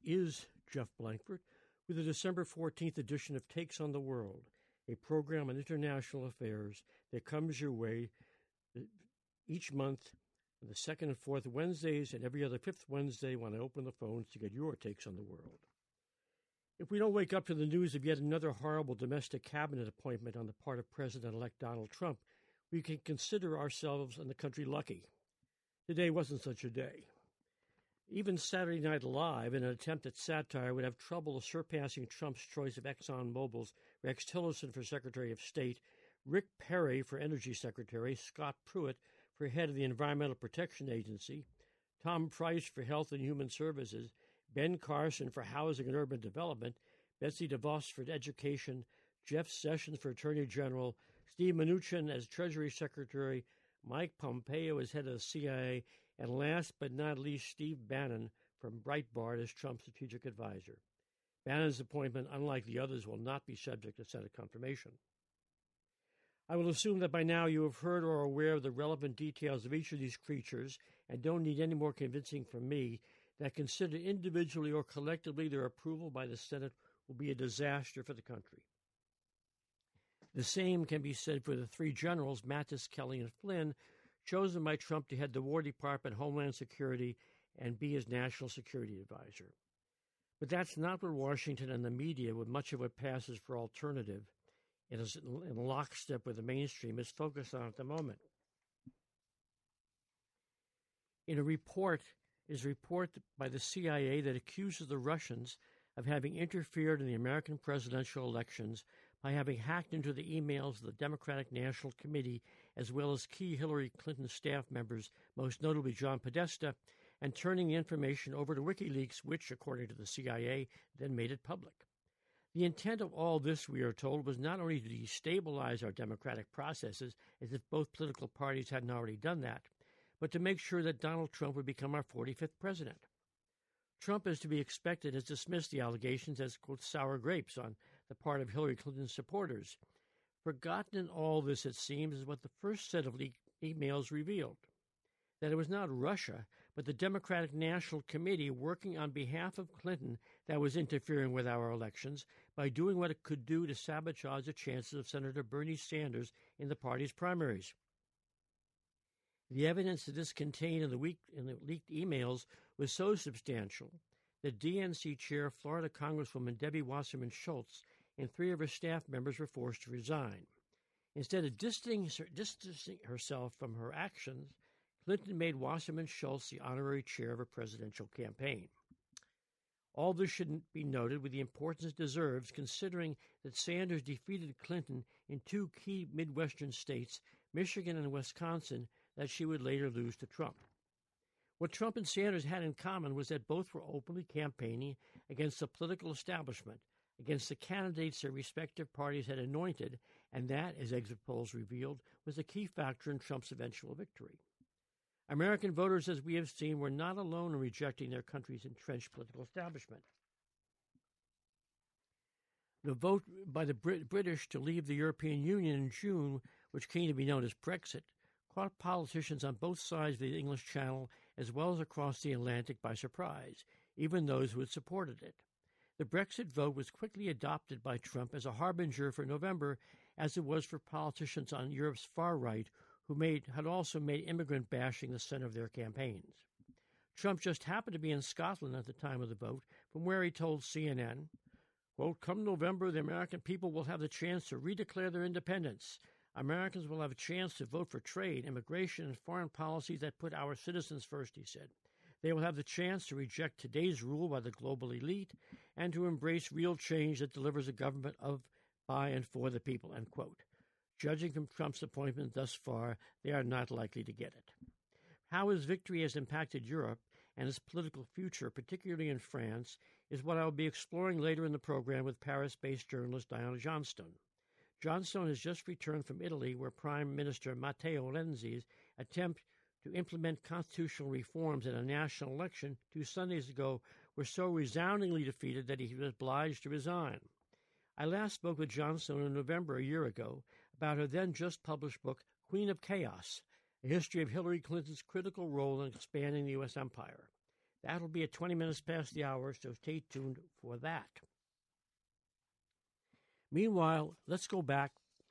is Jeff Blankford with the December 14th edition of Takes on the World, a program on international affairs that comes your way each month on the second and fourth Wednesdays and every other fifth Wednesday when I open the phones to get your takes on the world. If we don't wake up to the news of yet another horrible domestic cabinet appointment on the part of President-elect Donald Trump, we can consider ourselves and the country lucky. Today wasn't such a day. Even Saturday Night Live, in an attempt at satire, would have trouble surpassing Trump's choice of ExxonMobil's Rex Tillerson for Secretary of State, Rick Perry for Energy Secretary, Scott Pruitt for head of the Environmental Protection Agency, Tom Price for Health and Human Services, Ben Carson for Housing and Urban Development, Betsy DeVos for Education, Jeff Sessions for Attorney General, Steve Mnuchin as Treasury Secretary, Mike Pompeo as head of the CIA, and last but not least, Steve Bannon from Breitbart as Trump's strategic advisor. Bannon's appointment, unlike the others, will not be subject to Senate confirmation. I will assume that by now you have heard or are aware of the relevant details of each of these creatures and don't need any more convincing from me that considered individually or collectively their approval by the Senate will be a disaster for the country. The same can be said for the three generals, Mattis, Kelly, and Flynn, chosen by Trump to head the War Department, Homeland Security, and be his national security advisor. But that's not what Washington and the media, with much of what passes for alternative, and is in lockstep with the mainstream, is focused on at the moment. In a report by the CIA that accuses the Russians of having interfered in the American presidential elections by having hacked into the emails of the Democratic National Committee as well as key Hillary Clinton staff members, most notably John Podesta, and turning the information over to WikiLeaks, which, according to the CIA, then made it public. The intent of all this, we are told, was not only to destabilize our democratic processes, as if both political parties hadn't already done that, but to make sure that Donald Trump would become our 45th president. Trump, as to be expected, has dismissed the allegations as, quote, sour grapes on the part of Hillary Clinton's supporters. Forgotten in all this, it seems, is what the first set of leaked emails revealed, that it was not Russia, but the Democratic National Committee working on behalf of Clinton that was interfering with our elections by doing what it could do to sabotage the chances of Senator Bernie Sanders in the party's primaries. The evidence that this contained in the leaked emails was so substantial that DNC Chair Florida Congresswoman Debbie Wasserman Schultz and three of her staff members were forced to resign. Instead of distancing herself from her actions, Clinton made Wasserman Schultz the honorary chair of her presidential campaign. All this should be noted with the importance it deserves, considering that Sanders defeated Clinton in two key Midwestern states, Michigan and Wisconsin, that she would later lose to Trump. What Trump and Sanders had in common was that both were openly campaigning against the political establishment, against the candidates their respective parties had anointed, and that, as exit polls revealed, was a key factor in Trump's eventual victory. American voters, as we have seen, were not alone in rejecting their country's entrenched political establishment. The vote by the British to leave the European Union in June, which came to be known as Brexit, caught politicians on both sides of the English Channel as well as across the Atlantic by surprise, even those who had supported it. The Brexit vote was quickly adopted by Trump as a harbinger for November, as it was for politicians on Europe's far right who had also made immigrant bashing the center of their campaigns. Trump just happened to be in Scotland at the time of the vote, from where he told CNN, quote, come November, the American people will have the chance to redeclare their independence. Americans will have a chance to vote for trade, immigration, and foreign policies that put our citizens first, he said. They will have the chance to reject today's rule by the global elite and to embrace real change that delivers a government of, by, and for the people, end quote. Judging from Trump's appointment thus far, they are not likely to get it. How his victory has impacted Europe and his political future, particularly in France, is what I will be exploring later in the program with Paris-based journalist Diana Johnstone. Johnstone has just returned from Italy, where Prime Minister Matteo Renzi's attempt to implement constitutional reforms in a national election 2 Sundays ago were so resoundingly defeated that he was obliged to resign. I last spoke with Johnstone in November a year ago about her then just published book, Queen of Chaos, a history of Hillary Clinton's critical role in expanding the U.S. empire. That'll be at 20 minutes past the hour, so stay tuned for that. Meanwhile, let's go back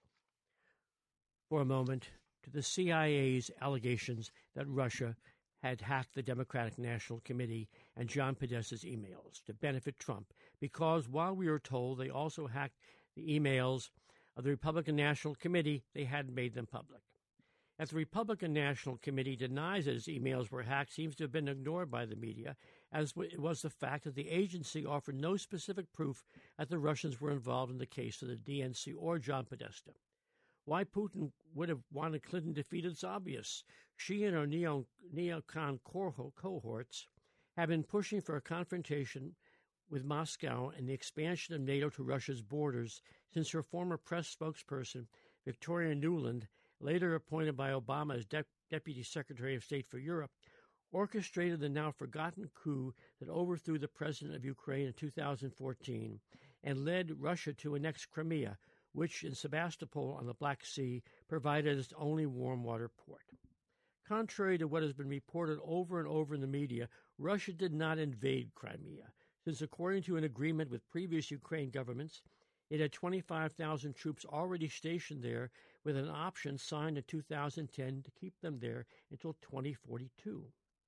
for a moment to the CIA's allegations that Russia had hacked the Democratic National Committee and John Podesta's emails to benefit Trump, because while we were told they also hacked the emails of the Republican National Committee, they hadn't made them public. That the Republican National Committee denies that its emails were hacked seems to have been ignored by the media, as it was the fact that the agency offered no specific proof that the Russians were involved in the case of the DNC or John Podesta. Why Putin would have wanted Clinton defeated is obvious. She and her neocon cohorts have been pushing for a confrontation with Moscow and the expansion of NATO to Russia's borders since her former press spokesperson, Victoria Nuland, later appointed by Obama as Deputy Secretary of State for Europe, orchestrated the now forgotten coup that overthrew the president of Ukraine in 2014 and led Russia to annex Crimea, which in Sebastopol on the Black Sea provided its only warm water port. Contrary to what has been reported over and over in the media, Russia did not invade Crimea, since according to an agreement with previous Ukraine governments, it had 25,000 troops already stationed there with an option signed in 2010 to keep them there until 2042.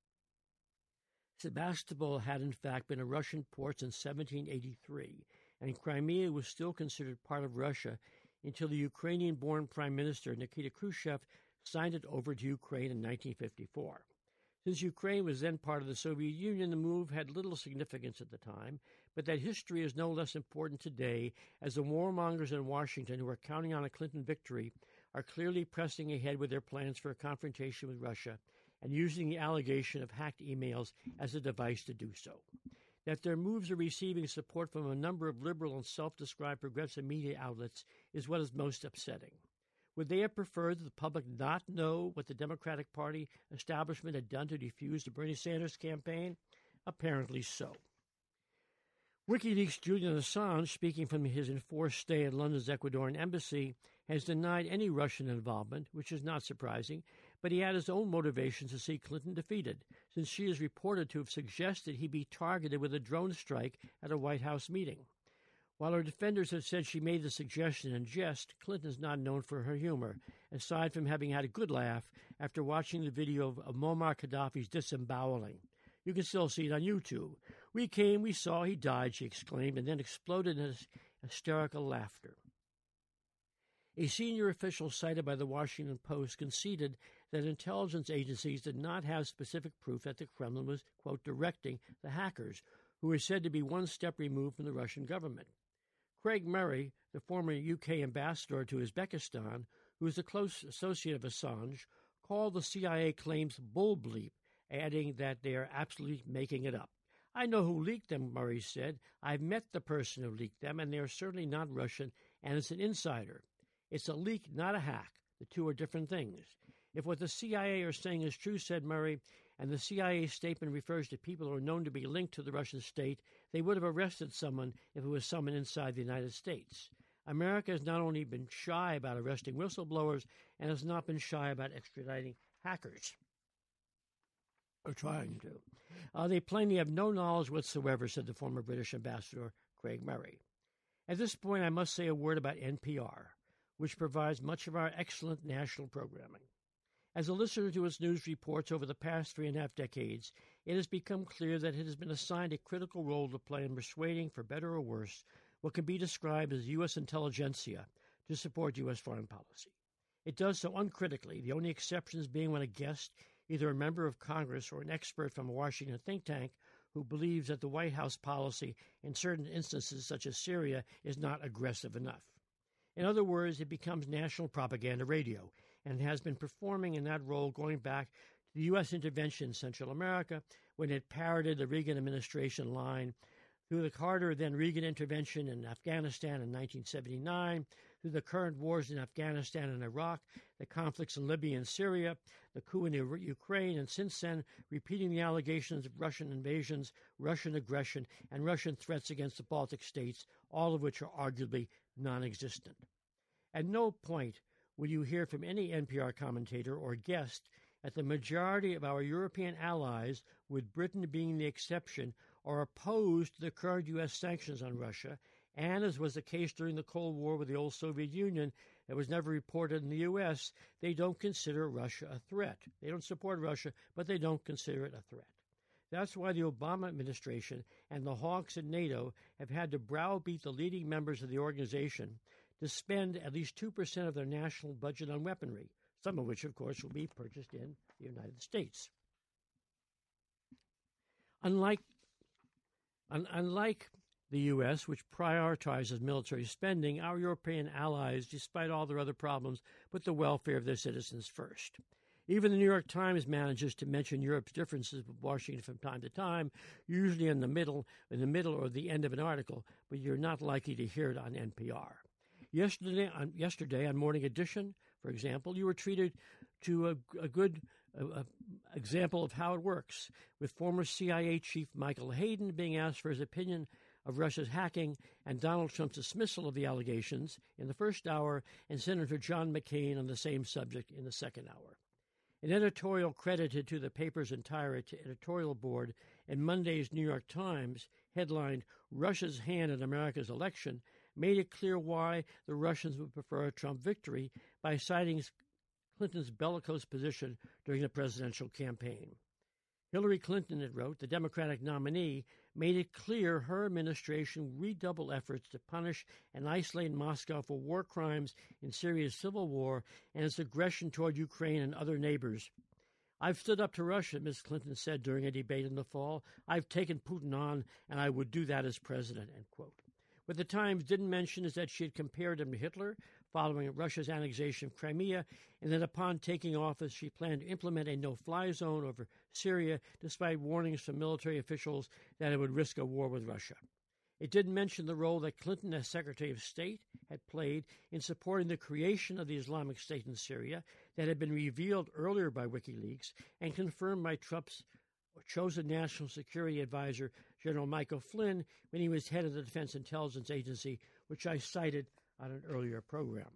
Sebastopol had in fact been a Russian port since 1783, and Crimea was still considered part of Russia until the Ukrainian-born Prime Minister Nikita Khrushchev signed it over to Ukraine in 1954. Since Ukraine was then part of the Soviet Union, the move had little significance at the time, but that history is no less important today as the warmongers in Washington who are counting on a Clinton victory are clearly pressing ahead with their plans for a confrontation with Russia and using the allegation of hacked emails as a device to do so. That their moves are receiving support from a number of liberal and self-described progressive media outlets is what is most upsetting. Would they have preferred that the public not know what the Democratic Party establishment had done to defuse the Bernie Sanders campaign? Apparently so. WikiLeaks' Julian Assange, speaking from his enforced stay at London's Ecuadorian embassy, has denied any Russian involvement, which is not surprising, but he had his own motivations to see Clinton defeated, since she is reported to have suggested he be targeted with a drone strike at a White House meeting. While her defenders have said she made the suggestion in jest, Clinton is not known for her humor, aside from having had a good laugh after watching the video of Muammar Gaddafi's disemboweling. You can still see it on YouTube. "We came, we saw, he died," she exclaimed, and then exploded in hysterical laughter. A senior official cited by the Washington Post conceded that intelligence agencies did not have specific proof that the Kremlin was, quote, directing the hackers, who were said to be one step removed from the Russian government. Craig Murray, the former UK ambassador to Uzbekistan, who is a close associate of Assange, called the CIA claims bull bleep, adding that they are absolutely making it up. "I know who leaked them," Murray said. "I've met the person who leaked them, and they are certainly not Russian, and it's an insider. It's a leak, not a hack. The two are different things. If what the CIA are saying is true," said Murray, "and the CIA statement refers to people who are known to be linked to the Russian state, they would have arrested someone if it was someone inside the United States. America has not only been shy about arresting whistleblowers and has not been shy about extraditing hackers. Or trying to. They plainly have no knowledge whatsoever," said the former British ambassador, Craig Murray. At this point, I must say a word about NPR, which provides much of our excellent national programming. As a listener to its news reports over the past 3.5 decades, it has become clear that it has been assigned a critical role to play in persuading, for better or worse, what can be described as U.S. intelligentsia to support U.S. foreign policy. It does so uncritically, the only exceptions being when a guest, either a member of Congress or an expert from a Washington think tank, who believes that the White House policy in certain instances, such as Syria, is not aggressive enough. In other words, it becomes national propaganda radio, and has been performing in that role going back to the U.S. intervention in Central America, when it parroted the Reagan administration line, through the Carter, then Reagan intervention in Afghanistan in 1979, through the current wars in Afghanistan and Iraq, the conflicts in Libya and Syria, the coup in Ukraine, and since then, repeating the allegations of Russian invasions, Russian aggression, and Russian threats against the Baltic states, all of which are arguably non-existent. At no point will you hear from any NPR commentator or guest that the majority of our European allies, with Britain being the exception, are opposed to the current U.S. sanctions on Russia, and as was the case during the Cold War with the old Soviet Union, that was never reported in the U.S., they don't consider Russia a threat. They don't support Russia, but they don't consider it a threat. That's why the Obama administration and the hawks at NATO have had to browbeat the leading members of the organization to spend at least 2% of their national budget on weaponry, some of which, of course, will be purchased in the United States. Unlike the U.S., which prioritizes military spending, our European allies, despite all their other problems, put the welfare of their citizens first. Even the New York Times manages to mention Europe's differences with Washington from time to time, usually in the middle or the end of an article, but you're not likely to hear it on NPR. Yesterday on Morning Edition, for example, you were treated to a good example of how it works, with former CIA Chief Michael Hayden being asked for his opinion of Russia's hacking and Donald Trump's dismissal of the allegations in the first hour, and Senator John McCain on the same subject in the second hour. An editorial credited to the paper's entire editorial board in Monday's New York Times, headlined "Russia's Hand in America's Election," made it clear why the Russians would prefer a Trump victory by citing Clinton's bellicose position during the presidential campaign. Hillary Clinton, it wrote, the Democratic nominee, made it clear her administration redoubled efforts to punish and isolate Moscow for war crimes in Syria's civil war and its aggression toward Ukraine and other neighbors. "I've stood up to Russia," Ms. Clinton said during a debate in the fall. "I've taken Putin on, and I would do that as president," end quote. What the Times didn't mention is that she had compared him to Hitler following Russia's annexation of Crimea, and that upon taking office she planned to implement a no-fly zone over Syria, despite warnings from military officials that it would risk a war with Russia. It didn't mention the role that Clinton, as Secretary of State, had played in supporting the creation of the Islamic State in Syria that had been revealed earlier by WikiLeaks and confirmed by Trump's chosen National Security Advisor, General Michael Flynn, when he was head of the Defense Intelligence Agency, which I cited on an earlier program.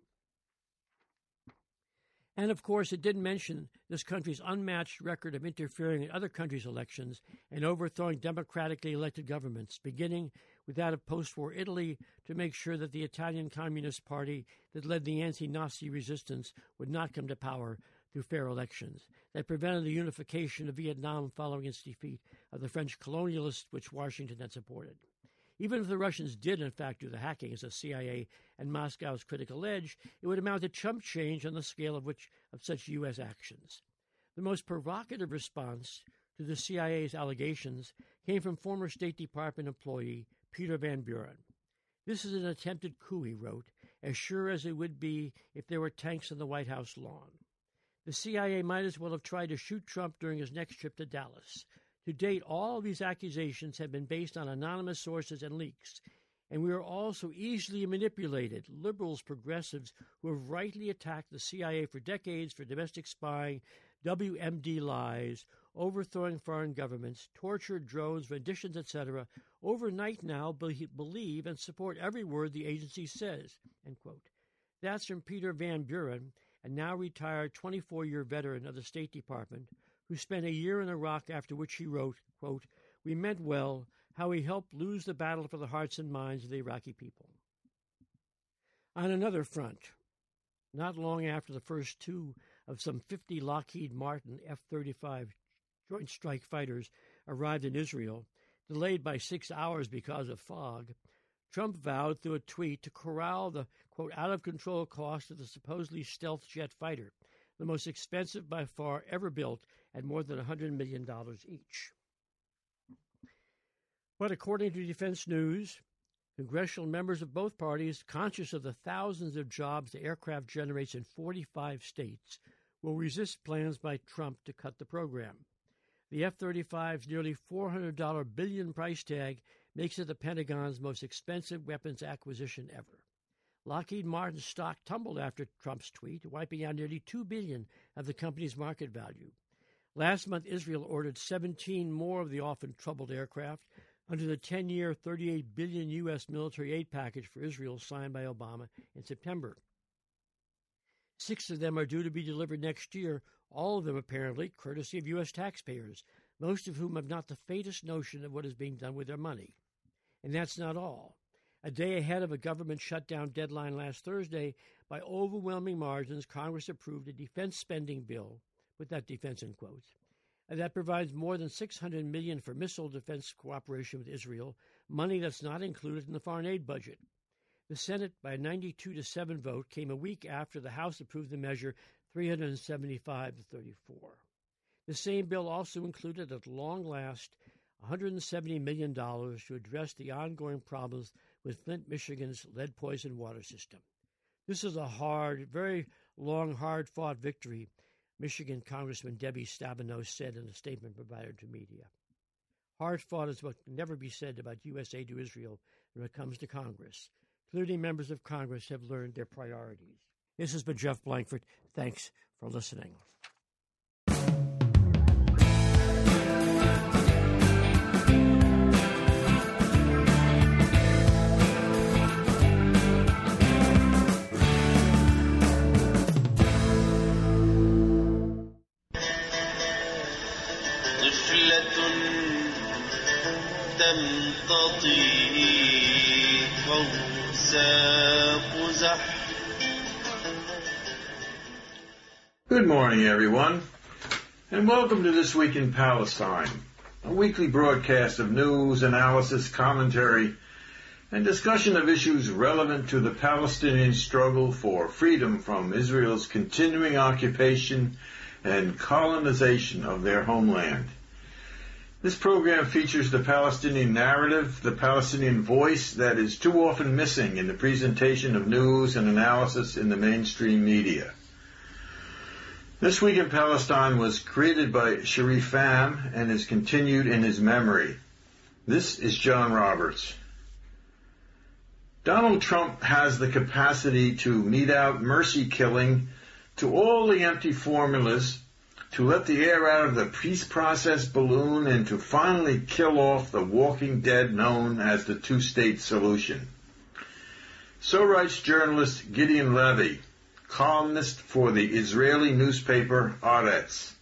And, of course, it didn't mention this country's unmatched record of interfering in other countries' elections and overthrowing democratically elected governments, beginning with that of post-war Italy, to make sure that the Italian Communist Party that led the anti-Nazi resistance would not come to power through fair elections, that prevented the unification of Vietnam following its defeat of the French colonialists, which Washington had supported. Even if the Russians did, in fact, do the hacking, as the CIA and Moscow's critics allege, it would amount to chump change on the scale of such U.S. actions. The most provocative response to the CIA's allegations came from former State Department employee Peter Van Buren. "This is an attempted coup," he wrote, "as sure as it would be if there were tanks on the White House lawn. The CIA might as well have tried to shoot Trump during his next trip to Dallas. To date, all of these accusations have been based on anonymous sources and leaks, and we are also easily manipulated. Liberals, progressives who have rightly attacked the CIA for decades for domestic spying, WMD lies, overthrowing foreign governments, torture, drones, renditions, etc., overnight now believe and support every word the agency says," end quote. That's from Peter Van Buren, a now retired 24-year veteran of the State Department, who spent a year in Iraq, after which he wrote, quote, "We meant well, how he helped lose the battle for the hearts and minds of the Iraqi people." On another front, not long after the first two of some 50 Lockheed Martin F-35 Joint Strike Fighters arrived in Israel, delayed by 6 hours because of fog, Trump vowed through a tweet to corral the, quote, out-of-control cost of the supposedly stealth jet fighter, the most expensive by far ever built at more than $100 million each. But according to Defense News, congressional members of both parties, conscious of the thousands of jobs the aircraft generates in 45 states, will resist plans by Trump to cut the program. The F-35's nearly $400 billion price tag makes it the Pentagon's most expensive weapons acquisition ever. Lockheed Martin's stock tumbled after Trump's tweet, wiping out nearly $2 billion of the company's market value. Last month, Israel ordered 17 more of the often troubled aircraft under the 10-year, $38 billion U.S. military aid package for Israel signed by Obama in September. 6 of them are due to be delivered next year, all of them apparently courtesy of U.S. taxpayers, most of whom have not the faintest notion of what is being done with their money. And that's not all. A day ahead of a government shutdown deadline last Thursday, by overwhelming margins, Congress approved a defense spending bill, put that defense in quotes, that provides more than $600 million for missile defense cooperation with Israel, money that's not included in the foreign aid budget. The Senate, by a 92-7 vote, came a week after the House approved the measure 375-34. The same bill also included, at long last, $170 million to address the ongoing problems with Flint, Michigan's lead-poisoned water system. This is a hard, very long, hard-fought victory, Michigan Congressman Debbie Stabenow said in a statement provided to media. Hard-fought is what can never be said about U.S. aid to Israel when it comes to Congress. Clearly, members of Congress have learned their priorities. This has been Jeff Blankford. Thanks for listening. Good morning, everyone, and welcome to This Week in Palestine, a weekly broadcast of news, analysis, commentary, and discussion of issues relevant to the Palestinian struggle for freedom from Israel's continuing occupation and colonization of their homeland. This program features the Palestinian narrative, the Palestinian voice that is too often missing in the presentation of news and analysis in the mainstream media. This Week in Palestine was created by Sharif Pham and is continued in his memory. This is John Roberts. Donald Trump has the capacity to mete out mercy killing to all the empty formulas, to let the air out of the peace process balloon, and to finally kill off the walking dead known as the two-state solution. So writes journalist Gideon Levy, columnist for the Israeli newspaper Haaretz.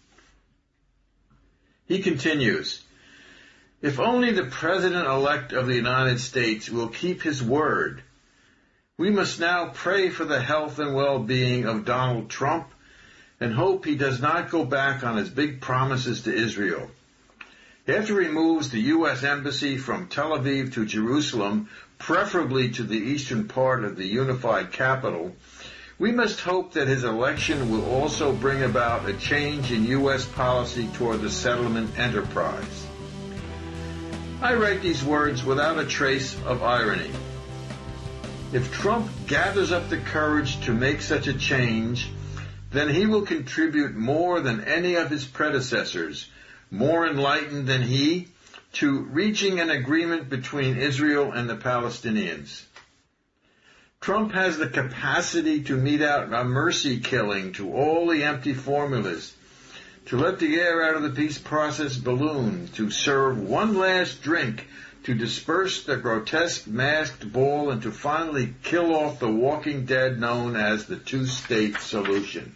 He continues, if only the President-elect of the United States will keep his word, we must now pray for the health and well-being of Donald Trump and hope he does not go back on his big promises to Israel. After he moves the U.S. Embassy from Tel Aviv to Jerusalem, preferably to the eastern part of the unified capital, we must hope that his election will also bring about a change in U.S. policy toward the settlement enterprise. I write these words without a trace of irony. If Trump gathers up the courage to make such a change, then he will contribute more than any of his predecessors, more enlightened than he, to reaching an agreement between Israel and the Palestinians. Trump has the capacity to mete out a mercy killing to all the empty formulas, to let the air out of the peace process balloon, to serve one last drink, to disperse the grotesque masked ball, and to finally kill off the walking dead known as the two-state solution.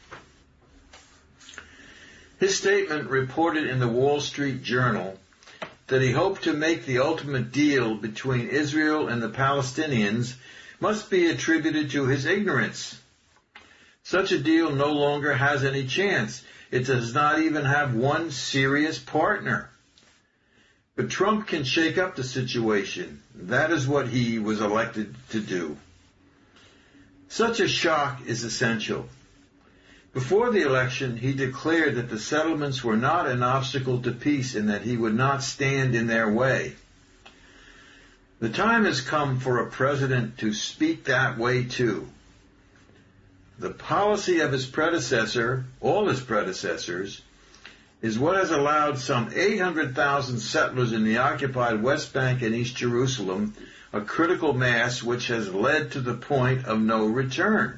His statement, reported in the Wall Street Journal, that he hoped to make the ultimate deal between Israel and the Palestinians must be attributed to his ignorance. Such a deal no longer has any chance. It does not even have one serious partner. But Trump can shake up the situation. That is what he was elected to do. Such a shock is essential. Before the election, he declared that the settlements were not an obstacle to peace and that he would not stand in their way. The time has come for a president to speak that way too. The policy of his predecessor, all his predecessors, is what has allowed some 800,000 settlers in the occupied West Bank and East Jerusalem, a critical mass which has led to the point of no return.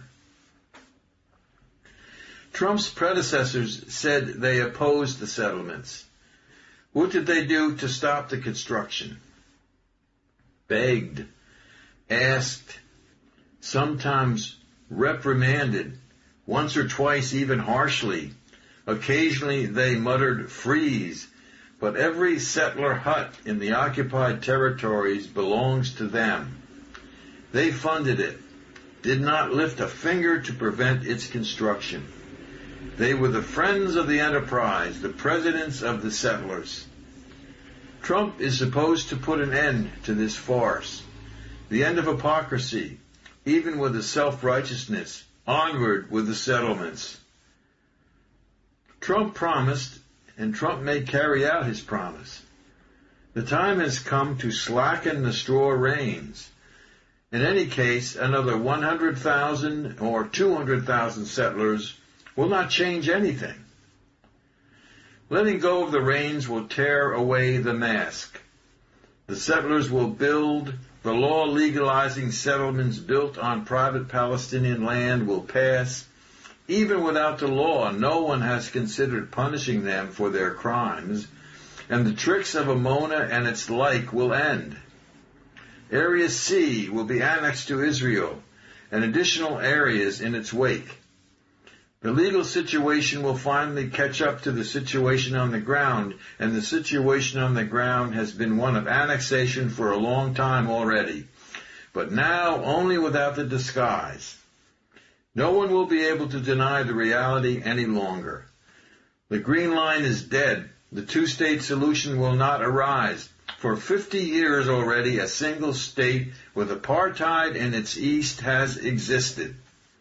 Trump's predecessors said they opposed the settlements. What did they do to stop the construction? Begged, asked, sometimes reprimanded, once or twice even harshly. Occasionally they muttered, "Freeze," but every settler hut in the occupied territories belongs to them. They funded it, did not lift a finger to prevent its construction. They were the friends of the enterprise, the presidents of the settlers. Trump is supposed to put an end to this farce, the end of hypocrisy, even with the self-righteousness. Onward with the settlements. Trump promised, and Trump may carry out his promise. The time has come to slacken the straw reins. In any case, another 100,000 or 200,000 settlers will not change anything. Letting go of the reins will tear away the mask. The settlers will build. The law legalizing settlements built on private Palestinian land will pass. Even without the law, no one has considered punishing them for their crimes, and the tricks of Ammona and its like will end. Area C will be annexed to Israel, and additional areas in its wake. The legal situation will finally catch up to the situation on the ground, and the situation on the ground has been one of annexation for a long time already, but now only without the disguise. No one will be able to deny the reality any longer. The Green Line is dead. The two-state solution will not arise. For 50 years already, a single state with apartheid in its east has existed.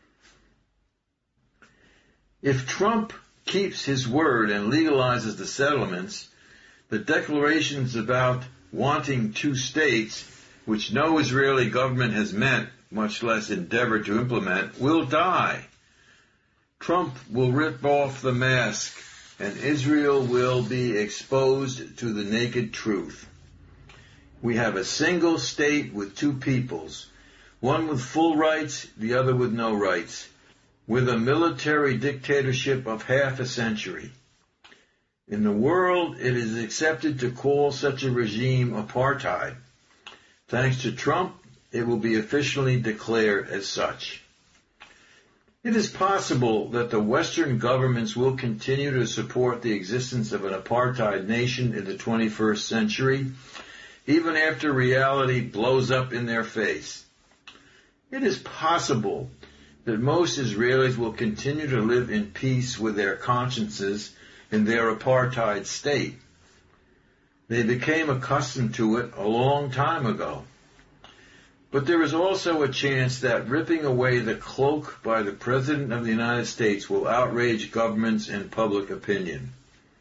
If Trump keeps his word and legalizes the settlements, the declarations about wanting two states, which no Israeli government has meant, much less endeavored to implement, will die. Trump will rip off the mask, and Israel will be exposed to the naked truth. We have a single state with two peoples, one with full rights, the other with no rights, with a military dictatorship of half a century. In the world, it is accepted to call such a regime apartheid. Thanks to Trump, it will be officially declared as such. It is possible that the Western governments will continue to support the existence of an apartheid nation in the 21st century, even after reality blows up in their face. It is possible that most Israelis will continue to live in peace with their consciences in their apartheid state. They became accustomed to it a long time ago. But there is also a chance that ripping away the cloak by the President of the United States will outrage governments and public opinion.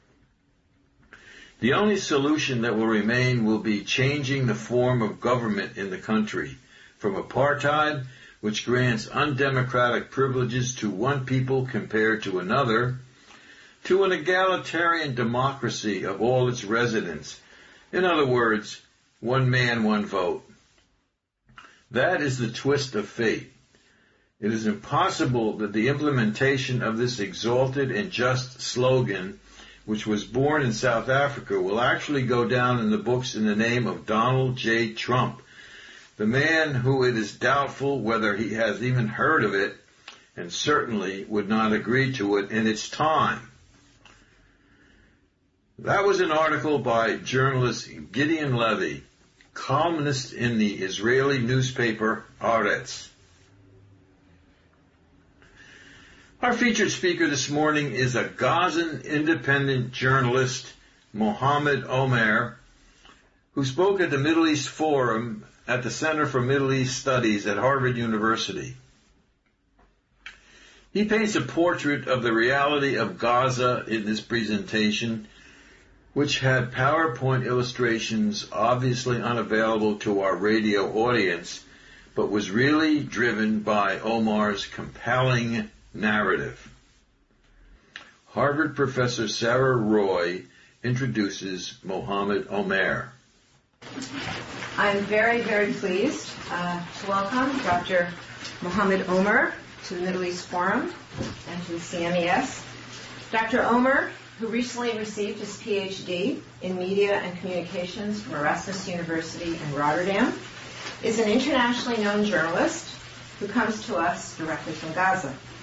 The only solution that will remain will be changing the form of government in the country, from apartheid, which grants undemocratic privileges to one people compared to another, to an egalitarian democracy of all its residents. In other words, one man, one vote. That is the twist of fate. It is impossible that the implementation of this exalted and just slogan, which was born in South Africa, will actually go down in the books in the name of Donald J. Trump, the man who it is doubtful whether he has even heard of it, and certainly would not agree to it in its time. That was an article by journalist Gideon Levy, columnist in the Israeli newspaper Haaretz. Our featured speaker this morning is a Gazan independent journalist, Mohammed Omer, who spoke at the Middle East Forum at the Center for Middle East Studies at Harvard University. He paints a portrait of the reality of Gaza in this presentation, which had PowerPoint illustrations obviously unavailable to our radio audience, but was really driven by Omar's compelling narrative. Harvard professor Sarah Roy introduces Mohammed Omer. I'm very, very pleased to welcome Dr. Mohammed Omer to the Middle East Forum and to the CMES. Dr. Omer, who recently received his PhD in Media and Communications from Erasmus University in Rotterdam, is an internationally known journalist who comes to us directly from Gaza.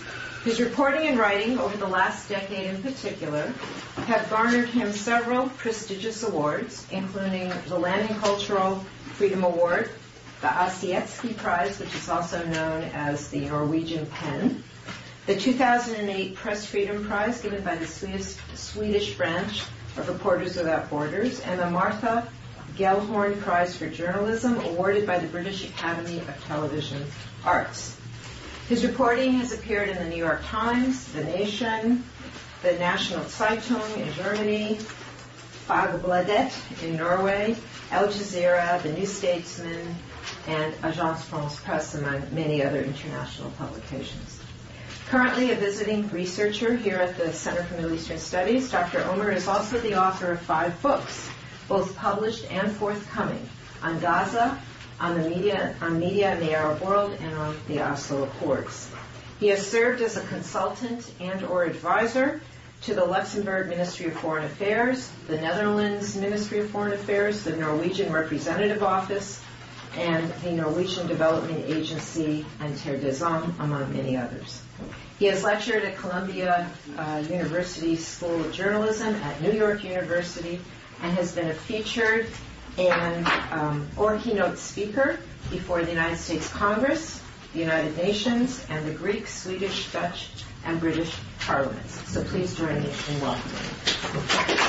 His reporting and writing over the last decade in particular have garnered him several prestigious awards, including the Land and Cultural Freedom Award, the Asietsky Prize, which is also known as the Norwegian Pen, the 2008 Press Freedom Prize given by the Swedish branch of Reporters Without Borders, and the Martha Gellhorn Prize for Journalism awarded by the British Academy of Television Arts. His reporting has appeared in the New York Times, The Nation, the National Zeitung in Germany, Fagbladet in Norway, Al Jazeera, The New Statesman, and Agence France Presse, among many other international publications. Currently a visiting researcher here at the Center for Middle Eastern Studies, Dr. Omer is also the author of 5 books, both published and forthcoming, on Gaza, on media in the Arab world, and on the Oslo Accords. He has served as a consultant and or advisor to the Luxembourg Ministry of Foreign Affairs, the Netherlands Ministry of Foreign Affairs, the Norwegian Representative Office, and the Norwegian Development Agency and Terre des Hommes, among many others. He has lectured at Columbia University School of Journalism, at New York University, and has been a featured and or keynote speaker before the United States Congress, the United Nations, and the Greek, Swedish, Dutch, and British parliaments. So please join me in welcoming him.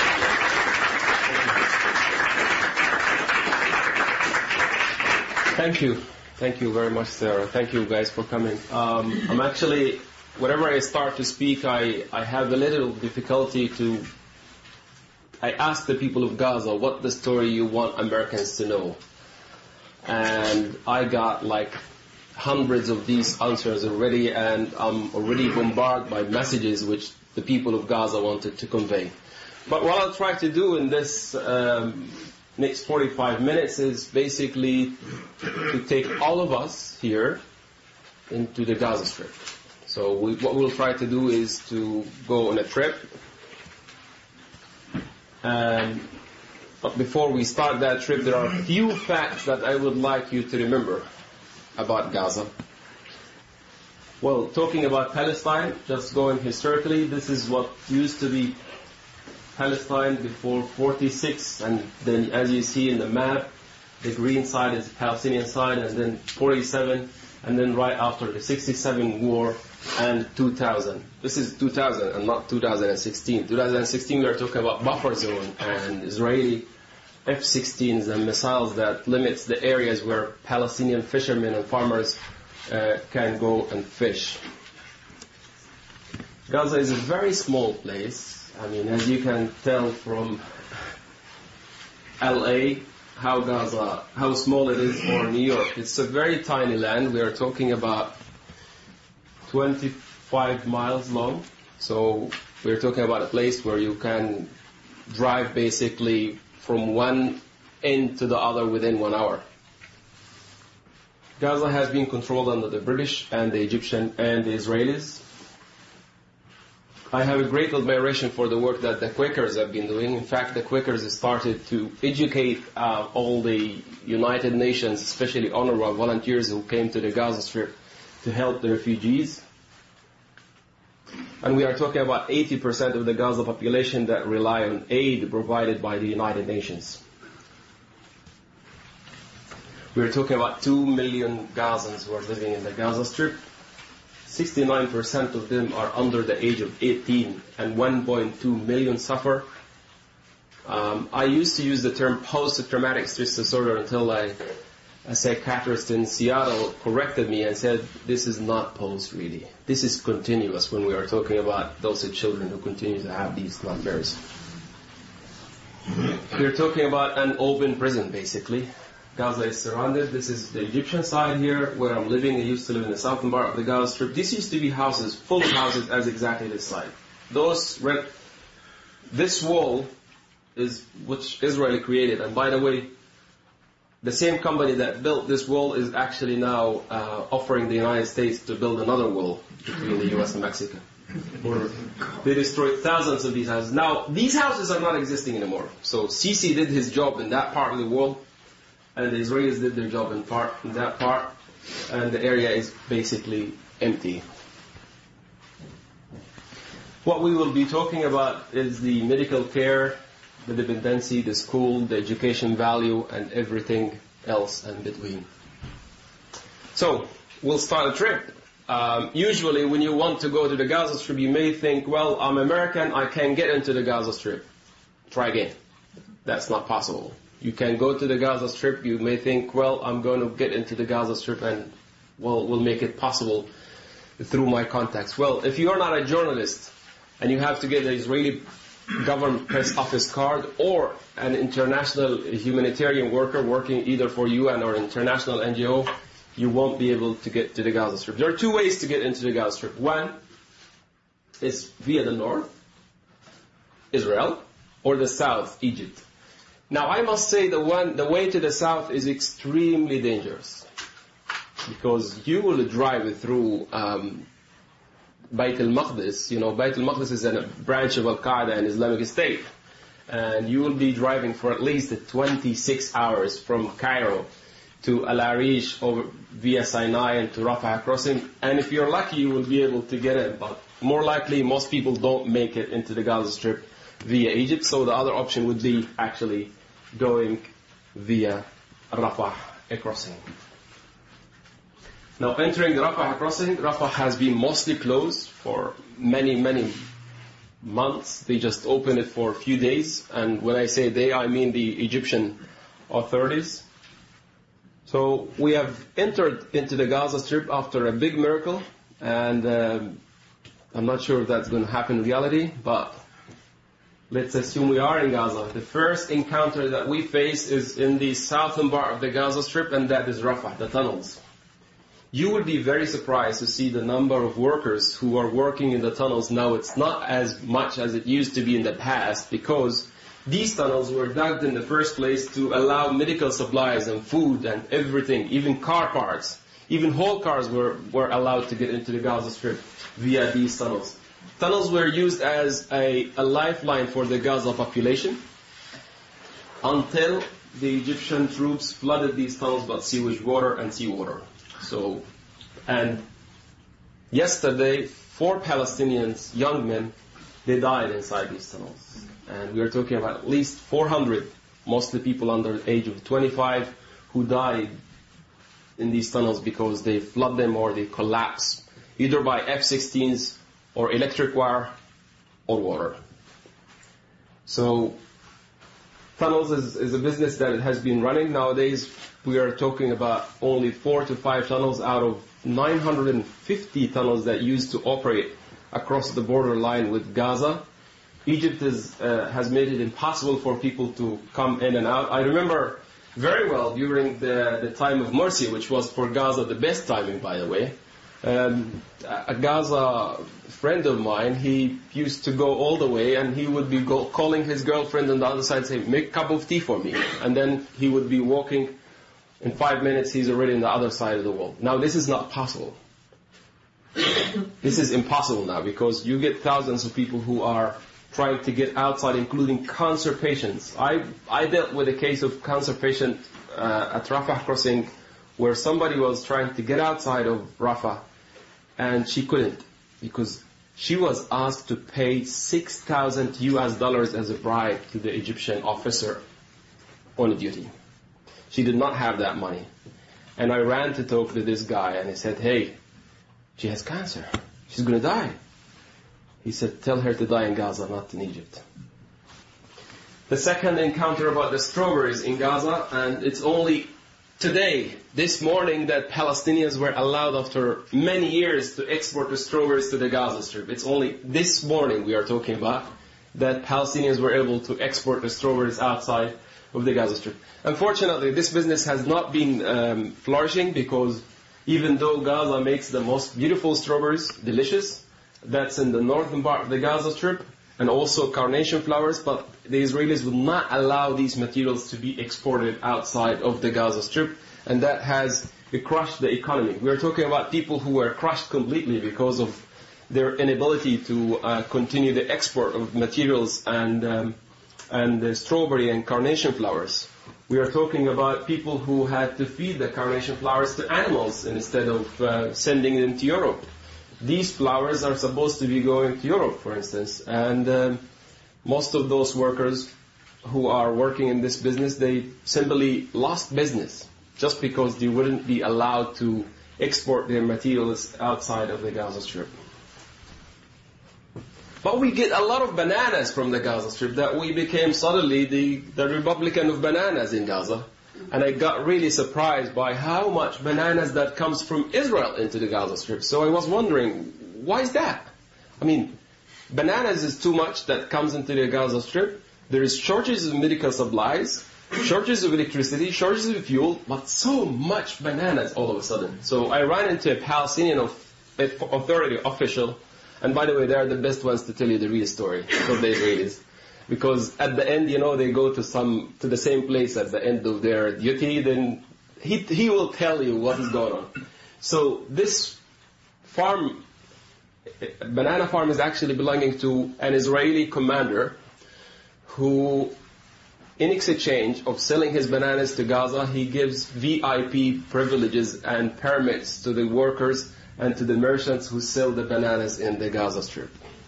Thank you. Thank you very much, Sarah. Thank you guys for coming. I'm actually, whenever I start to speak, I have a little difficulty to, I ask the people of Gaza, what the story you want Americans to know? And I got like hundreds of these answers already, and I'm already bombarded by messages which the people of Gaza wanted to convey. But what I'll try to do in this next 45 minutes is basically to take all of us here into the Gaza Strip. So what we'll try to do is to go on a trip. But before we start that trip, there are a few facts that I would like you to remember about Gaza. Well, talking about Palestine, just going historically, this is what used to be Palestine before 46, and then as you see in the map, the green side is the Palestinian side, and then 47, and then right after the 67 war and 2000. This is 2000 and not 2016. 2016 we are talking about buffer zone and Israeli F-16s and missiles that limits the areas where Palestinian fishermen and farmers can go and fish. Gaza is a very small place. I mean, as you can tell from LA, how small it is, or New York. It's a very tiny land. We are talking about 25 miles long. So we're talking about a place where you can drive basically from one end to the other within 1 hour. Gaza has been controlled under the British and the Egyptian and the Israelis. I have a great admiration for the work that the Quakers have been doing. In fact, the Quakers started to educate all the United Nations, especially UNRWA volunteers who came to the Gaza Strip to help the refugees. And we are talking about 80% of the Gaza population that rely on aid provided by the United Nations. We are talking about 2 million Gazans who are living in the Gaza Strip. 69% of them are under the age of 18, and 1.2 million suffer. I used to use the term post-traumatic stress disorder until a psychiatrist in Seattle corrected me and said, this is not post really. This is continuous when we are talking about those children who continue to have these nightmares. We're talking about an open prison basically. Gaza is surrounded. This is the Egyptian side here where I'm living. I used to live in the southern part of the Gaza Strip. This used to be houses, full of houses as exactly this side. This wall is which Israel created. And by the way, the same company that built this wall is actually now offering the United States to build another wall between the U.S. and Mexico. They destroyed thousands of these houses. Now, these houses are not existing anymore. So Sisi did his job in that part of the world, and the Israelis did their job in that part, and the area is basically empty. What we will be talking about is the medical care, the dependency, the school, the education value, and everything else in between. So, we'll start a trip. Usually when you want to go to the Gaza Strip, you may think, well, I'm American, I can get into the Gaza Strip. Try again. That's not possible. You can go to the Gaza Strip, you may think, well, I'm going to get into the Gaza Strip and, well, we'll make it possible through my contacts. Well, if you are not a journalist and you have to get the Israeli government press office card or an international humanitarian worker working either for UN or international NGO, you won't be able to get to the Gaza Strip. There are two ways to get into the Gaza Strip. One is via the north, Israel, or the south, Egypt. Now, I must say the way to the south is extremely dangerous because you will drive through Bayt al-Maqdis. You know, Bayt al-Maqdis is a branch of Al-Qaeda and Islamic State. And you will be driving for at least 26 hours from Cairo to Al Arish over via Sinai and to Rafah crossing. And if you're lucky, you will be able to get in. But more likely, most people don't make it into the Gaza Strip via Egypt. So the other option would be actually going via Rafah crossing. Now, entering the Rafah crossing, Rafah has been mostly closed for many, many months. They just opened it for a few days. And when I say they, I mean the Egyptian authorities. So we have entered into the Gaza Strip after a big miracle, and I'm not sure if that's going to happen in reality, but let's assume we are in Gaza. The first encounter that we face is in the southern part of the Gaza Strip, and that is Rafah, the tunnels. You will be very surprised to see the number of workers who are working in the tunnels now. It's not as much as it used to be in the past because these tunnels were dug in the first place to allow medical supplies and food and everything, even car parts. Even whole cars were allowed to get into the Gaza Strip via these tunnels. Tunnels were used as a lifeline for the Gaza population until the Egyptian troops flooded these tunnels with sewage water and seawater. So, and yesterday, 4 Palestinians, young men, they died inside these tunnels. And we are talking about at least 400, mostly people under the age of 25, who died in these tunnels because they flood them or they collapse, either by F-16s or electric wire or water. So tunnels is a business that has been running. Nowadays, we are talking about only 4 to 5 tunnels out of 950 tunnels that used to operate across the border line with Gaza. Egypt has made it impossible for people to come in and out. I remember very well during the time of Morsi, which was for Gaza the best timing, by the way. A Gaza friend of mine, he used to go all the way and he would be calling his girlfriend on the other side saying, make a cup of tea for me. And then he would be walking. In 5 minutes, he's already on the other side of the world. Now, this is not possible. This is impossible now because you get thousands of people who are trying to get outside, including cancer patients. I dealt with a case of cancer patient at Rafah crossing where somebody was trying to get outside of Rafah and she couldn't because she was asked to pay 6,000 US dollars as a bribe to the Egyptian officer on duty. She did not have that money. And I ran to talk to this guy and I said, hey, she has cancer. She's going to die. He said, tell her to die in Gaza, not in Egypt. The second encounter about the strawberries in Gaza, and it's only today, this morning, that Palestinians were allowed after many years to export the strawberries to the Gaza Strip. It's only this morning we are talking about that Palestinians were able to export the strawberries outside of the Gaza Strip. Unfortunately, this business has not been flourishing because even though Gaza makes the most beautiful strawberries, delicious, that's in the northern part of the Gaza Strip, and also carnation flowers, but the Israelis will not allow these materials to be exported outside of the Gaza Strip, and that has crushed the economy. We are talking about people who were crushed completely because of their inability to continue the export of materials and the strawberry and carnation flowers. We are talking about people who had to feed the carnation flowers to animals instead of sending them to Europe. these flowers are supposed to be going to Europe, for instance, and most of those workers who are working in this business, they simply lost business just because they wouldn't be allowed to export their materials outside of the Gaza Strip. But we get a lot of bananas from the Gaza Strip that we became suddenly the Republican of bananas in Gaza. And I got really surprised by how much bananas that comes from Israel into the Gaza Strip. So I was wondering, why is that? I mean, bananas is too much that comes into the Gaza Strip. There is shortages of medical supplies, shortages of electricity, shortages of fuel, but so much bananas all of a sudden. So I ran into a Palestinian authority official. And by the way, they are the best ones to tell you the real story of the Israelis. Because at the end, they go to the same place at the end of their duty, then he will tell you what is going on. So this farm, banana farm, is actually belonging to an Israeli commander who, in exchange of selling his bananas to Gaza, he gives VIP privileges and permits to the workers and to the merchants who sell the bananas in the Gaza Strip.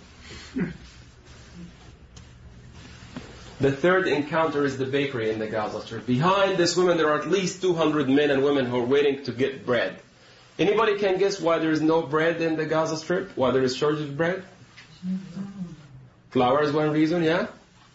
The third encounter is the bakery in the Gaza Strip. Behind this woman, there are at least 200 men and women who are waiting to get bread. Anybody can guess why there is no bread in the Gaza Strip? Why there is shortage of bread? Flour is one reason, yeah?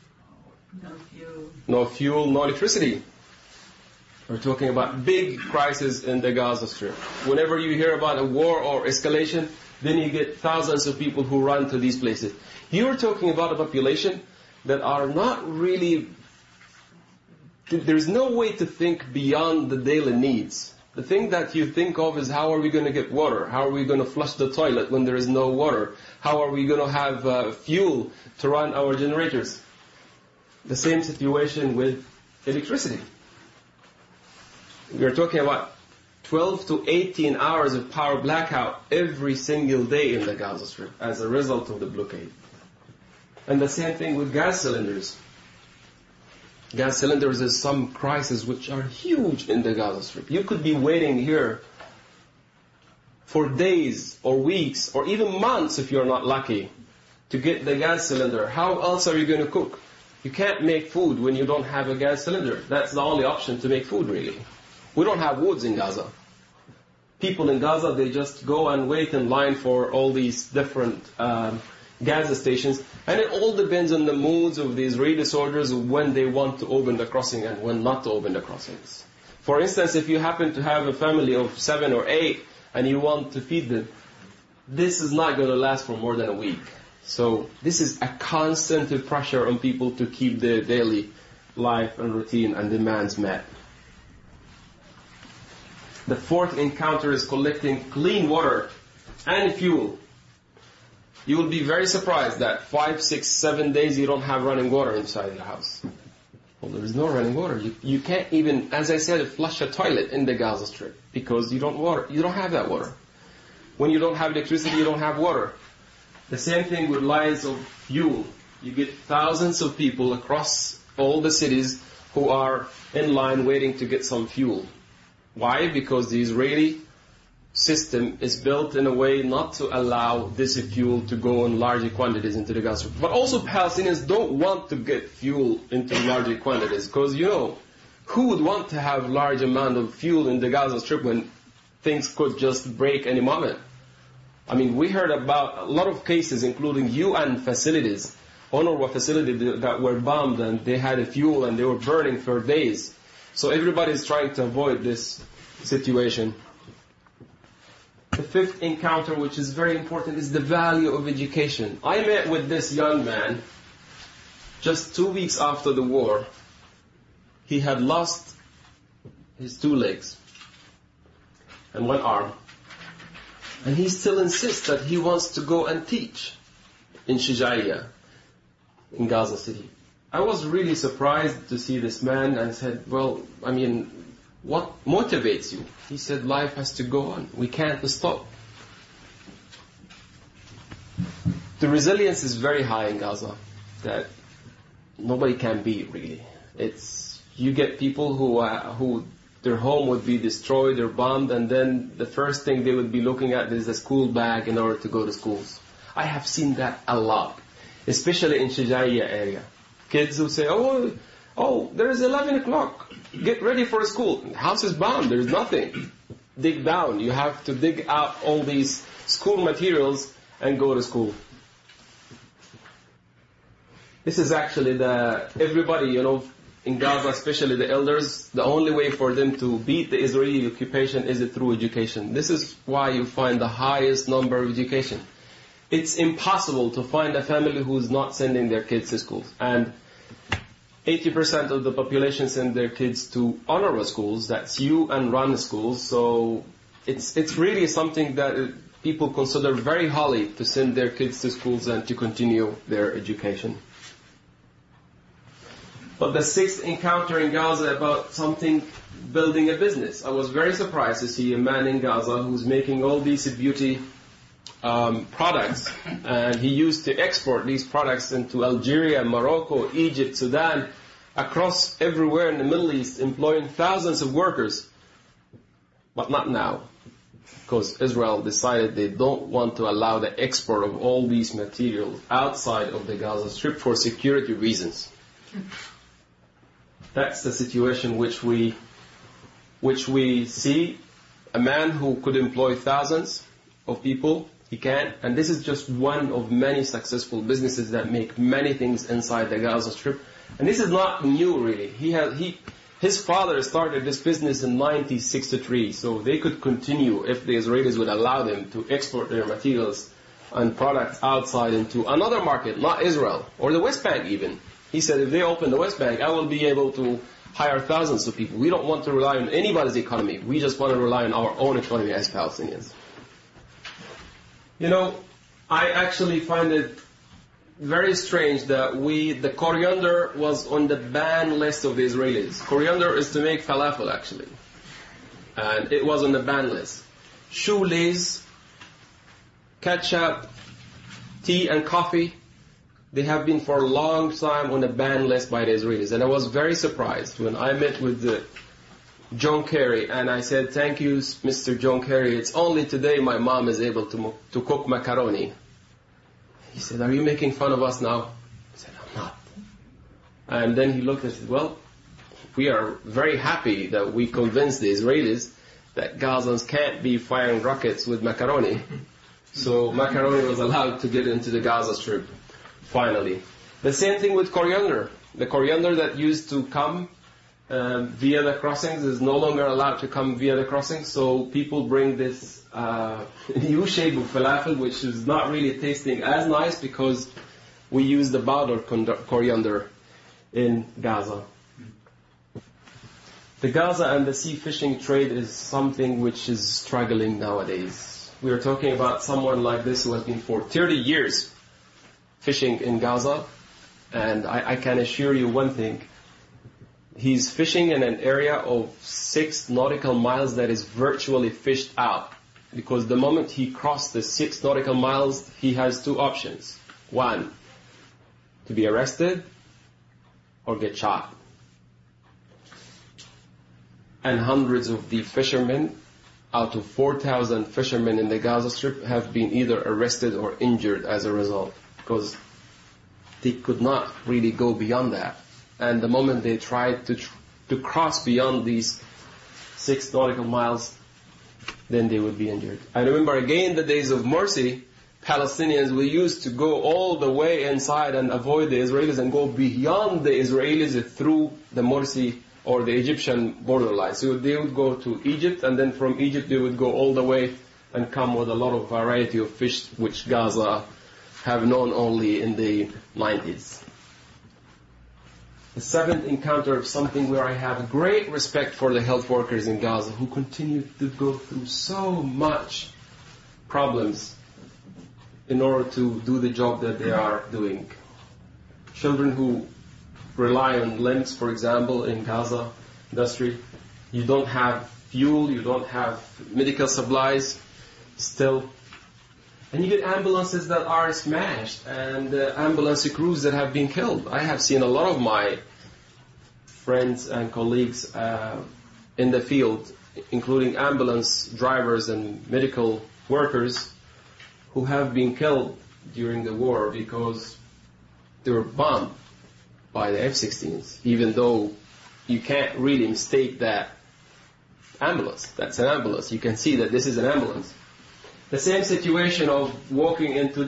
No fuel, no electricity. We're talking about big crisis in the Gaza Strip. Whenever you hear about a war or escalation, then you get thousands of people who run to these places. You're talking about a population that are not really... There's no way to think beyond the daily needs. The thing that you think of is, how are we going to get water? How are we going to flush the toilet when there is no water? How are we going to have fuel to run our generators? The same situation with electricity. We are talking about 12 to 18 hours of power blackout every single day in the Gaza Strip as a result of the blockade. And the same thing with gas cylinders. Gas cylinders is some crisis which are huge in the Gaza Strip. You could be waiting here for days or weeks or even months if you're not lucky to get the gas cylinder. How else are you going to cook? You can't make food when you don't have a gas cylinder. That's the only option to make food, really. We don't have woods in Gaza. People in Gaza, they just go and wait in line for all these different gas stations. And it all depends on the moods of the Israeli soldiers when they want to open the crossing and when not to open the crossings. For instance, if you happen to have a family of 7 or 8 and you want to feed them, this is not going to last for more than a week. So this is a constant pressure on people to keep their daily life and routine and demands met. The fourth encounter is collecting clean water and fuel. You will be very surprised that 5, 6, 7 days you don't have running water inside your house. Well, there is no running water. You can't even, as I said, flush a toilet in the Gaza Strip because you don't have that water. When you don't have electricity, you don't have water. The same thing with lines of fuel. You get thousands of people across all the cities who are in line waiting to get some fuel. Why? Because the Israeli system is built in a way not to allow this fuel to go in large quantities into the Gaza Strip. But also Palestinians don't want to get fuel into large quantities because, who would want to have large amount of fuel in the Gaza Strip when things could just break any moment? I mean, we heard about a lot of cases, including UN facilities, UNRWA facilities that were bombed and they had fuel and they were burning for days. So everybody is trying to avoid this situation. The fifth encounter, which is very important, is the value of education. I met with this young man just 2 weeks after the war. He had lost his 2 legs and 1 arm. And he still insists that he wants to go and teach in Shujaiya, in Gaza City. I was really surprised to see this man and said, well, I mean, what motivates you? He said, life has to go on. We can't stop. The resilience is very high in Gaza that nobody can beat, really. You get people who their home would be destroyed or bombed, and then the first thing they would be looking at is a school bag in order to go to schools. I have seen that a lot, especially in Shijaiya area. Kids who say, oh, there's 11 o'clock, get ready for school. The house is bombed, there's nothing. Dig down, you have to dig out all these school materials and go to school. This is actually everybody, in Gaza, especially the elders, the only way for them to beat the Israeli occupation is through education. This is why you find the highest number of education. It's impossible to find a family who's not sending their kids to schools. And 80% of the population send their kids to honorable schools. That's and run schools. So it's really something that people consider very holy to send their kids to schools and to continue their education. But the sixth encounter in Gaza about something building a business. I was very surprised to see a man in Gaza who's making all these beauty products, and he used to export these products into Algeria, Morocco, Egypt, Sudan, across everywhere in the Middle East, employing thousands of workers. But not now, because Israel decided they don't want to allow the export of all these materials outside of the Gaza Strip for security reasons. That's the situation which we see. A man who could employ thousands of people, he can't. And this is just one of many successful businesses that make many things inside the Gaza Strip. And this is not new, really. His father started this business in 1963, so they could continue if the Israelis would allow them to export their materials and products outside into another market, not Israel, or the West Bank even. He said, if they open the West Bank, I will be able to hire thousands of people. We don't want to rely on anybody's economy. We just want to rely on our own economy as Palestinians. I actually find it very strange that the coriander was on the ban list of the Israelis. Coriander is to make falafel, actually. And it was on the ban list. Shoelace, ketchup, tea and coffee, they have been for a long time on the ban list by the Israelis. And I was very surprised when I met with John Kerry, and I said, thank you, Mr. John Kerry. It's only today my mom is able to cook macaroni. He said, are you making fun of us now? I said, I'm not. And then he looked and said, well, we are very happy that we convinced the Israelis that Gazans can't be firing rockets with macaroni. So macaroni was allowed to get into the Gaza Strip, finally. The same thing with coriander. The coriander that used to come via the crossings is no longer allowed to come via the crossings. So people bring this new shape of falafel, which is not really tasting as nice because we use the powdered coriander in Gaza. The Gaza and the sea fishing trade is something which is struggling nowadays. We are talking about someone like this who has been for 30 years fishing in Gaza, and I can assure you one thing. He's fishing in an area of 6 nautical miles that is virtually fished out. Because the moment he crossed the 6 nautical miles, he has 2 options. 1, to be arrested or get shot. And hundreds of the fishermen, out of 4,000 fishermen in the Gaza Strip, have been either arrested or injured as a result. Because they could not really go beyond that. And the moment they tried to cross beyond these 6 nautical miles, then they would be injured. I remember again the days of Morsi, Palestinians, we used to go all the way inside and avoid the Israelis and go beyond the Israelis through the Morsi or the Egyptian borderline. So they would go to Egypt, and then from Egypt they would go all the way and come with a lot of variety of fish which Gaza have known only in the 90s. The 7th encounter of something where I have great respect for the health workers in Gaza who continue to go through so much problems in order to do the job that they are doing. Children who rely on limbs, for example, in Gaza industry. You don't have fuel, you don't have medical supplies still. And you get ambulances that are smashed and ambulance crews that have been killed. I have seen a lot of my friends and colleagues in the field, including ambulance drivers and medical workers, who have been killed during the war because they were bombed by the F-16s, even though you can't really mistake that ambulance. That's an ambulance. You can see that this is an ambulance. The same situation of walking into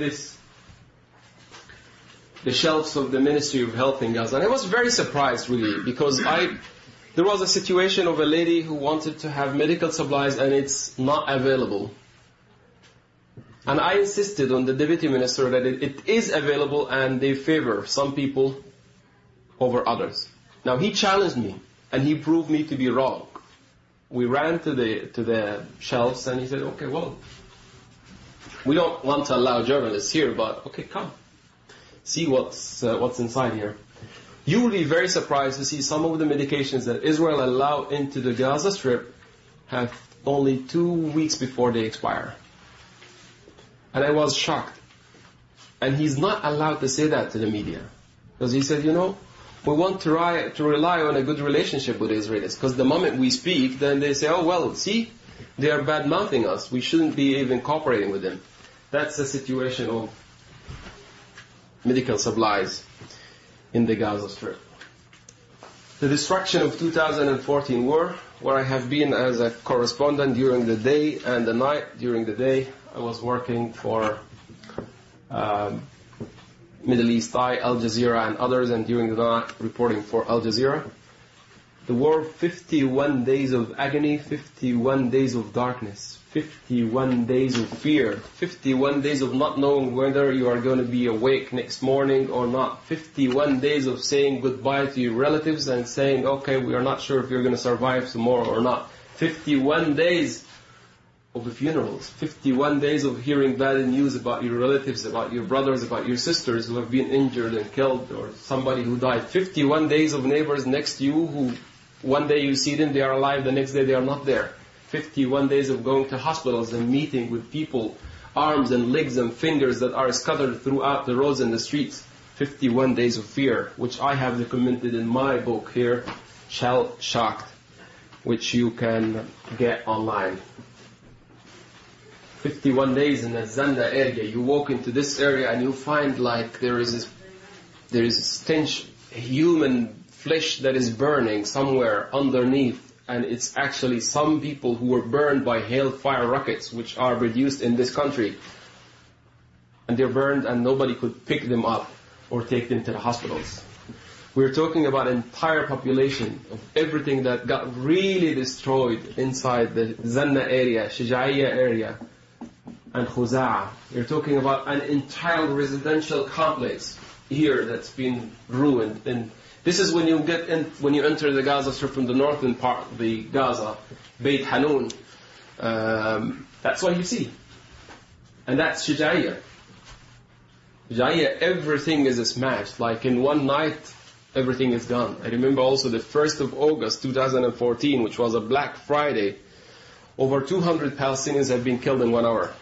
the shelves of the Ministry of Health in Gaza. And I was very surprised, really, because there was a situation of a lady who wanted to have medical supplies and it's not available. And I insisted on the Deputy Minister that it is available and they favor some people over others. Now he challenged me and he proved me to be wrong. We ran to the shelves and he said, okay, well, we don't want to allow journalists here, but okay, come. See what's inside here. You will be very surprised to see some of the medications that Israel allowed into the Gaza Strip have only 2 weeks before they expire. And I was shocked. And he's not allowed to say that to the media. Because he said, we want to rely on a good relationship with the Israelis. Because the moment we speak, then they say, oh, well, see, they are bad-mouthing us. We shouldn't be even cooperating with them. That's the situation of medical supplies in the Gaza Strip. The destruction of 2014 war, where I have been as a correspondent during the day and the night. During the day, I was working for Middle East Eye, Al Jazeera and others, and during the night reporting for Al Jazeera. The war, 51 days of agony, 51 days of darkness, 51 days of fear, 51 days of not knowing whether you are going to be awake next morning or not, 51 days of saying goodbye to your relatives and saying, okay, we are not sure if you're going to survive tomorrow or not, 51 days of the funerals, 51 days of hearing bad news about your relatives, about your brothers, about your sisters who have been injured and killed, or somebody who died, 51 days of neighbors next to you who one day you see them, they are alive, the next day they are not there. 51 days of going to hospitals and meeting with people, arms and legs and fingers that are scattered throughout the roads and the streets. 51 days of fear, which I have documented in my book here, Shell Shocked, which you can get online. 51 days in the Zanda area. You walk into this area and you find like there is a stench, human flesh that is burning somewhere underneath, and it's actually some people who were burned by hailfire rockets which are produced in this country, and they're burned and nobody could pick them up or take them to the hospitals. We're talking about an entire population of everything that got really destroyed inside the Zanna area, Shijaiya area, and Khuza'a. You're talking about an entire residential complex here that's been ruined. And this is when you enter the Gaza Strip from the northern part of the Gaza, Beit Hanun. That's what you see. And that's Shijaiya. Shijaiya, everything is smashed. Like in one night, everything is gone. I remember also the 1st of August 2014, which was a Black Friday. Over 200 Palestinians have been killed in 1 hour.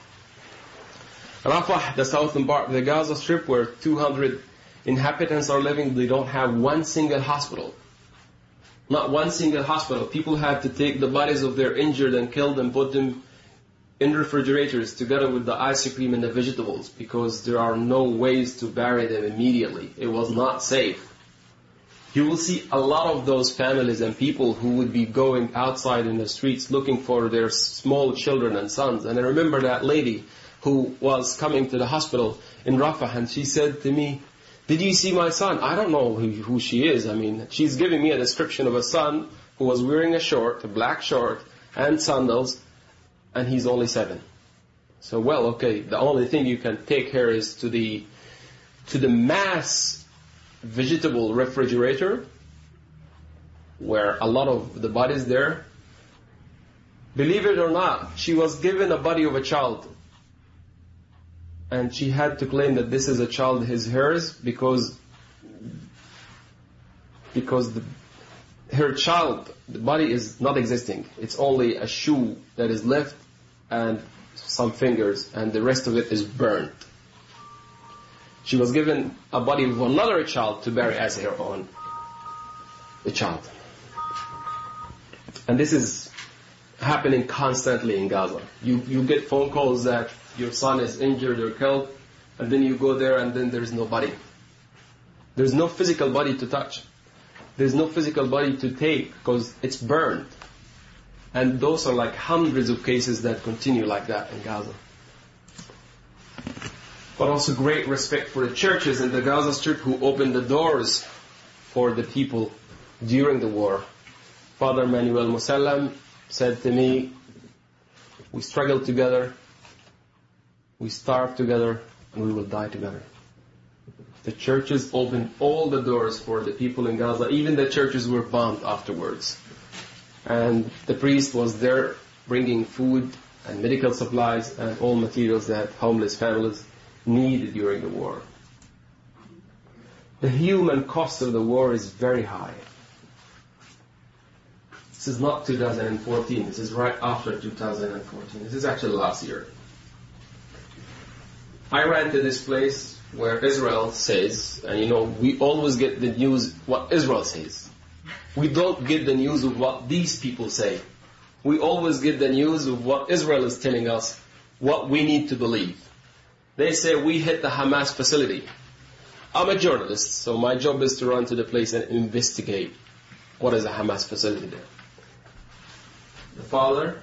Rafah, the southern part of the Gaza Strip, where 200 inhabitants are living, they don't have one single hospital. Not one single hospital. People have to take the bodies of their injured and killed and put them in refrigerators together with the ice cream and the vegetables, because there are no ways to bury them immediately. It was not safe. You will see a lot of those families and people who would be going outside in the streets looking for their small children and sons. And I remember that lady who was coming to the hospital in Rafah, and she said to me, "Did you see my son?" I don't know who she is. I mean, she's giving me a description of a son who was wearing a black short, and sandals, and he's only 7. So, well, okay, the only thing you can take here is to the mass vegetable refrigerator, where a lot of the bodies there. Believe it or not, she was given a body of a child. And she had to claim that this is a child is hers because her child, the body is not existing. It's only a shoe that is left and some fingers, and the rest of it is burned. She was given a body of another child to bury as her own child. And this is happening constantly in Gaza. You get phone calls that your son is injured or killed, and then you go there and then there's nobody. There's no physical body to touch. There's no physical body to take because it's burned. And those are like hundreds of cases that continue like that in Gaza. But also great respect for the churches in the Gaza Strip who opened the doors for the people during the war. Father Manuel Musallam said to me, we struggle together, we starve together, and we will die together. The churches opened all the doors for the people in Gaza. Even the churches were bombed afterwards. And the priest was there bringing food and medical supplies and all materials that homeless families needed during the war. The human cost of the war is very high. This is not 2014. This is right after 2014. This is actually last year. I ran to this place where Israel says, and we always get the news what Israel says. We don't get the news of what these people say. We always get the news of what Israel is telling us, what we need to believe. They say we hit the Hamas facility. I'm a journalist, so my job is to run to the place and investigate what is a Hamas facility there. The father,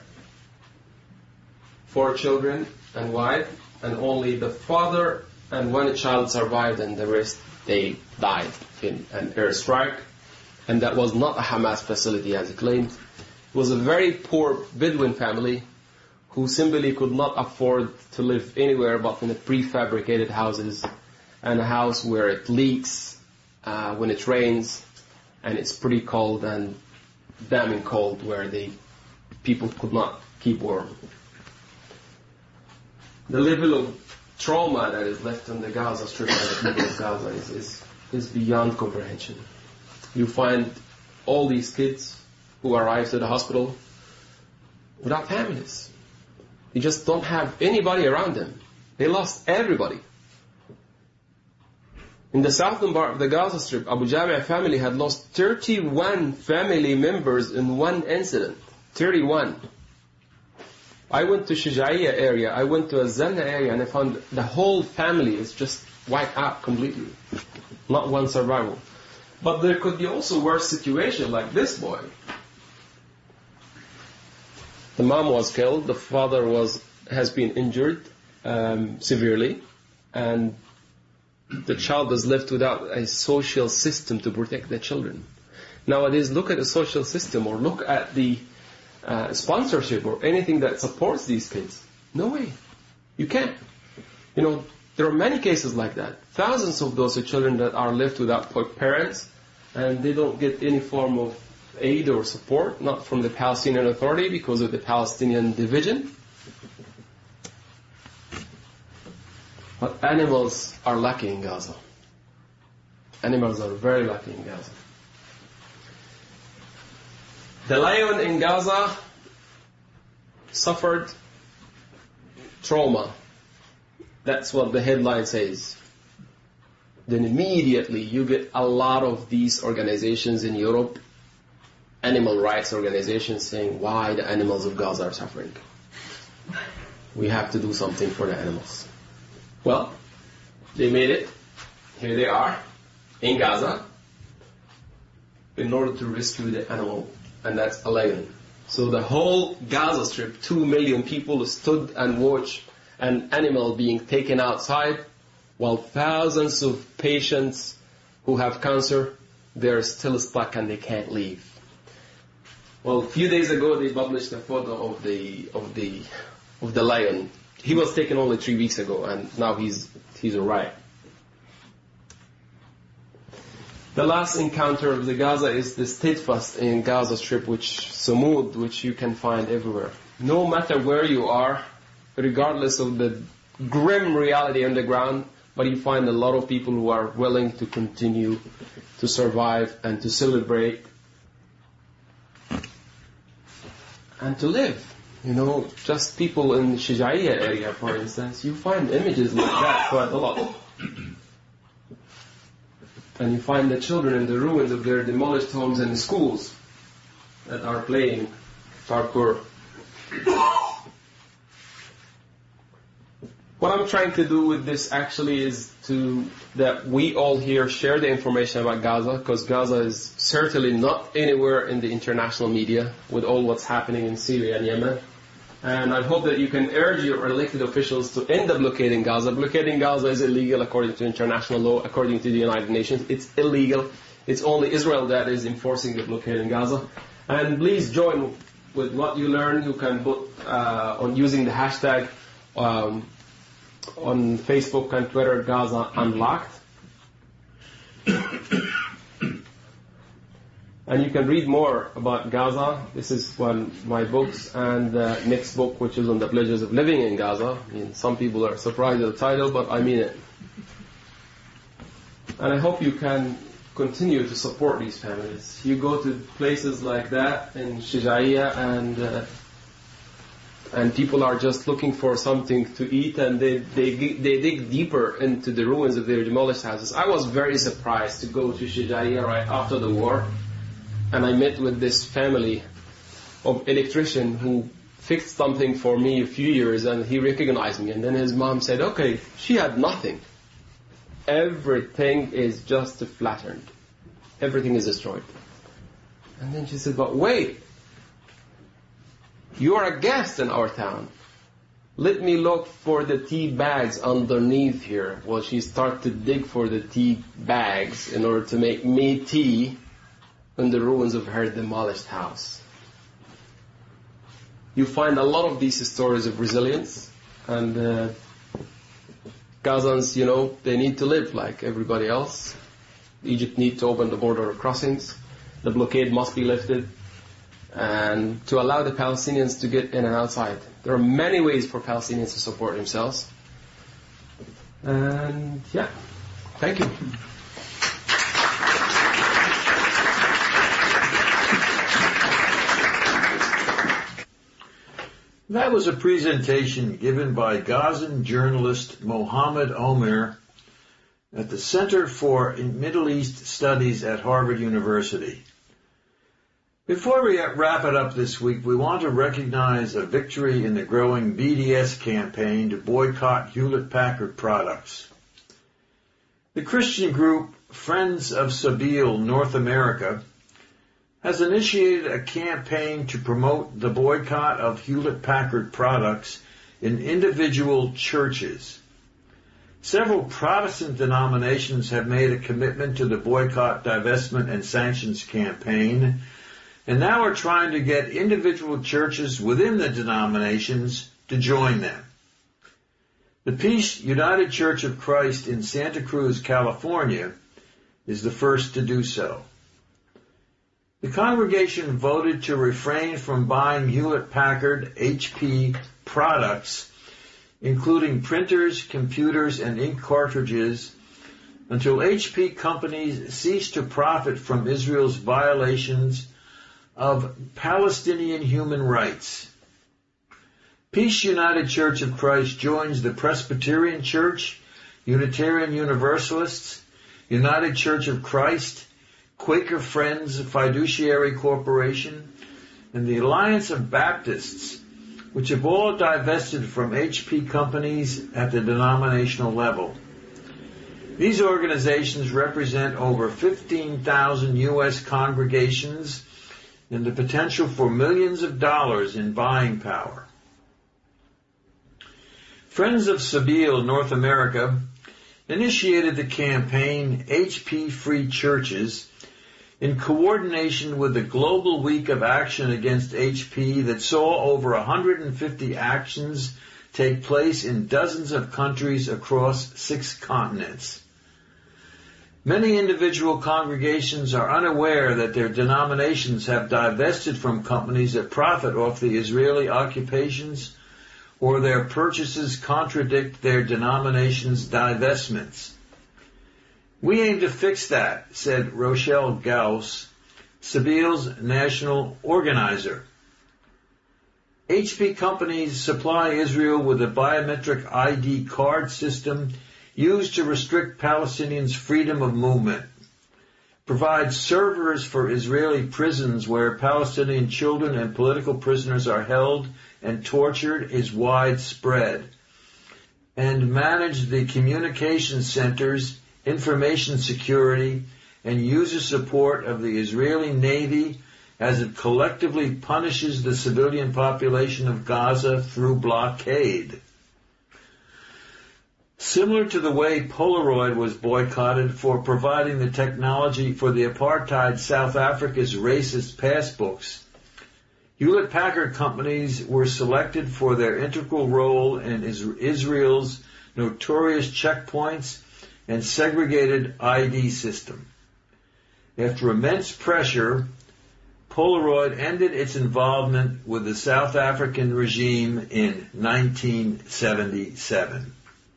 4 children and wife, and only the father and 1 child survived, and the rest, they died in an airstrike. And that was not a Hamas facility as claimed. It was a very poor Bedouin family who simply could not afford to live anywhere but in the prefabricated houses, and a house where it leaks when it rains, and it's pretty cold and damning cold where the people could not keep warm. The level of trauma that is left on the Gaza Strip by the people of Gaza is beyond comprehension. You find all these kids who arrive to the hospital without families. They just don't have anybody around them. They lost everybody. In the southern part of the Gaza Strip, Abu Jami' family had lost 31 family members in one incident. 31. I went to Shuja'iyya area, I went to Azanna area, and I found the whole family is just wiped out completely. Not one survivor. But there could be also worse situation like this boy. The mom was killed, the father has been injured severely, and the child is left without a social system to protect the children. Nowadays, look at the social system or look at the sponsorship or anything that supports these kids. No way. You can't. There are many cases like that. Thousands of those children that are left without parents, and they don't get any form of aid or support, not from the Palestinian Authority because of the Palestinian division. But animals are lucky in Gaza. Animals are very lucky in Gaza. The lion in Gaza suffered trauma. That's what the headline says. Then immediately you get a lot of these organizations in Europe, animal rights organizations, saying why the animals of Gaza are suffering. We have to do something for the animals. Well, they made it. Here they are in Gaza in order to rescue the animal, and that's a lion. So the whole Gaza Strip, 2 million people stood and watched an animal being taken outside, while thousands of patients who have cancer, they're still stuck and they can't leave. Well, a few days ago they published a photo of the lion. He was taken only 3 weeks ago, and now he's alright. The last encounter of the Gaza is the steadfast in Gaza Strip, which you can find everywhere. No matter where you are, regardless of the grim reality on the ground, but you find a lot of people who are willing to continue to survive and to celebrate and to live. Just people in the Shuja'iyya area, for instance, you find images like that quite a lot. And you find the children in the ruins of their demolished homes and schools. that are playing parkour. What I'm trying to do with this actually is that we all here share the information about Gaza, because Gaza is certainly not anywhere in the international media with all what's happening in Syria and Yemen. And I hope that you can urge your elected officials to end the blockade in Gaza. Blockading Gaza is illegal according to international law, according to the United Nations. It's illegal. It's only Israel that is enforcing the blockade in Gaza. And please join with what you learn. You can put on using the hashtag on Facebook and Twitter, Gaza Unlocked. And you can read more about Gaza. This is one of my books, and the next book, which is on the pleasures of living in Gaza. I mean, some people are surprised at the title, but I mean it. And I hope you can continue to support these families. You go to places like that in Shijaiya, and people are just looking for something to eat, and they dig deeper into the ruins of their demolished houses. I was very surprised to go to Shijaiya right after the war, and I met with this family of electrician who fixed something for me a few years, and he recognized me. And then his mom said, okay, she had nothing. Everything is just flattened. Everything is destroyed. And then she said, but wait, you are a guest in our town. Let me look for the tea bags underneath here. Well, she started to dig for the tea bags in order to make me tea in the ruins of her demolished house. You find a lot of these stories of resilience, and Gazans, they need to live like everybody else. Egypt needs to open the border crossings. The blockade must be lifted, and to allow the Palestinians to get in and outside. There are many ways for Palestinians to support themselves. And thank you. That was a presentation given by Gazan journalist Mohammed Omer at the Center for Middle East Studies at Harvard University. Before we wrap it up this week, we want to recognize a victory in the growing BDS campaign to boycott Hewlett-Packard products. The Christian group Friends of Sabeel North America has initiated a campaign to promote the boycott of Hewlett-Packard products in individual churches. Several Protestant denominations have made a commitment to the boycott, divestment, and sanctions campaign, and now are trying to get individual churches within the denominations to join them. The Peace United Church of Christ in Santa Cruz, California, is the first to do so. The congregation voted to refrain from buying Hewlett-Packard HP products, including printers, computers, and ink cartridges, until HP companies cease to profit from Israel's violations of Palestinian human rights. Peace United Church of Christ joins the Presbyterian Church, Unitarian Universalists, United Church of Christ, Quaker Friends Fiduciary Corporation, and the Alliance of Baptists, which have all divested from HP companies at the denominational level. These organizations represent over 15,000 U.S. congregations and the potential for millions of dollars in buying power. Friends of Sabeel North America initiated the campaign HP Free Churches in coordination with the Global Week of Action Against HP that saw over 150 actions take place in dozens of countries across 6 continents. Many individual congregations are unaware that their denominations have divested from companies that profit off the Israeli occupations, or their purchases contradict their denomination's divestments. We aim to fix that, said Rochelle Gauss, Sabeel's national organizer. HP companies supply Israel with a biometric ID card system used to restrict Palestinians' freedom of movement. provides servers for Israeli prisons where Palestinian children and political prisoners are held and tortured is widespread, and manage the communication centers, information security, and user support of the Israeli Navy as it collectively punishes the civilian population of Gaza through blockade. Similar to the way Polaroid was boycotted for providing the technology for the apartheid South Africa's racist passbooks, Hewlett-Packard companies were selected for their integral role in Israel's notorious checkpoints and segregated ID system. After immense pressure, Polaroid ended its involvement with the South African regime in 1977.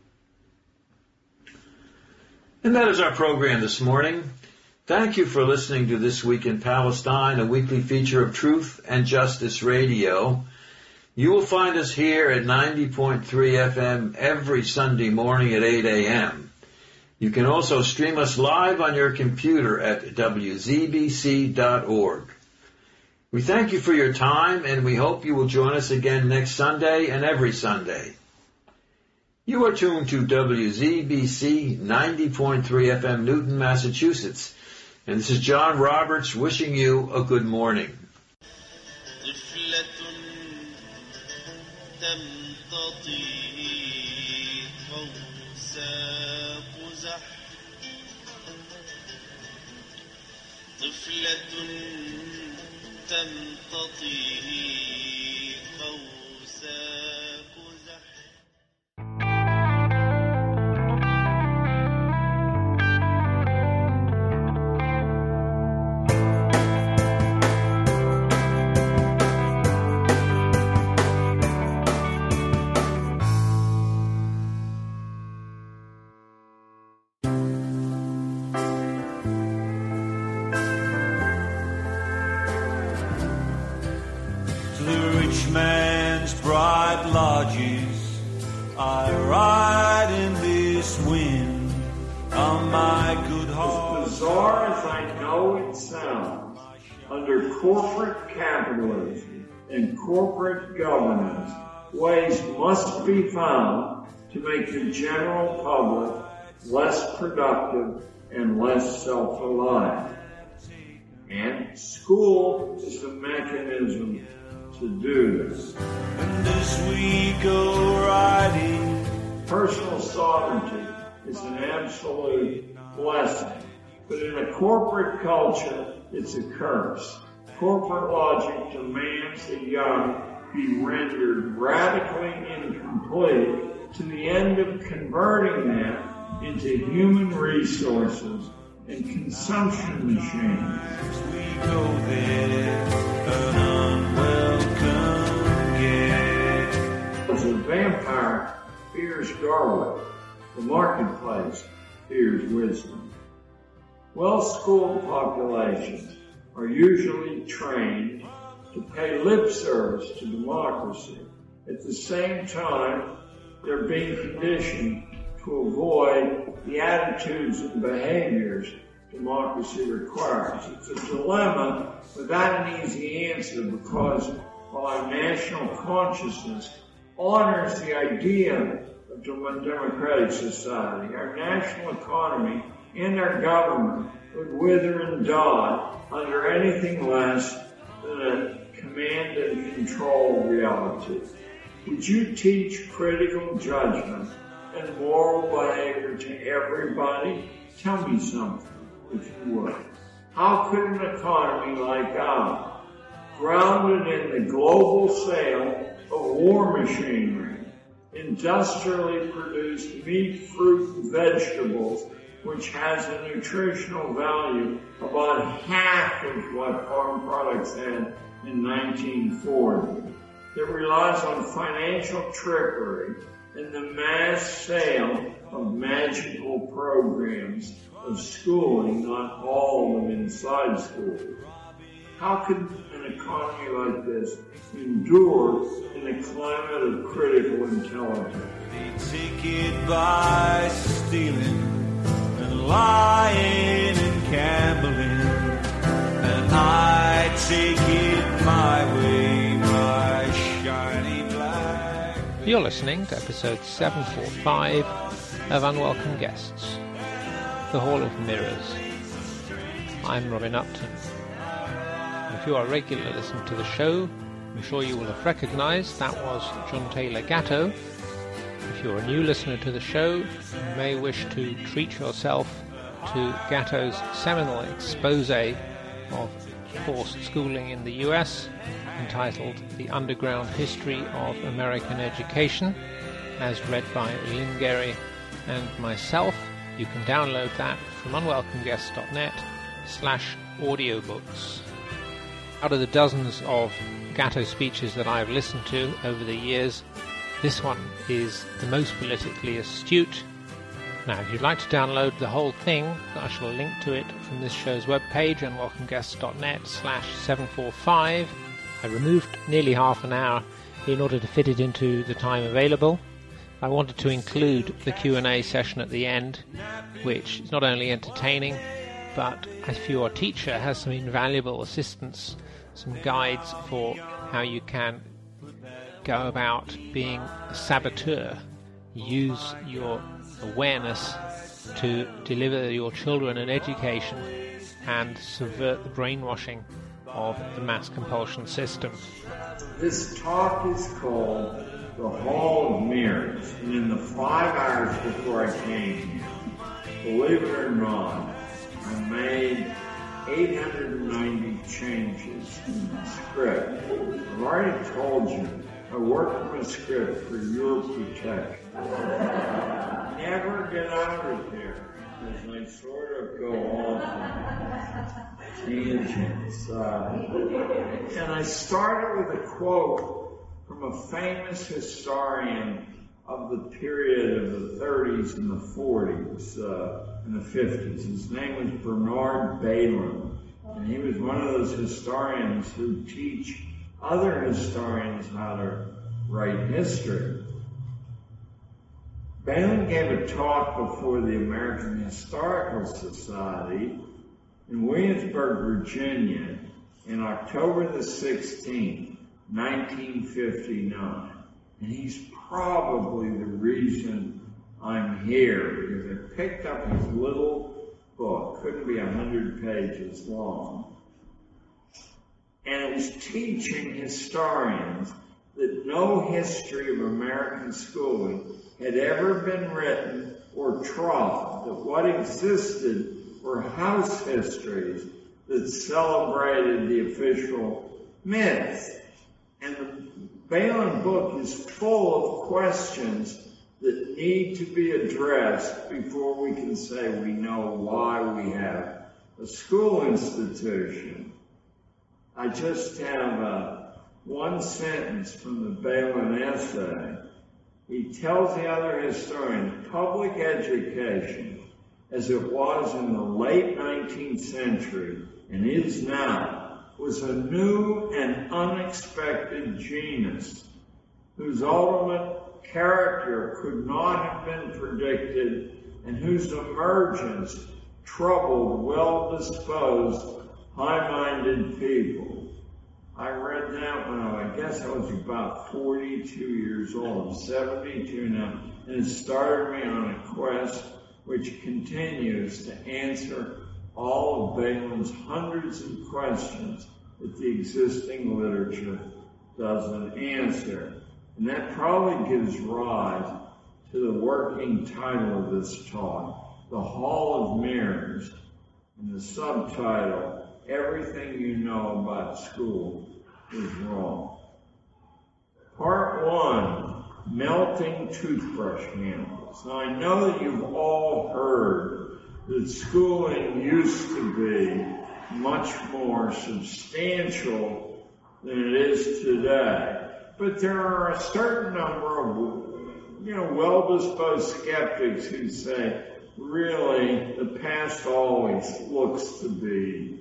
And that is our program this morning. Thank you for listening to This Week in Palestine, a weekly feature of Truth and Justice Radio. You will find us here at 90.3 FM every Sunday morning at 8 a.m. You can also stream us live on your computer at wzbc.org. We thank you for your time, and we hope you will join us again next Sunday and every Sunday. You are tuned to WZBC 90.3 FM Newton, Massachusetts. And this is John Roberts wishing you a good morning. Man's bright lodges, I ride in this wind on my good horse. As bizarre as I know it sounds, under corporate capitalism and corporate governance, ways must be found to make the general public less productive and less self-reliant. And school is the mechanism to do this. And as we go riding, personal sovereignty is an absolute blessing, but in a corporate culture, it's a curse. Corporate logic demands the young be rendered radically incomplete to the end of converting them into human resources and consumption machines. as we go there, an unwelcome guest. As a vampire fears garlic, the marketplace fears wisdom. Well-schooled populations are usually trained to pay lip service to democracy. At the same time, they're being conditioned to avoid the attitudes and behaviors democracy requires. It's a dilemma without an easy answer, because while our national consciousness honors the idea of a democratic society, our national economy and our government would wither and die under anything less than a command and control reality. Would you teach critical judgment and moral behavior to everybody? Tell me something, if you would. How could an economy like ours, grounded in the global sale of war machinery, industrially produced meat, fruit, and vegetables, which has a nutritional value about half of what farm products had in 1940, that relies on financial trickery and the mass sale of magical programs of schooling, not all of them inside schools? How could an economy like this endure in a climate of critical intelligence? They take it by stealing and lying and Camberlin, and I take it my way, my shiny black. You're listening to episode 745 of Unwelcome Guests, The Hall of Mirrors. I'm Robin Upton. If you are a regular listener to the show, I'm sure you will have recognised that was John Taylor Gatto. If you're a new listener to the show, you may wish to treat yourself to Gatto's seminal expose of forced schooling in the US, entitled The Underground History of American Education, as read by Lynn Gehry and myself. You can download that from unwelcomeguests.net/audiobooks. Out of the dozens of Gatto speeches that I've listened to over the years, this one is the most politically astute. Now, if you'd like to download the whole thing, I shall link to it from this show's webpage, unwelcomeguests.net/745. I removed nearly half an hour in order to fit it into the time available. I wanted to include the Q&A session at the end, which is not only entertaining, but if your teacher has some invaluable assistance, some guides for how you can go about being a saboteur, use your awareness to deliver your children an education and subvert the brainwashing of the mass compulsion system. This talk is called The Hall of Mirrors, and in the 5 hours before I came here, believe it or not, I made 890 changes in the script. I've already told you, I work on a script for your protection. Never get out of here, as I sort of go off on tangents. And I started with a quote from a famous historian of the period of the 30s and the 40s and the 50s. His name was Bernard Bailyn, and he was one of those historians who teach other historians how to write history. Bailyn gave a talk before the American Historical Society in Williamsburg, Virginia, in October the 16th, 1959. And he's probably the reason I'm here, because I picked up his little book, couldn't be 100 pages long, and it was teaching historians that no history of American schooling had ever been written or trod, that what existed were house histories that celebrated the official myths. And the Bailyn book is full of questions that need to be addressed before we can say we know why we have a school institution. I just have one sentence from the Bailyn essay. He tells the other historian, public education, as it was in the late 19th century and is now, was a new and unexpected genus whose ultimate character could not have been predicted and whose emergence troubled well-disposed, high-minded people. I read that when I guess I was about 42 years old. I'm 72 now, and it started me on a quest which continues to answer all of Bailyn's hundreds of questions that the existing literature doesn't answer. And that probably gives rise to the working title of this talk, The Hall of Mirrors, and the subtitle, Everything You Know About School is Wrong. Part 1, Melting Toothbrush Handles. Now, I know that you've all heard that schooling used to be much more substantial than it is today. But there are a certain number of, well-disposed skeptics who say, really, the past always looks to be,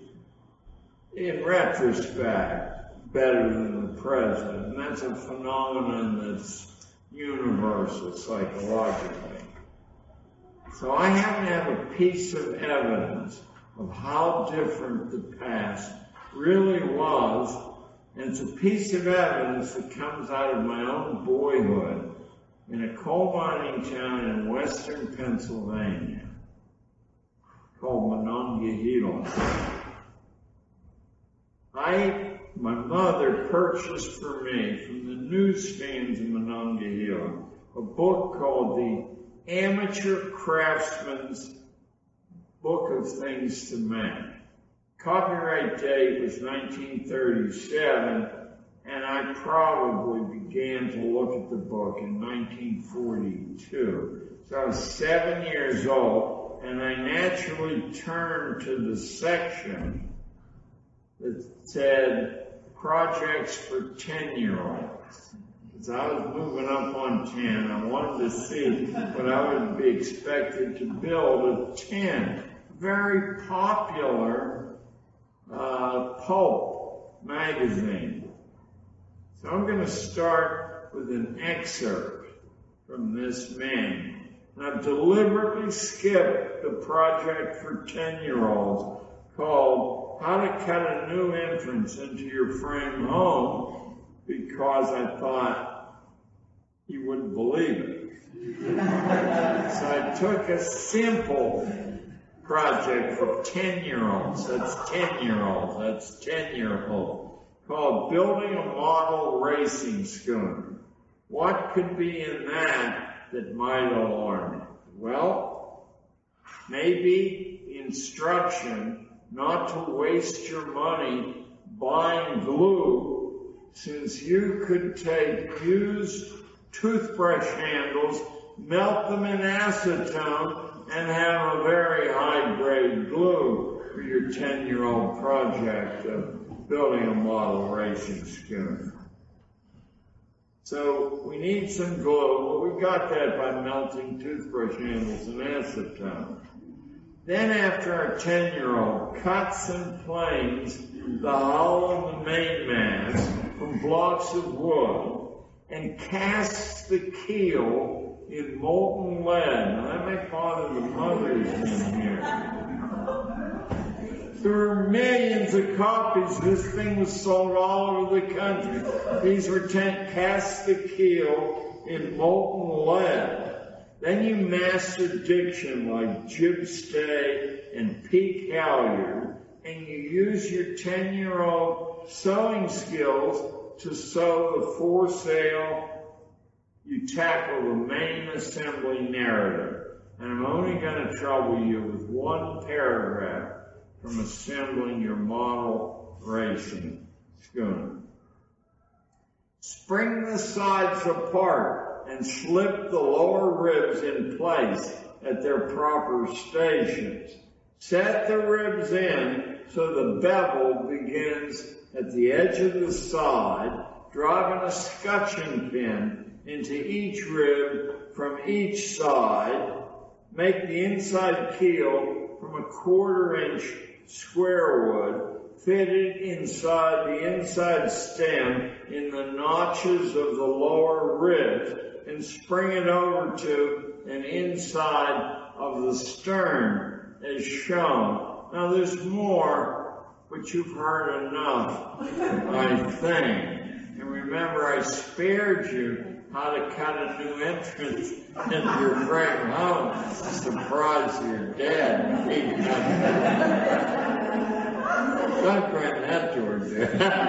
in retrospect, better than the present. And that's a phenomenon that's universal psychologically. So I happen to have a piece of evidence of how different the past really was, and it's a piece of evidence that comes out of my own boyhood in a coal mining town in western Pennsylvania called Monongahela. My mother purchased for me from the newsstands in Monongahela a book called The Amateur Craftsman's Book of Things to Make. Copyright date was 1937, and I probably began to look at the book in 1942. So I was 7 years old, and I naturally turned to the section that said projects for 10-year-olds. As I was moving up on 10, I wanted to see what I would be expected to build at 10. Very popular pulp magazine. So I'm going to start with an excerpt from this manual. And I've deliberately skipped the project for 10-year-olds called How to Cut a New Entrance into Your Frame Home, because I thought you wouldn't believe it. So I took a simple project for 10-year-olds. That's 10-year-olds. That's 10-year-old. Called Building a Model Racing Schooner. What could be in that might alarm you? Well, maybe instruction not to waste your money buying glue, since you could take used toothbrush handles, melt them in acetone, and have a very high-grade glue for your 10-year-old project of building a model racing schooner. So we need some glue, but we got that by melting toothbrush handles in acetone. Then after our 10-year-old cuts and planes the hull and the mainmast from blocks of wood and casts the keel in molten lead. Now that may bother the mothers in here. There were millions of copies. This thing was sold all over the country. These were cast the keel in molten lead. Then you master diction like jib stay and peak halyard, and you use your 10-year-old sewing skills to sew the foresail. You tackle the main assembly narrative. And I'm only going to trouble you with one paragraph from assembling your model racing schooner. Spring the sides apart and slip the lower ribs in place at their proper stations. Set the ribs in so the bevel begins at the edge of the side, driving a scutcheon pin into each rib from each side. Make the inside keel from a 1/4 inch square wood fitted inside the inside stem in the notches of the lower ribs, and spring it over to an inside of the stern as shown. Now there's more, but you've heard enough, I think. And remember, I spared you how to cut a new entrance into your frame home. Surprise your dad. Don't bring that towards you.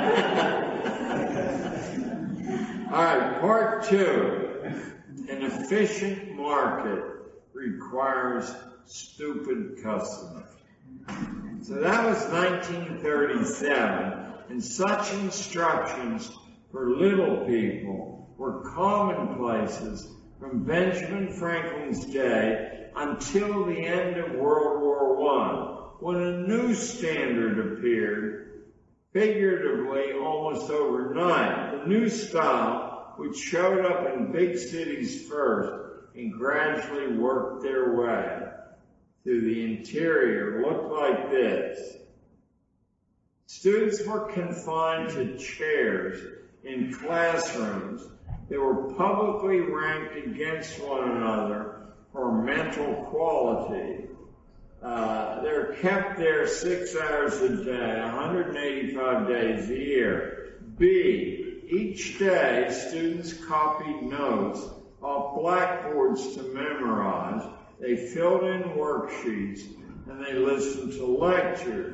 All right, part 2. An efficient market requires stupid customers. So that was 1937, and such instructions for little people were commonplaces from Benjamin Franklin's day until the end of World War I, when a new standard appeared, figuratively almost overnight. The new style, which showed up in big cities first and gradually worked their way through the interior, looked like this. Students were confined to chairs in classrooms. They were publicly ranked against one another for mental quality. They're kept there 6 hours a day, 185 days a year. B, each day students copied notes off blackboards to memorize. They filled in worksheets and they listened to lectures.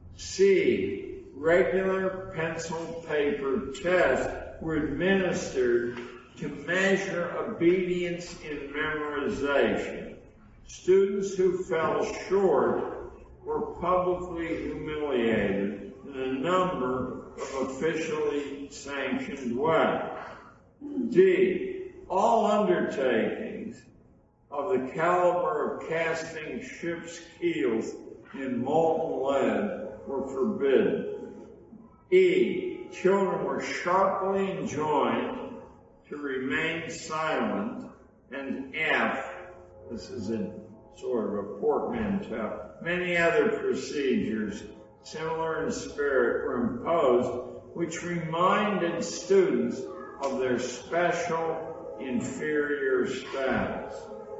C, regular pencil paper tests were administered to measure obedience in memorization. Students who fell short were publicly humiliated in a number of officially sanctioned ways. D, all undertakings of the caliber of casting ships' keels in molten lead were forbidden. E, children were sharply enjoined to remain silent. And F, this is a sort of a portmanteau, many other procedures similar in spirit were imposed, which reminded students of their special inferior status.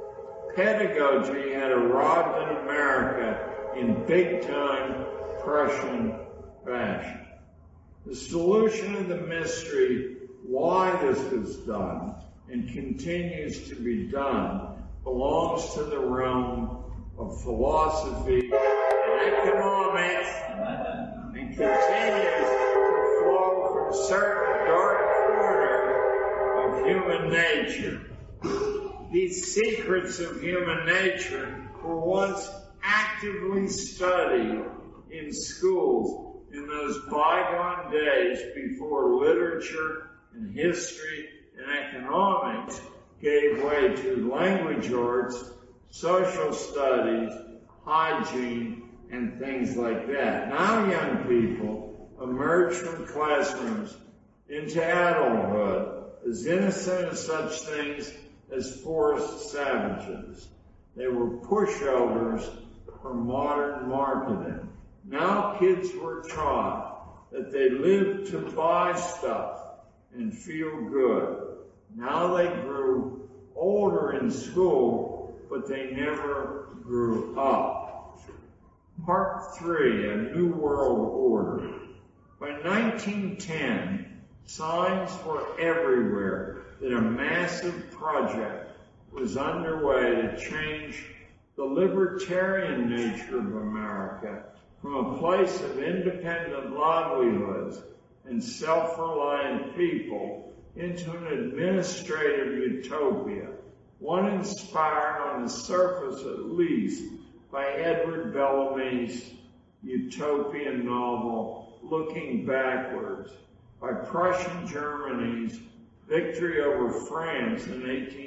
Pedagogy had arrived in America in big-time Prussian fashion. The solution of the mystery why this was done and continues to be done belongs to the realm of philosophy and economics and continues to flow from certain dark corner of human nature. These secrets of human nature were once actively studied in schools in those bygone days before literature and history and economics gave way to language arts, social studies, hygiene, and things like that. Now young people emerge from classrooms into adulthood as innocent of such things as forest savages. They were pushovers for modern marketing. Now kids were taught that they lived to buy stuff and feel good. Now they grew older in school, but they never grew up. Part 3, A New World Order. By 1910, signs were everywhere that a massive project was underway to change the libertarian nature of America from a place of independent livelihoods and self-reliant people into an administrative utopia, one inspired on the surface at least by Edward Bellamy's utopian novel, Looking Backwards, by Prussian Germany's victory over France in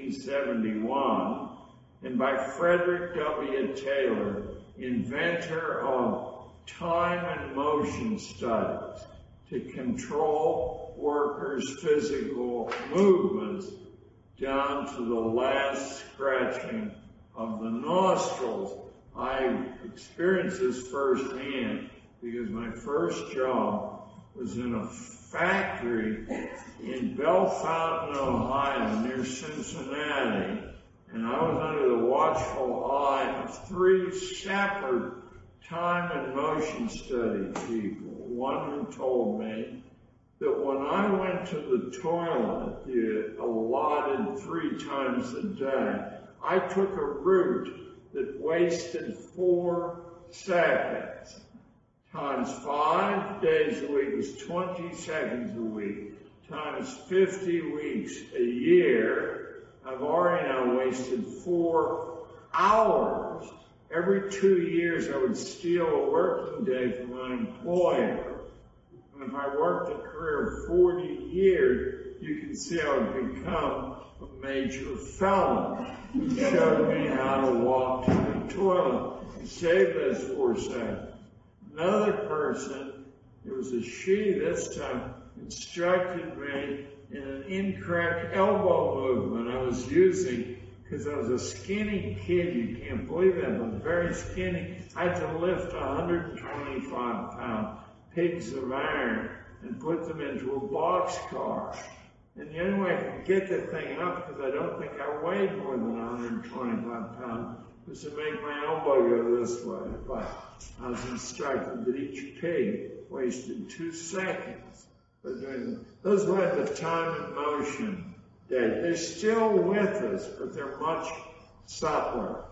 1871, and by Frederick W. Taylor, inventor of time and motion studies, to control workers' physical movements down to the last scratching of the nostrils. I experienced this firsthand because my first job was in a factory in Bellefontaine, Ohio, near Cincinnati, and I was under the watchful eye of 3 separate time and motion study people. One who told me that when I went to the toilet, the allotted 3 times a day, I took a route that wasted 4 seconds. Times 5 days a week is 20 seconds a week. Times 50 weeks a year, I've already now wasted 4 hours. Every 2 years, I would steal a working day from my employer. And if I worked a career of 40 years, you can see I would become a major felon. He showed me how to walk to the toilet and save those 4 seconds. Another person, it was a she this time, instructed me in an incorrect elbow movement I was using because I was a skinny kid. You can't believe that, but very skinny. I had to lift 125-pound pigs of iron and put them into a boxcar. And the only way I could get the thing up, because I don't think I weighed more than 125 pounds, was to make my elbow go this way, but I was instructed that each pig wasted 2 seconds by doing that. Those were the time and motion days. They're still with us, but they're much subtler.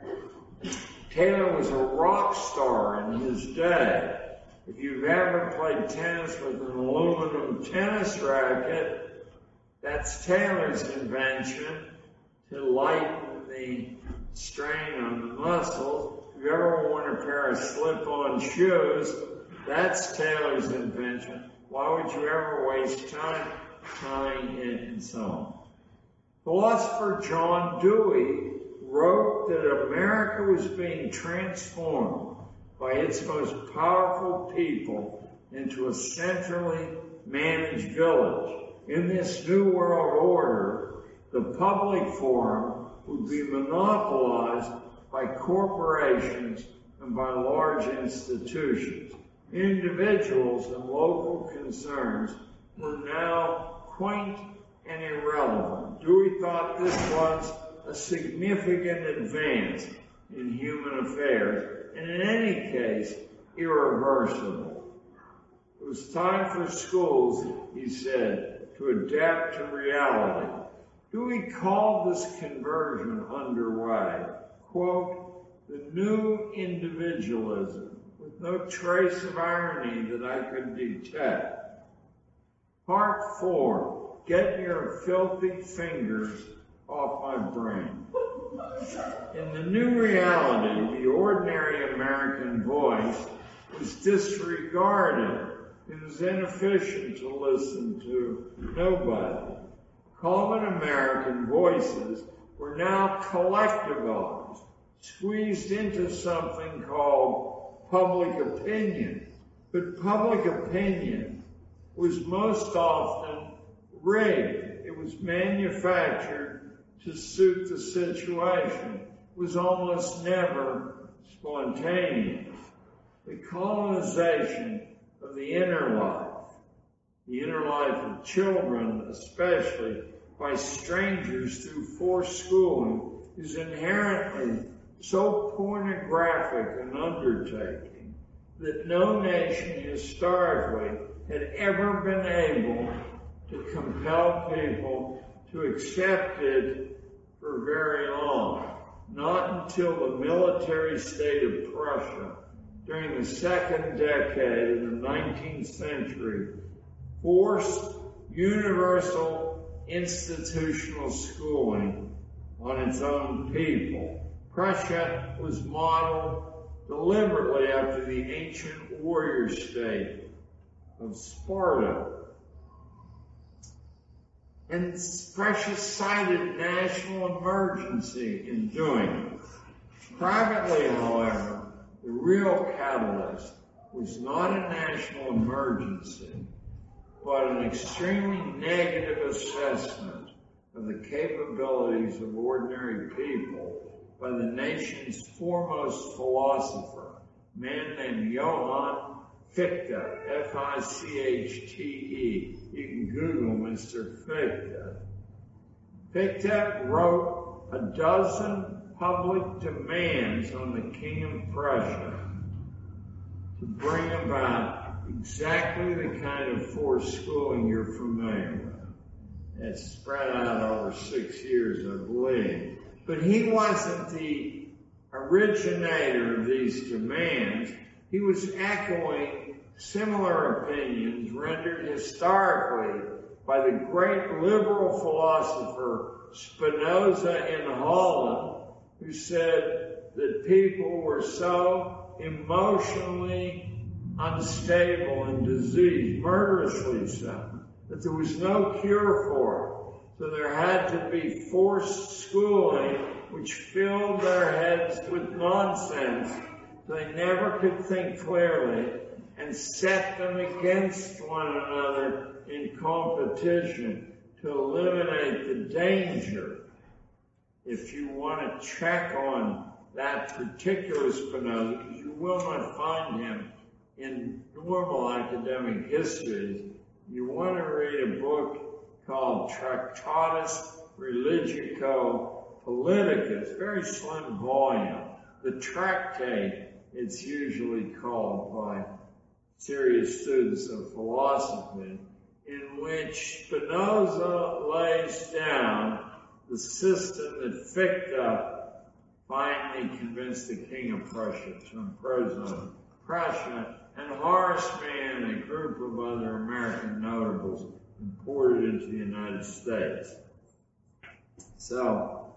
Taylor was a rock star in his day. If you've ever played tennis with an aluminum tennis racket, that's Taylor's invention to lighten the strain on the muscles. If you ever worn a pair of slip-on shoes, that's Taylor's invention. Why would you ever waste time tying it and so on? Philosopher John Dewey wrote that America was being transformed by its most powerful people into a centrally managed village. In this new world order, the public forum would be monopolized by corporations and by large institutions. Individuals and local concerns were now quaint and irrelevant. Dewey thought this was a significant advance in human affairs, and in any case, irreversible. It was time for schools, he said, to adapt to reality. Dewey called this conversion underway, quote, the new individualism, with no trace of irony that I could detect. Part 4, get your filthy fingers off my brain. In the new reality, the ordinary American voice was disregarded. It was inefficient to listen to nobody. Common American voices were now collectivized, squeezed into something called public opinion. But public opinion was most often rigged. It was manufactured to suit the situation. It was almost never spontaneous. The colonization of the inner life of children especially, by strangers through forced schooling, is inherently so pornographic an undertaking that no nation historically had ever been able to compel people to accept it for very long. Not until the military state of Prussia during the second decade of the 19th century forced universal institutional schooling on its own people. Prussia was modeled deliberately after the ancient warrior state of Sparta. And Prussia cited national emergency in doing it. Privately, however, the real catalyst was not a national emergency, but an extremely negative assessment of the capabilities of ordinary people by the nation's foremost philosopher, a man named Johann Fichte, F-I-C-H-T-E. You can Google Mr. Fichte. Fichte wrote a dozen public demands on the King of Prussia to bring about exactly the kind of forced schooling you're familiar with. It's spread out over 6 years, I believe. But he wasn't the originator of these demands. He was echoing similar opinions rendered historically by the great liberal philosopher Spinoza in Holland, who said that people were so emotionally unstable and diseased, murderously so, that there was no cure for it. So there had to be forced schooling which filled their heads with nonsense so they never could think clearly and set them against one another in competition to eliminate the danger. If you want to check on that particular Spinoza, because you will not find him in normal academic histories, you want to read a book called Tractatus Religico Politicus, very slim volume. The Tractate, it's usually called by serious students of philosophy, in which Spinoza lays down the system that Fichte finally convinced the King of Prussia to imprison Prussia, and Horace Mann and a group of other American notables imported into the United States. So,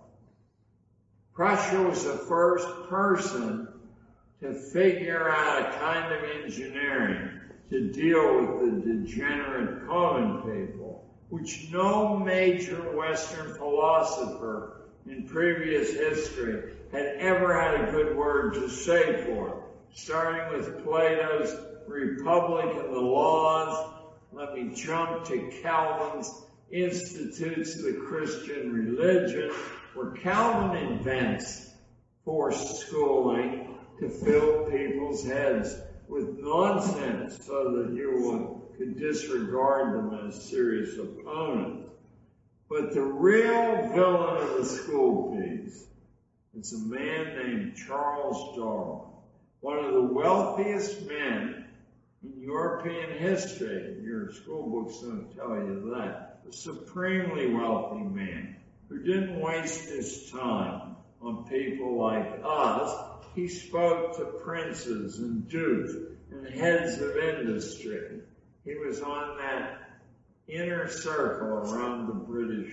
Prussia was the first person to figure out a kind of engineering to deal with the degenerate common people, which no major Western philosopher in previous history had ever had a good word to say for, starting with Plato's Republic and the Laws. Let me jump to Calvin's Institutes of the Christian Religion, where Calvin invents forced schooling to fill people's heads with nonsense so that you could disregard them as serious opponents. But the real villain of the school piece is a man named Charles Darwin, one of the wealthiest men in European history. Your school books don't tell you that. A supremely wealthy man who didn't waste his time on people like us. He spoke to princes and dukes and heads of industry. He was on that inner circle around the British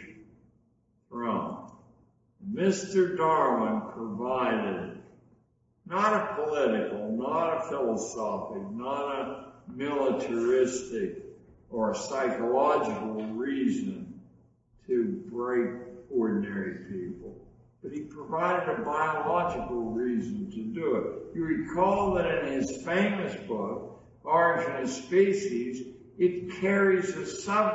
throne. Mr. Darwin provided not a political, not a philosophical, not a militaristic or psychological reason to break ordinary people, but he provided a biological reason to do it. You recall that in his famous book, Origin of Species, it carries a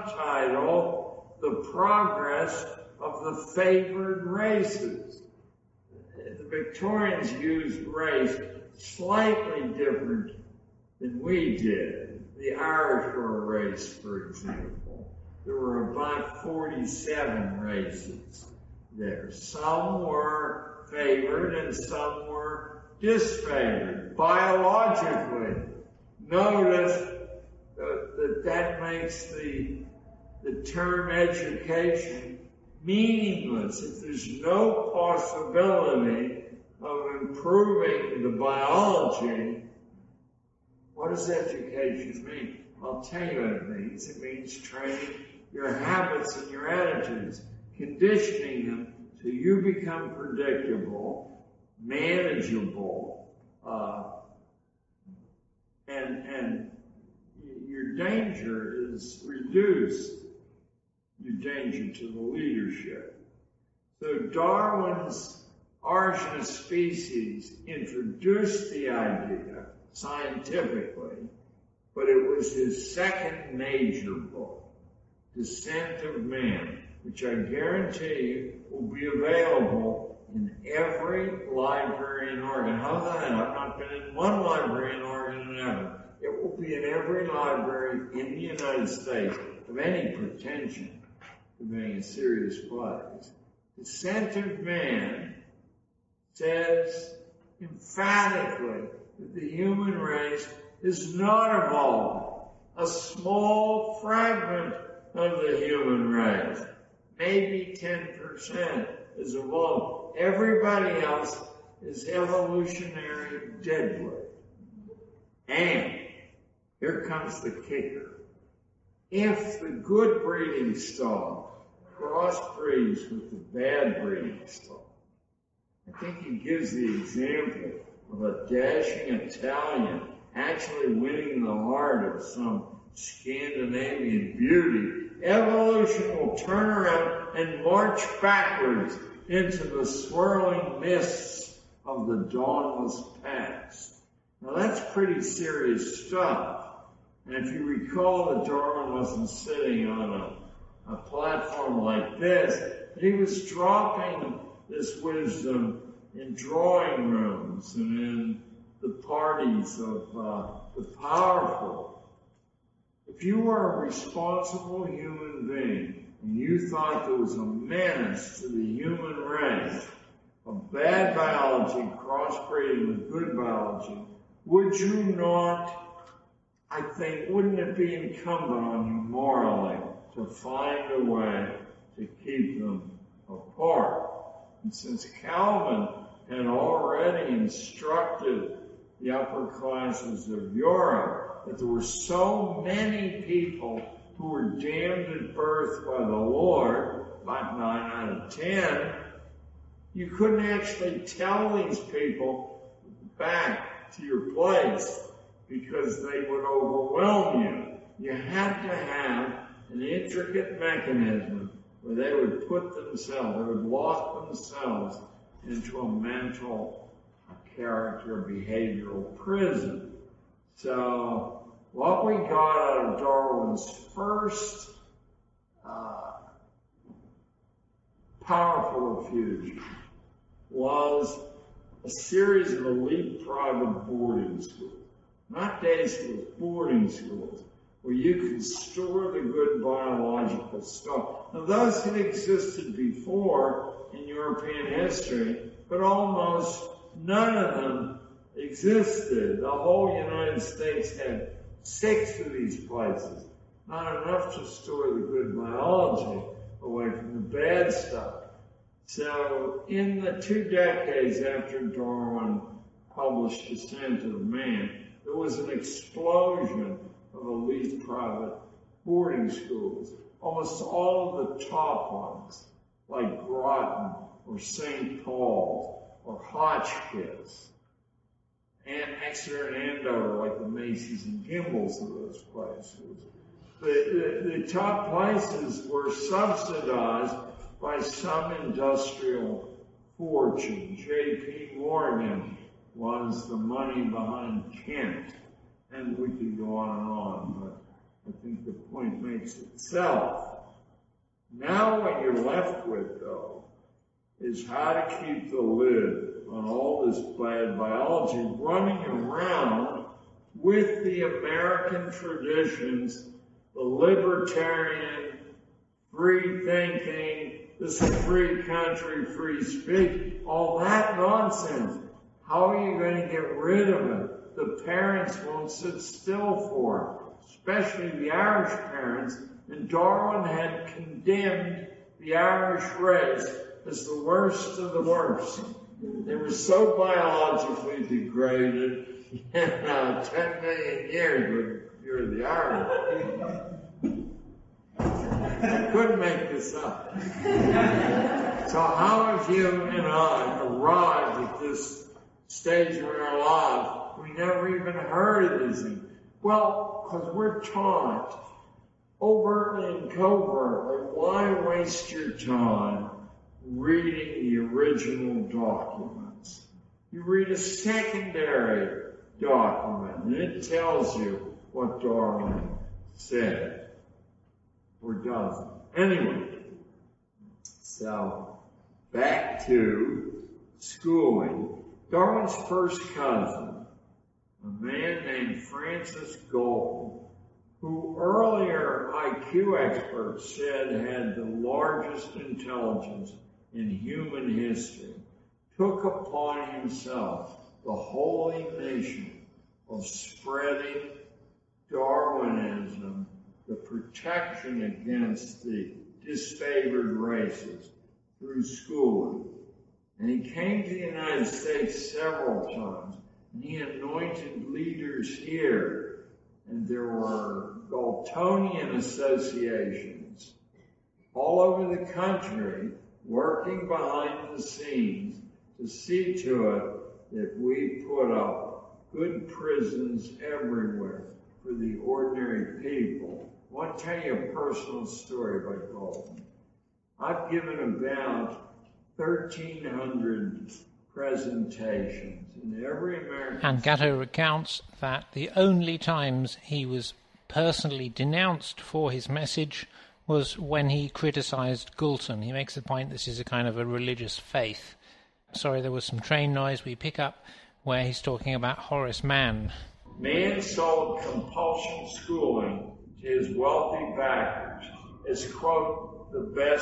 subtitle, The Progress of the Favored Races. The Victorians used race slightly different than we did. The Irish were a race, for example. There were about 47 races there. Some were favored and some were disfavored. Biologically, notice that makes the term education meaningless. If there's no possibility of improving the biology, what does education mean? I'll tell you what it means. It means training your habits and your attitudes, conditioning them so you become predictable, manageable, and your danger is reduced. Your danger to the leadership. So Darwin's Origin of Species introduced the idea scientifically, but it was his second major book, Descent of Man, which I guarantee you will be available in every library in Oregon. How's that? I've not been in one library in Oregon ever. It will be in every library in the United States of any pretension to being a serious place. Descent of Man says emphatically that the human race is not evolving. A small fragment of the human race, maybe 10%, is evolved. Everybody else is evolutionary deadwood. And here comes the kicker. If the good breeding stock crossbreeds with the bad breeding stock, I think he gives the example of a dashing Italian actually winning the heart of some Scandinavian beauty. Evolution will turn around and march backwards into the swirling mists of the dawnless past. Now that's pretty serious stuff. And if you recall that Darwin wasn't sitting on a platform like this, but he was dropping this wisdom in drawing rooms and in the parties of the powerful. If you were a responsible human being and you thought there was a menace to the human race, bad biology crossbreeding with good biology, would you not, I think, wouldn't it be incumbent on you morally to find a way to keep them apart? And since Calvin had already instructed the upper classes of Europe that there were so many people who were damned at birth by the Lord, about 9 out of 10, you couldn't actually tell these people back to your place because they would overwhelm you. You had to have an intricate mechanism where they would put themselves, they would lock themselves into a mental, character, behavioral prison. So what we got out of Darwin's first powerful effusion was a series of elite private boarding schools, not day schools, boarding schools, where you could store the good biological stuff. Now, those had existed before in European history, but almost none of them existed. The whole United States had 6 of these places, not enough to store the good biology away from the bad stuff. So in the 2 decades after Darwin published Descent of Man, there was an explosion of elite private boarding schools. Almost all of the top ones, like Groton or St. Paul's or Hotchkiss, and Exeter and Andover, like the Macy's and Gimbels of those places. The top places were subsidized by some industrial fortune. J.P. Morgan was the money behind Kent. And we could go on, but I think the point makes itself. Now what you're left with, though, is how to keep the lid on all this bad biology running around with the American traditions, the libertarian, free thinking, this is a free country, free speech, all that nonsense. How are you going to get rid of it? The parents won't sit still for it, especially the Irish parents. And Darwin had condemned the Irish race as the worst of the worst. They were so biologically degraded, 10 million years you're the Irish. I couldn't make this up. So how have you and I arrived at this stage in our lives? We never even heard of these things. Well, because we're taught overtly and covertly, why waste your time reading the original documents? You read a secondary document, and it tells you what Darwin said, or doesn't. Anyway, so back to schooling. Darwin's first cousin, a man named Francis Galton, who earlier IQ experts said had the largest intelligence in human history, took upon himself the holy mission of spreading Darwinism, the protection against the disfavored races, through schooling. And he came to the United States several times, and he anointed leaders here. And there were Galtonian associations all over the country working behind the scenes to see to it that we put up good prisons everywhere for the ordinary people. I want to tell you a personal story about Galton. I've given about 1,300 presentations in every American... And Gatto recounts that the only times he was personally denounced for his message was when he criticized Galton. He makes the point this is a kind of a religious faith. Sorry, there was some train noise. We pick up where he's talking about Horace Mann. Mann sold compulsion schooling to his wealthy backers as, quote, the best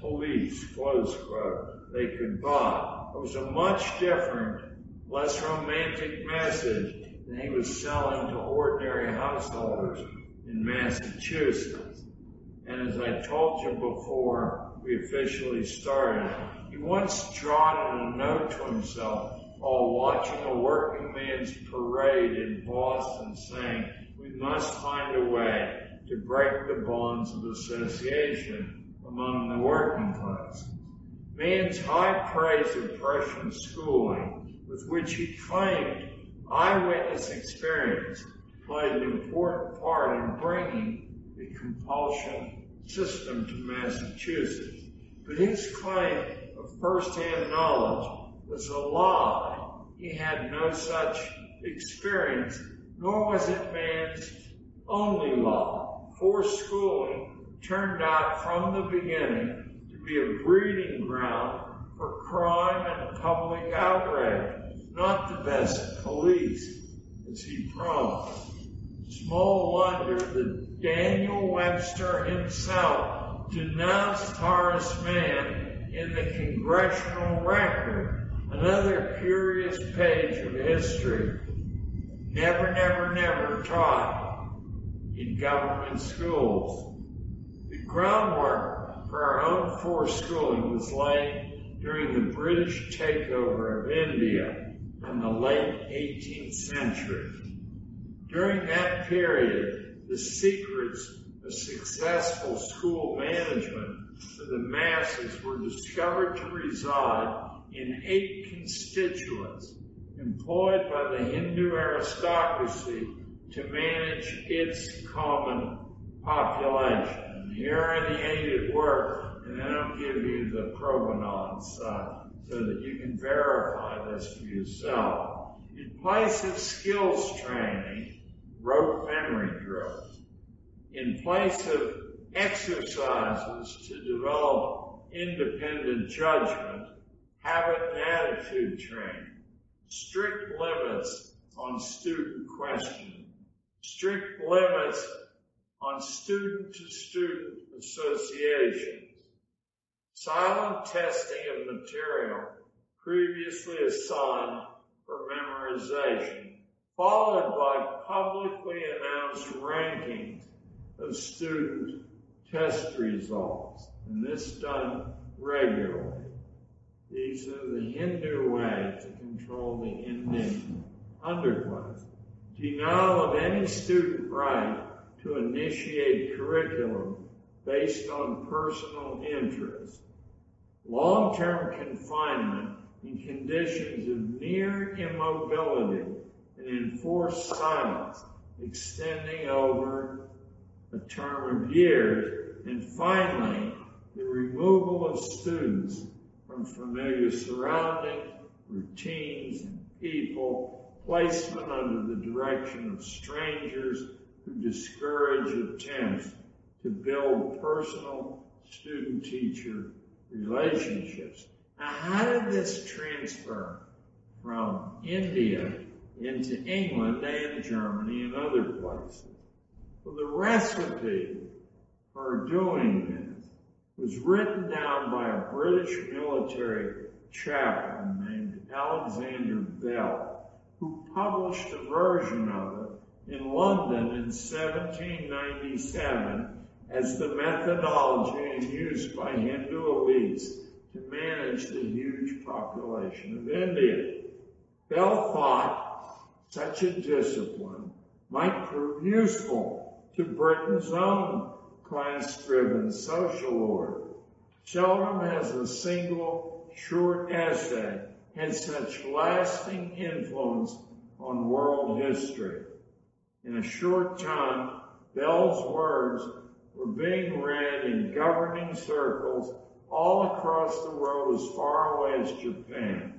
police, close quote, they could buy. It was a much different, less romantic message than he was selling to ordinary householders in Massachusetts. And as I told you before we officially started, he once jotted a note to himself while watching a working man's parade in Boston saying, "We must find a way to break the bonds of association among the working classes." Mann's high praise of Prussian schooling, with which he claimed eyewitness experience, played an important part in bringing the compulsion system to Massachusetts. But his claim of first-hand knowledge was a lie. He had no such experience, nor was it Mann's only lie. Forced schooling turned out from the beginning to be a breeding ground for crime and public outrage, not the best police, as he promised. Small wonder that Daniel Webster himself denounced Horace Mann in the Congressional Record, another curious page of history, never, never, never taught in government schools. The groundwork for our own forced schooling was laid during the British takeover of India in the late 18th century. During that period, the secrets of successful school management for the masses were discovered to reside in 8 constituents employed by the Hindu aristocracy to manage its common population. Here are the 8 at work, and then I'll give you the provenance so that you can verify this for yourself. In place of skills training, rote memory drills. In place of exercises to develop independent judgment, habit and attitude training. Strict limits on student questioning. Strict limits on student-to-student associations. Silent testing of material previously assigned for memorization, followed by publicly announced rankings of student test results, and this done regularly. These are the Hindu way to control the Indian underclass. Denial of any student right to initiate curriculum based on personal interest. Long-term confinement in conditions of near immobility and enforced silence extending over a term of years. And finally, the removal of students from familiar surroundings, routines, and people, placement under the direction of strangers who discourage attempts to build personal student-teacher relationships. Now, how did this transfer from India into England and Germany and other places? Well, the recipe for doing this was written down by a British military chaplain named Alexander Bell, who published a version of it in London in 1797 as the methodology used by Hindu elites to manage the huge population of India. Bell thought such a discipline might prove useful to Britain's own class-driven social order. Seldom has a single short essay had such lasting influence on world history. In a short time, Bell's words were being read in governing circles all across the world as far away as Japan.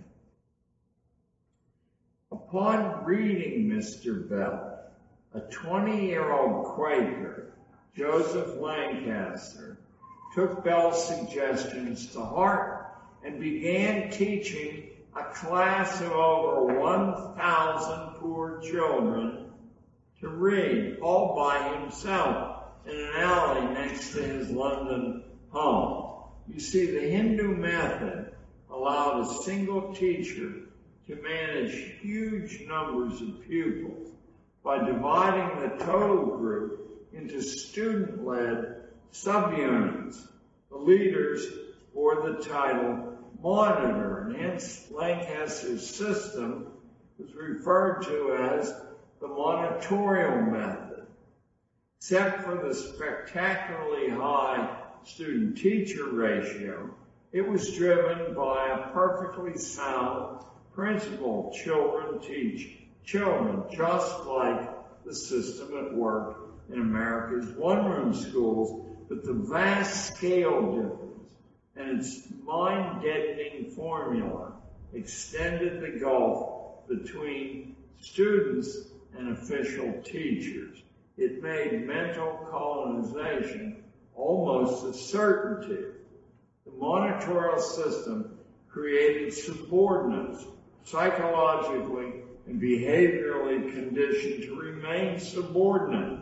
Upon reading Mr. Bell, a 20-year-old Quaker, Joseph Lancaster, took Bell's suggestions to heart and began teaching a class of over 1,000 poor children to read, all by himself, in an alley next to his London home. You see, the Hindu method allowed a single teacher to manage huge numbers of pupils by dividing the total group into student-led subunits. The leaders bore the title monitor, and hence Lancaster's system was referred to as the monitorial method. Except for the spectacularly high student-teacher ratio, it was driven by a perfectly sound principle: children teach children, just like the system at work in America's one-room schools, but the vast scale difference and its mind-deadening formula extended the gulf between students and official teachers. It made mental colonization almost a certainty. The monitorial system created subordinates, psychologically and behaviorally conditioned to remain subordinate.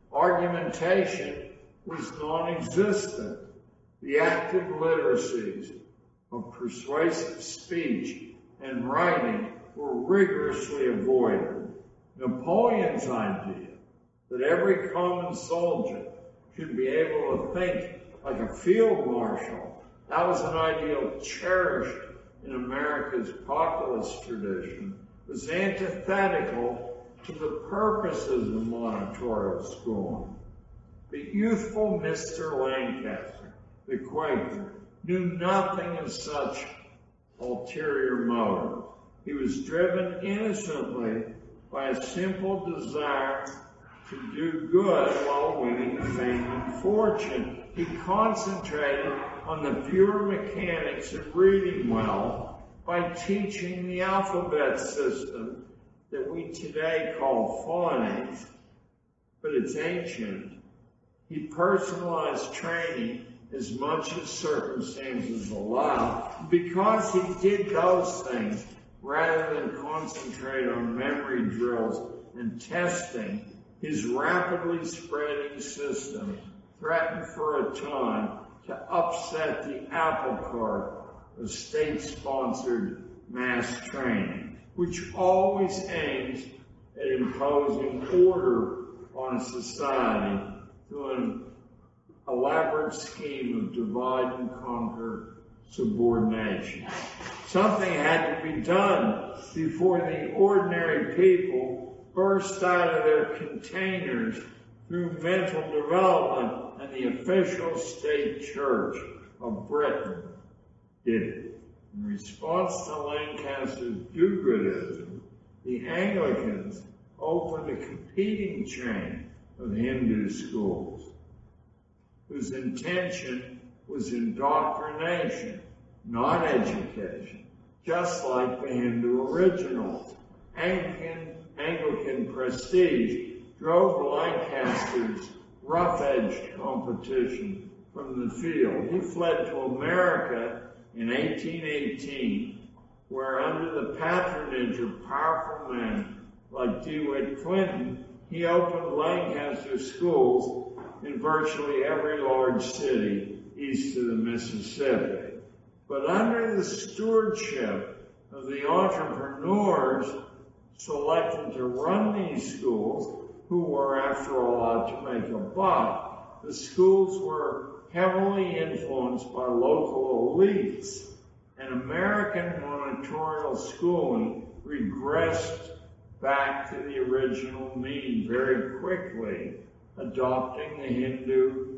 Argumentation was non-existent. The active literacies of persuasive speech and writing were rigorously avoided. Napoleon's idea that every common soldier should be able to think like a field marshal, that was an ideal cherished in America's populist tradition, was antithetical to the purposes of monitorial schooling. But youthful Mr. Lancaster, the Quaker, knew nothing of such ulterior motives. He was driven innocently by a simple desire to do good while winning fame and fortune. He concentrated on the pure mechanics of reading well by teaching the alphabet system that we today call phonics, but it's ancient. He personalized training as much as circumstances allowed. Because he did those things, rather than concentrate on memory drills and testing, his rapidly spreading system threatened for a time to upset the apple cart of state-sponsored mass training, which always aims at imposing order on a society through an elaborate scheme of divide and conquer subordination. Something had to be done before the ordinary people burst out of their containers through mental development, and the official state church of Britain did it. In response to Lancaster's do-goodism, the Anglicans opened a competing chain of Hindu schools whose intention was indoctrination, not education, just like the Hindu originals. Anglican prestige drove Lancaster's rough-edged competition from the field. He fled to America in 1818, where under the patronage of powerful men like DeWitt Clinton, he opened Lancaster schools in virtually every large city east of the Mississippi. But under the stewardship of the entrepreneurs selected to run these schools, who were, after all, out to make a buck, the schools were heavily influenced by local elites, and American monitorial schooling regressed back to the original mean very quickly, adopting the Hindu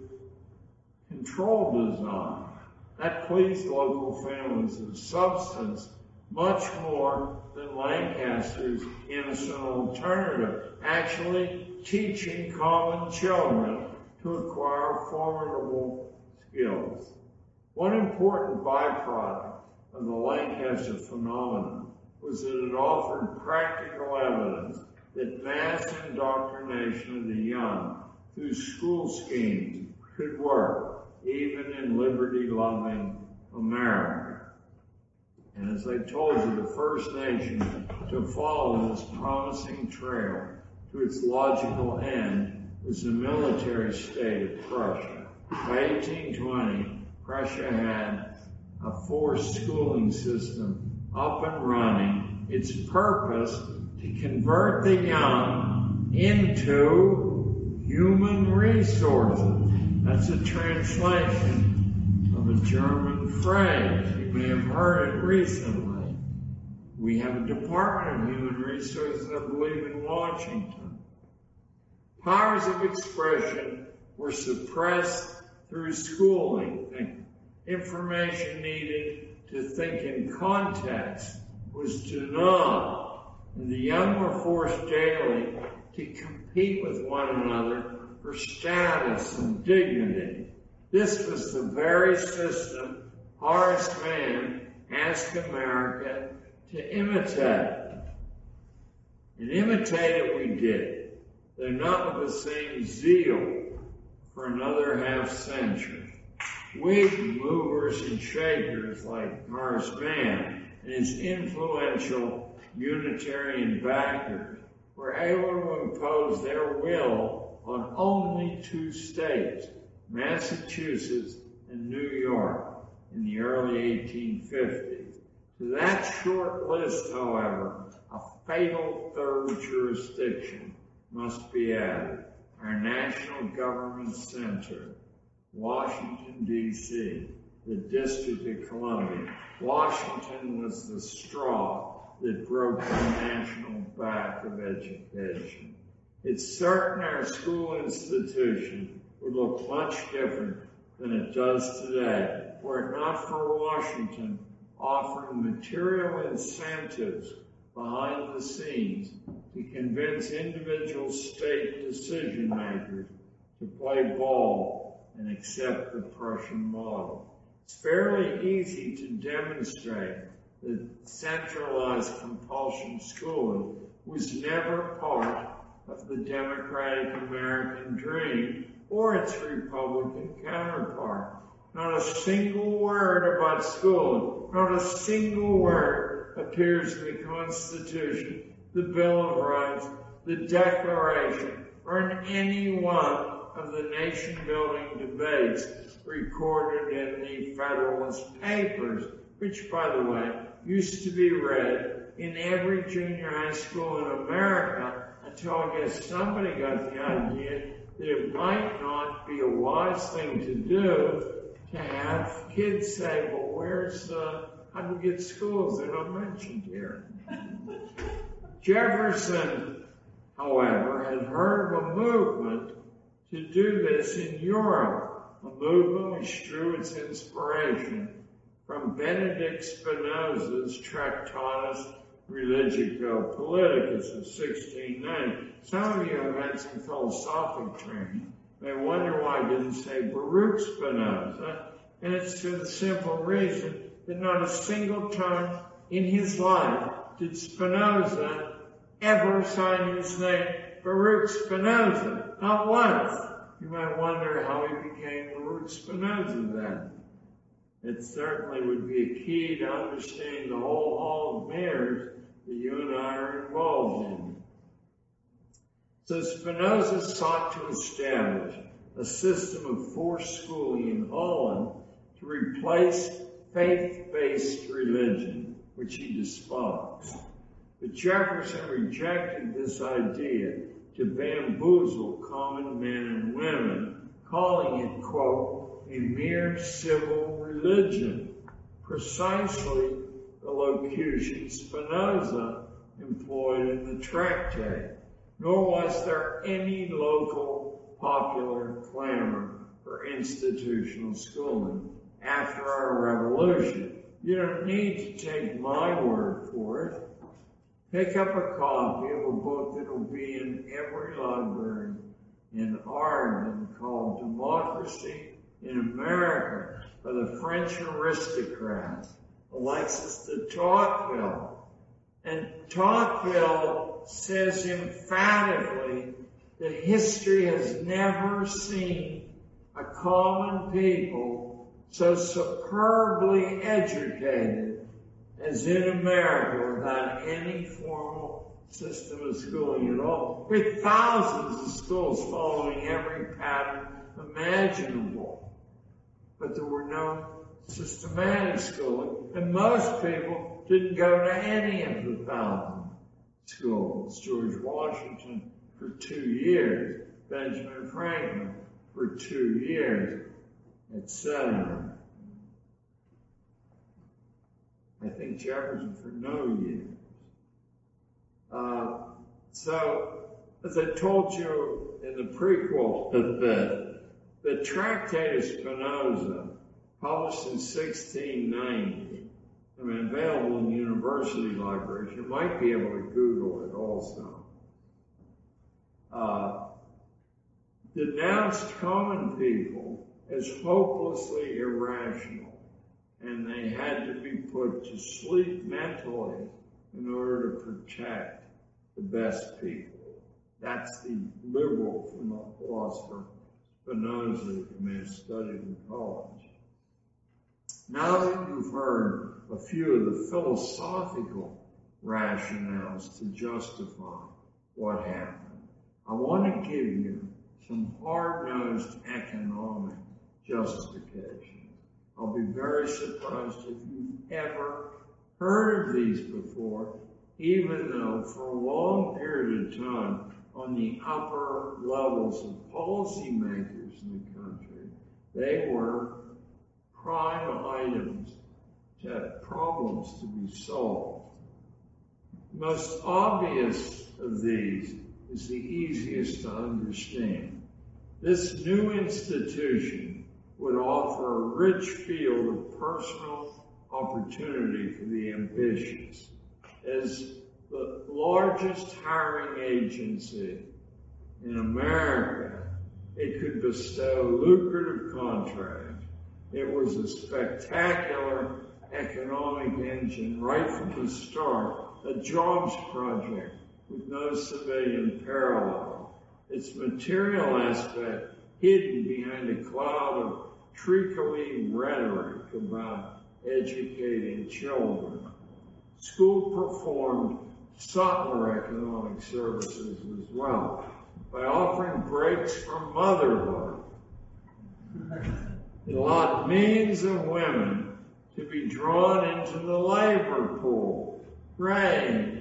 control design. That pleased local families of substance much more than Lancaster's innocent alternative, actually teaching common children to acquire formidable skills. One important byproduct of the Lancaster phenomenon was that it offered practical evidence that mass indoctrination of the young through school schemes could work, even in liberty-loving America. And as I told you, the first nation to follow this promising trail to its logical end was the military state of Prussia. By 1820, Prussia had a forced schooling system up and running. Its purpose to convert the young into human resources. That's a translation of a German phrase. You may have heard it recently. We have a Department of Human Resources, I believe, in Washington. Powers of expression were suppressed through schooling. Information needed to think in context was denied, and the young were forced daily to compete with one another for status and dignity. This was the very system Horace Mann asked America to imitate. And imitate it we did, though not with the same zeal for another half century. Whig movers and shakers like Horace Mann and his influential Unitarian backers were able to impose their will on only 2 states, Massachusetts and New York, in the early 1850s. To that short list, however, a fatal third jurisdiction must be added, our national government center, Washington, D.C., the District of Columbia. Washington was the straw that broke the national back of education. It's certain our school institution would look much different than it does today, were it not for Washington offering material incentives behind the scenes to convince individual state decision makers to play ball and accept the Prussian model. It's fairly easy to demonstrate that centralized compulsion schooling was never part of the democratic American dream or its Republican counterpart. Not a single word about schooling, not a single word appears in the Constitution, the Bill of Rights, the Declaration, or in any one of the nation-building debates recorded in the Federalist Papers, which, by the way, used to be read in every junior high school in America until I guess somebody got the idea that it might not be a wise thing to do to have kids say, well, how do we get schools? They're not mentioned here. Jefferson, however, had heard of a movement to do this in Europe, a movement which drew its inspiration from Benedict Spinoza's Tractatus Religico Politicus of 1690. Some of you have had some philosophic training. May wonder why I didn't say Baruch Spinoza, and it's for the simple reason that not a single time in his life did Spinoza ever sign his name Baruch Spinoza. Not once. You might wonder how he became Baruch Spinoza then. It certainly would be a key to understanding the whole hall of mirrors that you and I are involved in. So Spinoza sought to establish a system of forced schooling in Holland to replace faith-based religion, which he despised. But Jefferson rejected this idea to bamboozle common men and women, calling it, quote, a mere civil religion, precisely the locution Spinoza employed in the tractate. Nor was there any local popular clamor for institutional schooling after our revolution. You don't need to take my word for it. Pick up a copy of a book that will be in every library in Arden called Democracy in America by the French aristocrat Alexis de Tocqueville. And Tocqueville says emphatically that history has never seen a common people so superbly educated as in America without any formal system of schooling at all, with thousands of schools following every pattern imaginable. but there were no systematic schooling, and most people didn't go to any of the 1,000 schools. George Washington for 2 years, Benjamin Franklin for 2 years, etc. I think Jefferson for no years. So, as I told you in the prequel, the Tractate of Spinoza, published in 1690, available in university libraries. You might be able to Google it also. Denounced common people as hopelessly irrational, and they had to be put to sleep mentally in order to protect the best people. That's the liberal philosopher Spinoza that you may have studied in college. Now that you've heard a few of the philosophical rationales to justify what happened, I want to give you some hard-nosed economic justification. I'll be very surprised if you've ever heard of these before, even though for a long period of time on the upper levels of policymakers in the country, they were prime items to problems to be solved. The most obvious of these is the easiest to understand. This new institution would offer a rich field of personal opportunity for the ambitious. As the largest hiring agency in America, it could bestow lucrative contracts. It was a spectacular economic engine right from the start, a jobs project with no civilian parallel. Its material aspect hidden behind a cloud of treacly rhetoric about educating children. School performed subtler economic services as well by offering breaks from motherhood. It allowed millions of women to be drawn into the labor pool. Right.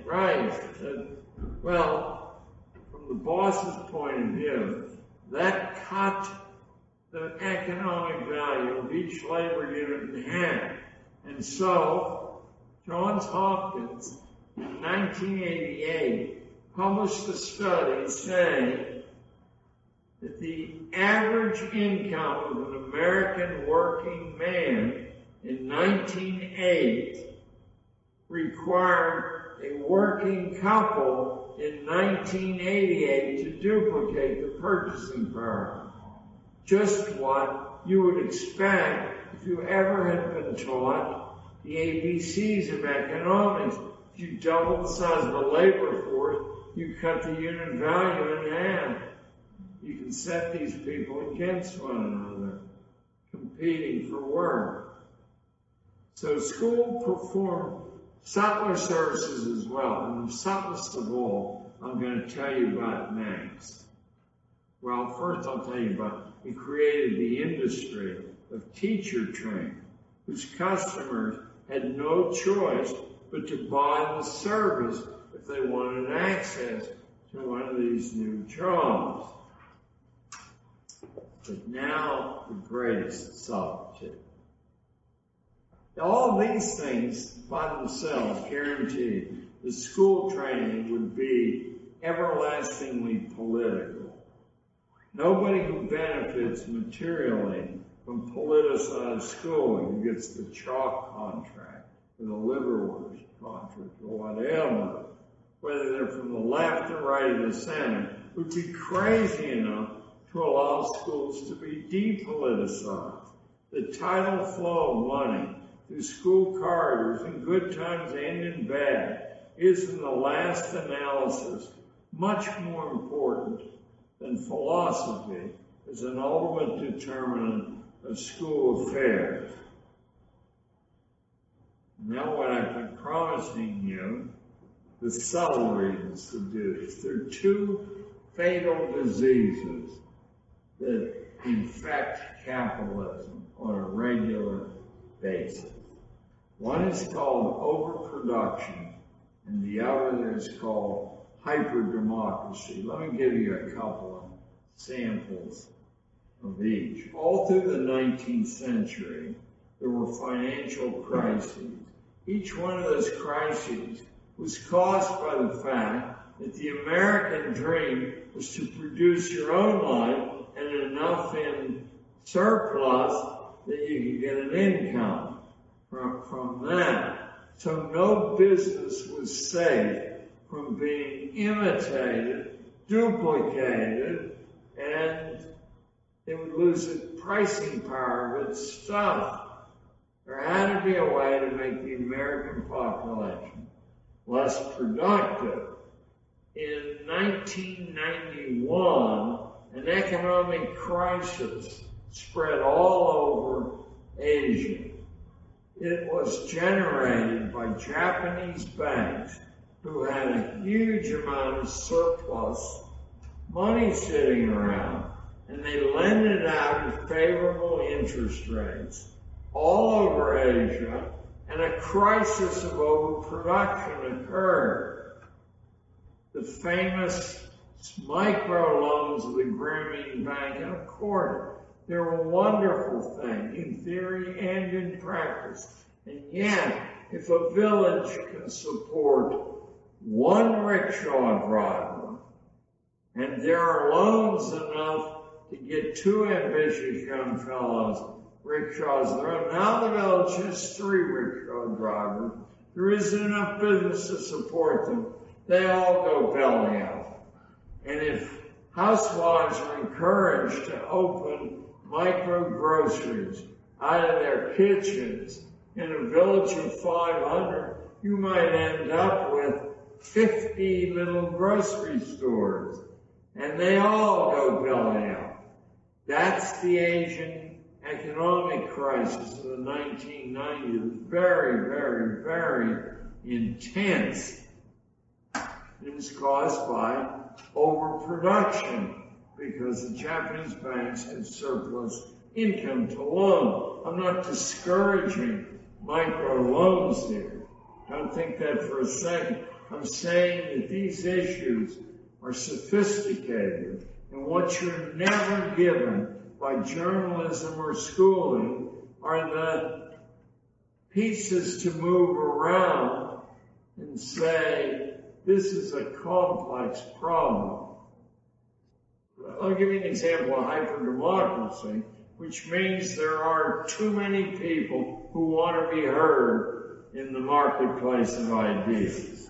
Well, from the boss's point of view, that cut the economic value of each labor unit in half. And so, Johns Hopkins, in 1988, published a study saying that the average income of an American working man in 1908 required a working couple in 1988 to duplicate the purchasing power. Just what you would expect if you ever had been taught the ABCs of economics. If you double the size of the labor force, you cut the unit value in half. You can set these people against one another, competing for work. So school performed subtler services as well, and the subtlest of all, I'm going to tell you about next. Well, first I'll tell you about, we created the industry of teacher training, whose customers had no choice but to buy the service if they wanted access to one of these new jobs. But now, the greatest subtlety. All these things by themselves guaranteed the school training would be everlastingly political. Nobody who benefits materially from politicized schooling, who gets the chalk contract or the liverwurst contract or whatever, whether they're from the left or right of the center, would be crazy enough to allow schools to be depoliticized. The tidal flow of money through school corridors in good times and in bad is, in the last analysis, much more important than philosophy as an ultimate determinant of school affairs. Now, what I've been promising you, the subtle reasons to do this. There are two fatal diseases that infect capitalism on a regular basis. One is called overproduction, and the other is called hyperdemocracy. Let me give you a couple of samples of each. All through the 19th century, there were financial crises. Each one of those crises was caused by the fact that the American dream was to produce your own life and enough in surplus that you could get an income from that. So no business was safe from being imitated, duplicated, and it would lose its pricing power of its stuff. There had to be a way to make the American population less productive. In 1991, an economic crisis spread all over Asia. It was generated by Japanese banks who had a huge amount of surplus money sitting around, and they lent it out at favorable interest rates all over Asia, and a crisis of overproduction occurred. The famous microloans of the Grameen Bank, and of course, they're a wonderful thing in theory and in practice. And yet, if a village can support one rickshaw driver, and there are loans enough to get two ambitious young fellows rickshaws there, now the village has 3 rickshaw drivers. There isn't enough business to support them. They all go belly up. And if housewives are encouraged to open micro groceries out of their kitchens in a village of 500, you might end up with 50 little grocery stores, and they all go belly up. That's the Asian economic crisis of the 1990s. Very, very, very intense. It was caused by overproduction because the Japanese banks had surplus income to loan. I'm not discouraging micro loans here. Don't think that for a second. I'm saying that these issues are sophisticated, and what you're never given by journalism or schooling are the pieces to move around and say, this is a complex problem. I'll give you an example of hyperdemocracy, which means there are too many people who want to be heard in the marketplace of ideas.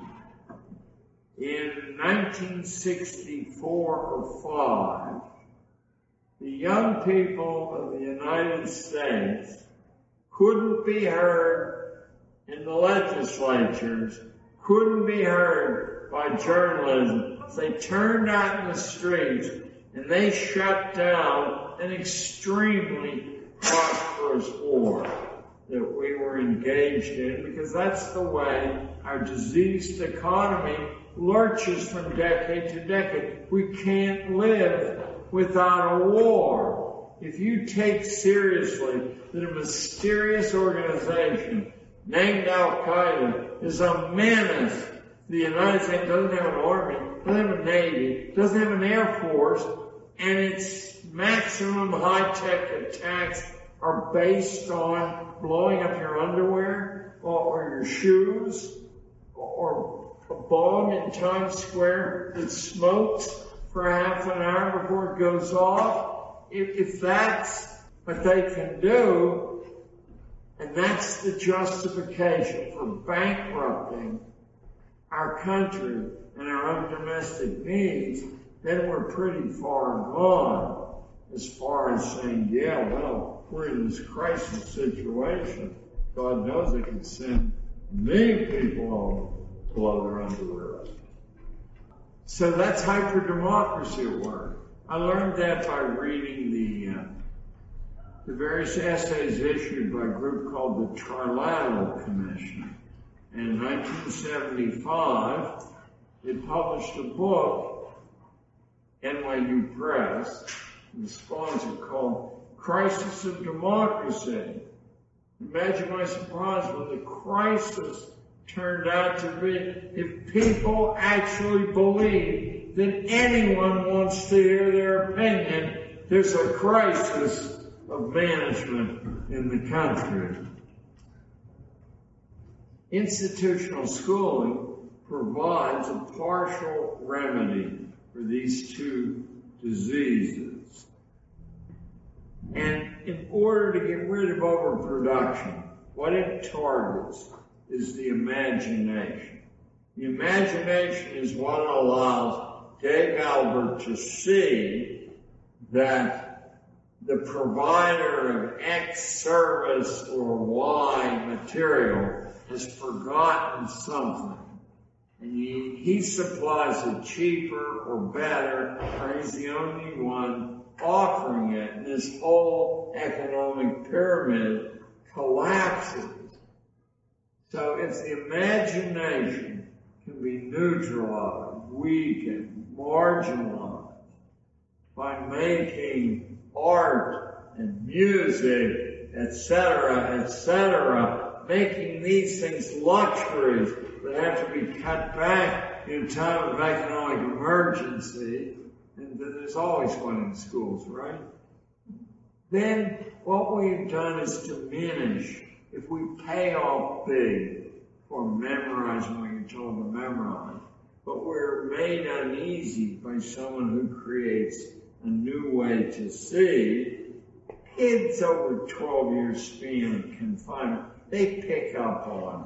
In 1964 or 5, the young people of the United States couldn't be heard in the legislatures, couldn't be heard by journalism. They turned out in the streets and they shut down an extremely prosperous war that we were engaged in, because that's the way our diseased economy lurches from decade to decade. We can't live without a war. If you take seriously that a mysterious organization named Al-Qaeda is a menace, the United States doesn't have an army, doesn't have a navy, doesn't have an air force, and its maximum high-tech attacks are based on blowing up your underwear or your shoes or a bomb in Times Square that smokes for half an hour before it goes off. If that's what they can do, and that's the justification for bankrupting our country and our own domestic needs, then we're pretty far gone as far as saying, yeah, well, we're in this crisis situation. God knows they can send many people home to blow their underwear up. So that's hyperdemocracy at work. I learned that by reading the various essays issued by a group called the Trilateral Commission. And in 1975, it published a book, NYU Press, the sponsor, called Crisis of Democracy. Imagine my surprise when the crisis turned out to be if people actually believe that anyone wants to hear their opinion, there's a crisis of management in the country. Institutional schooling provides a partial remedy for these two diseases. And in order to get rid of overproduction, what it targets is the imagination. The imagination is what allows Dave Albert to see that the provider of X service or Y material has forgotten something. And he supplies it cheaper or better, or he's the only one offering it. And this whole economic pyramid collapses. So if the imagination can be neutralized, weakened, marginalized by making art and music, etc., making these things luxuries that have to be cut back in time of economic emergency, and there's always one in schools, right? Then what we've done is diminish. If we pay off big for memorizing what you're told to memorize, but we're made uneasy by someone who creates a new way to see, kids over 12 years span of confinement, they pick up on,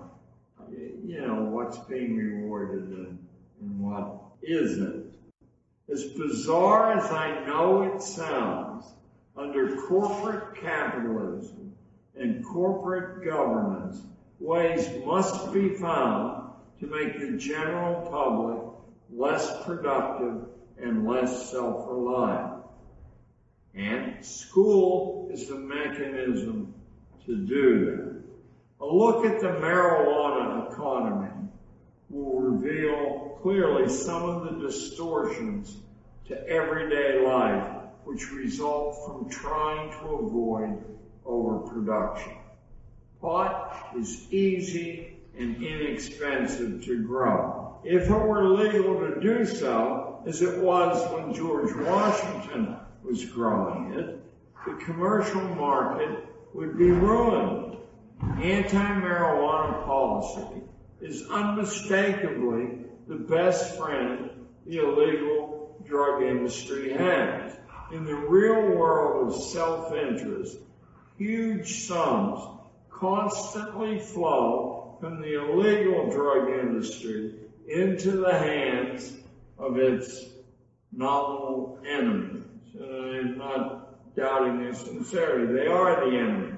what's being rewarded and what isn't. As bizarre as I know it sounds, under corporate capitalism and corporate governance, ways must be found to make the general public less productive and less self-reliant. And school is the mechanism to do that. A look at the marijuana economy will reveal clearly some of the distortions to everyday life which result from trying to avoid overproduction. Pot is easy and inexpensive to grow. If it were legal to do so, as it was when George Washington was growing it, the commercial market would be ruined. Anti-marijuana policy is unmistakably the best friend the illegal drug industry has. In the real world of self-interest, huge sums constantly flow from the illegal drug industry into the hands of its nominal enemies. I'm not doubting their sincerity. They are the enemy.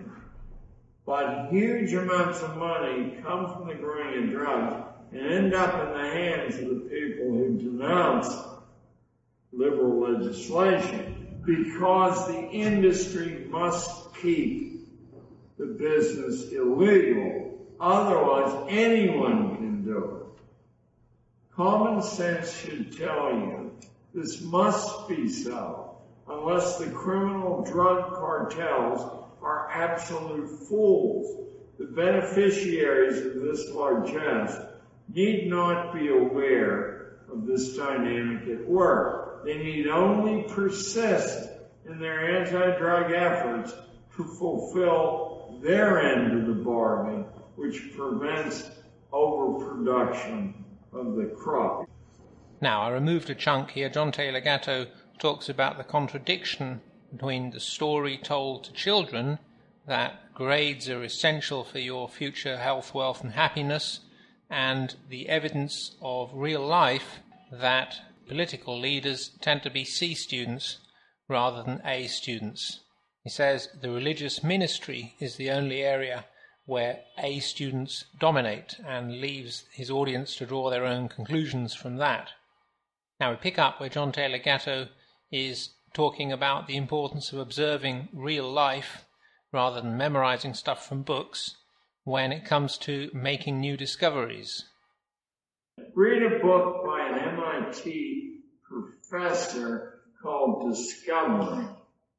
But huge amounts of money come from the growing of drugs and end up in the hands of the people who denounce liberal legislation because the industry must keep the business illegal. Otherwise, anyone can do it. Common sense should tell you this must be so, unless the criminal drug cartels are absolute fools. The beneficiaries of this largesse need not be aware of this dynamic at work. They need only persist in their anti-drug efforts to fulfill their end of the bargain, which prevents overproduction of the crop. Now, I removed a chunk here. John Taylor Gatto talks about the contradiction between the story told to children that grades are essential for your future health, wealth, and happiness, and the evidence of real life that political leaders tend to be C students rather than A students. He says the religious ministry is the only area where A students dominate, and leaves his audience to draw their own conclusions from that. Now we pick up where John Taylor Gatto is talking about the importance of observing real life rather than memorizing stuff from books when it comes to making new discoveries. Read a book by an MIT professor called Discovery.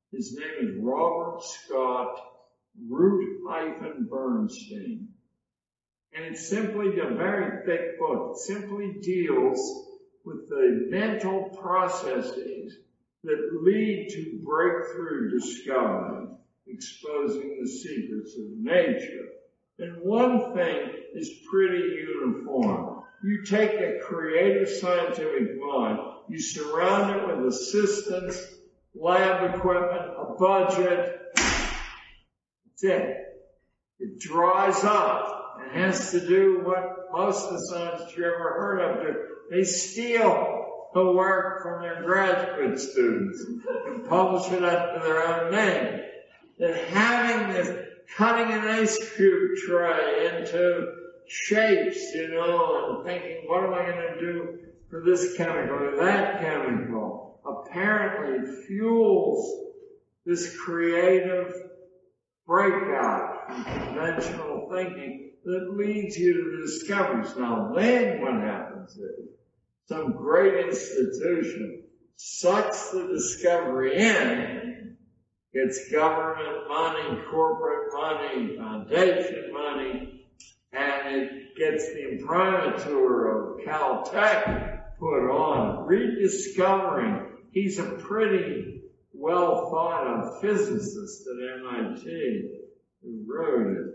His name is Robert Scott Root-Bernstein. And it's simply a very thick book. It simply deals with the mental processes that lead to breakthrough discovery, exposing the secrets of nature. And one thing is pretty uniform. You take a creative scientific mind, you surround it with assistants, lab equipment, a budget. That's it. It dries up and has to do what most of the scientists you ever heard of do. They steal the work from their graduate students and publish it under their own name. That having this, cutting an ice cube tray into shapes, and thinking, what am I going to do for this chemical or that chemical, apparently fuels this creative breakout from conventional thinking that leads you to the discoveries. Now, then what happens is some great institution sucks the discovery in, gets government money, corporate money, foundation money, and it gets the imprimatur of Caltech put on, rediscovering. He's a pretty well thought of physicist at MIT who wrote it.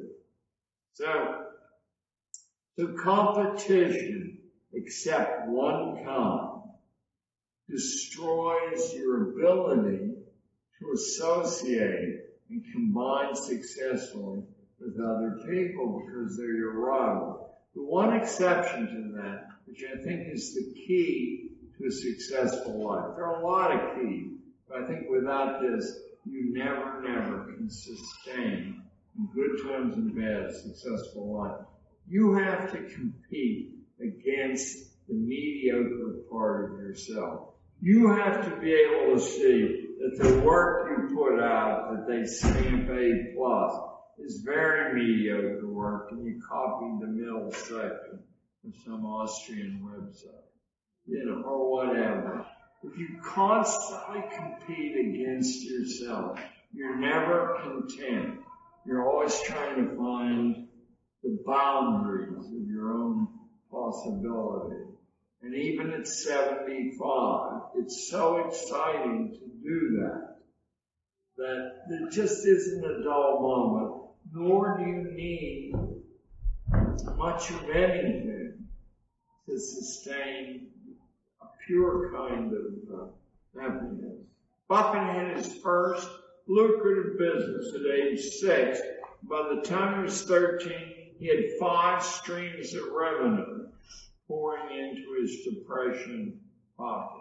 So competition, except one kind, destroys your ability to associate and combine successfully with other people because they're your rival. The one exception to that, which I think is the key to a successful life. There are a lot of keys, but I think without this, you never can sustain, in good times and bad, a successful life. You have to compete against the mediocre part of yourself. You have to be able to see that the work you put out, that they stamp A+, is very mediocre work, and you copied the middle section of some Austrian website, or whatever. If you constantly compete against yourself, you're never content. You're always trying to find the boundaries of your own possibility. And even at 75, it's so exciting to do that there just isn't a dull moment, nor do you need much of anything to sustain a pure kind of happiness. Buffett had his first lucrative business at age 6. By the time he was 13, he had 5 streams of revenue pouring into his depression pocket.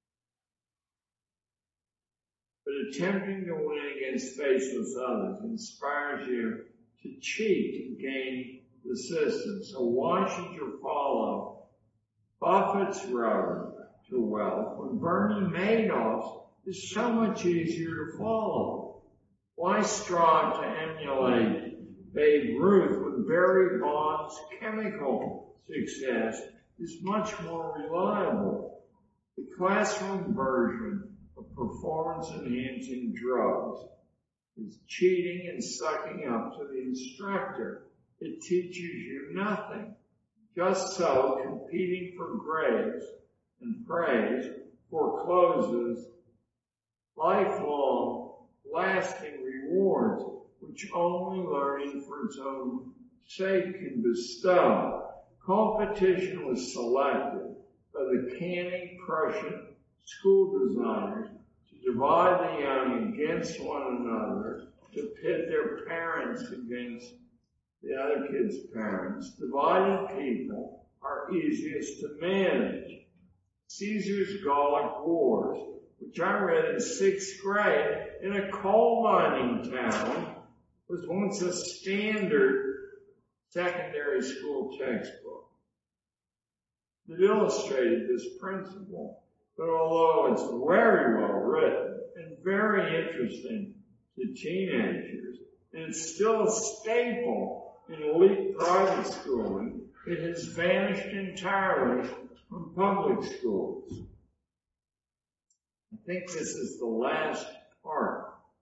But attempting to win against faceless others inspires you to cheat to gain the system. So why should you follow Buffett's road to wealth when Bernie Madoff's is so much easier to follow? Why strive to emulate Babe Ruth when Barry Bonds' chemical success is much more reliable? The classroom version of performance-enhancing drugs is cheating and sucking up to the instructor. It teaches you nothing. Just so, competing for grades and praise forecloses lifelong, lasting rewards, which only learning for its own sake can bestow. Competition was selected by the canny Prussian school designers to divide the young against one another, to pit their parents against the other kids' parents. Divided people are easiest to manage. Caesar's Gallic Wars, which I read in 6th grade in a coal mining town, was once a standard secondary school textbook that illustrated this principle. But although it's very well written and very interesting to teenagers, and it's still a staple in elite private schooling, it has vanished entirely from public schools. I think this is the last part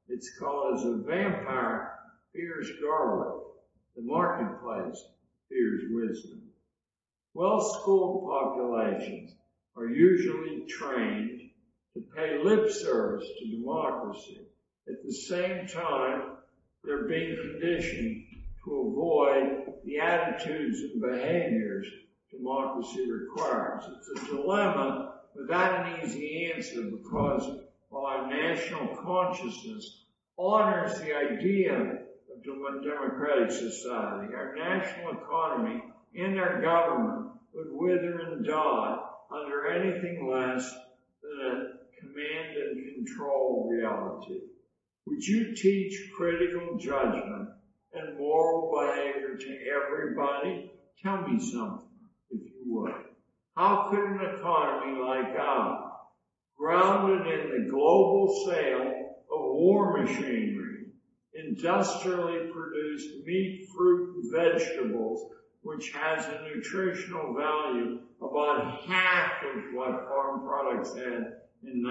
It's called as a vampire fears garlic. The marketplace fears wisdom. Well-schooled populations are usually trained to pay lip service to democracy. At the same time, they're being conditioned to avoid the attitudes and behaviors democracy requires. It's a dilemma without an easy answer, because while our national consciousness honors the idea of democratic society, our national economy and our government would wither and die under anything less than a command and control reality. Would you teach critical judgment and moral behavior to everybody? Tell me something, if you would. How could an economy like ours, grounded in the global sale of war machinery, industrially produced meat, fruit, and vegetables, which has a nutritional value about half of what farm products had in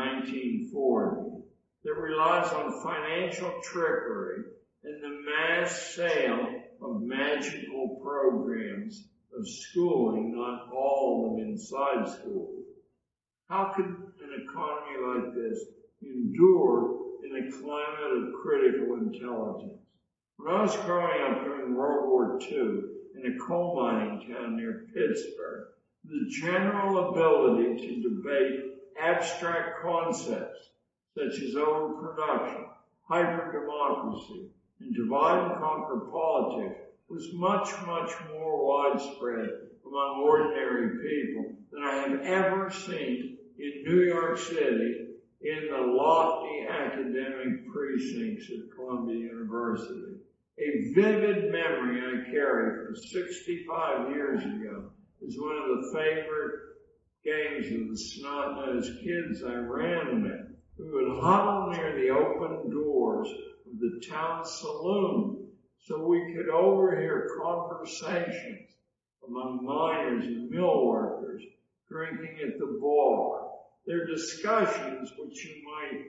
1940, that relies on financial trickery and the mass sale of magical programs of schooling, not all of them inside schools? How could an economy like this endure in a climate of critical intelligence? When I was growing up during World War II in a coal mining town near Pittsburgh, the general ability to debate abstract concepts such as overproduction, hyper-democracy, and divide and conquer politics was much, much more widespread among ordinary people than I have ever seen in New York City in the lofty academic precincts of Columbia University. A vivid memory I carry from 65 years ago is one of the favorite games of the snot-nosed kids I ran with, who would huddle near the open doors of the town saloon so we could overhear conversations among miners and mill workers drinking at the bar. Their discussions, which you might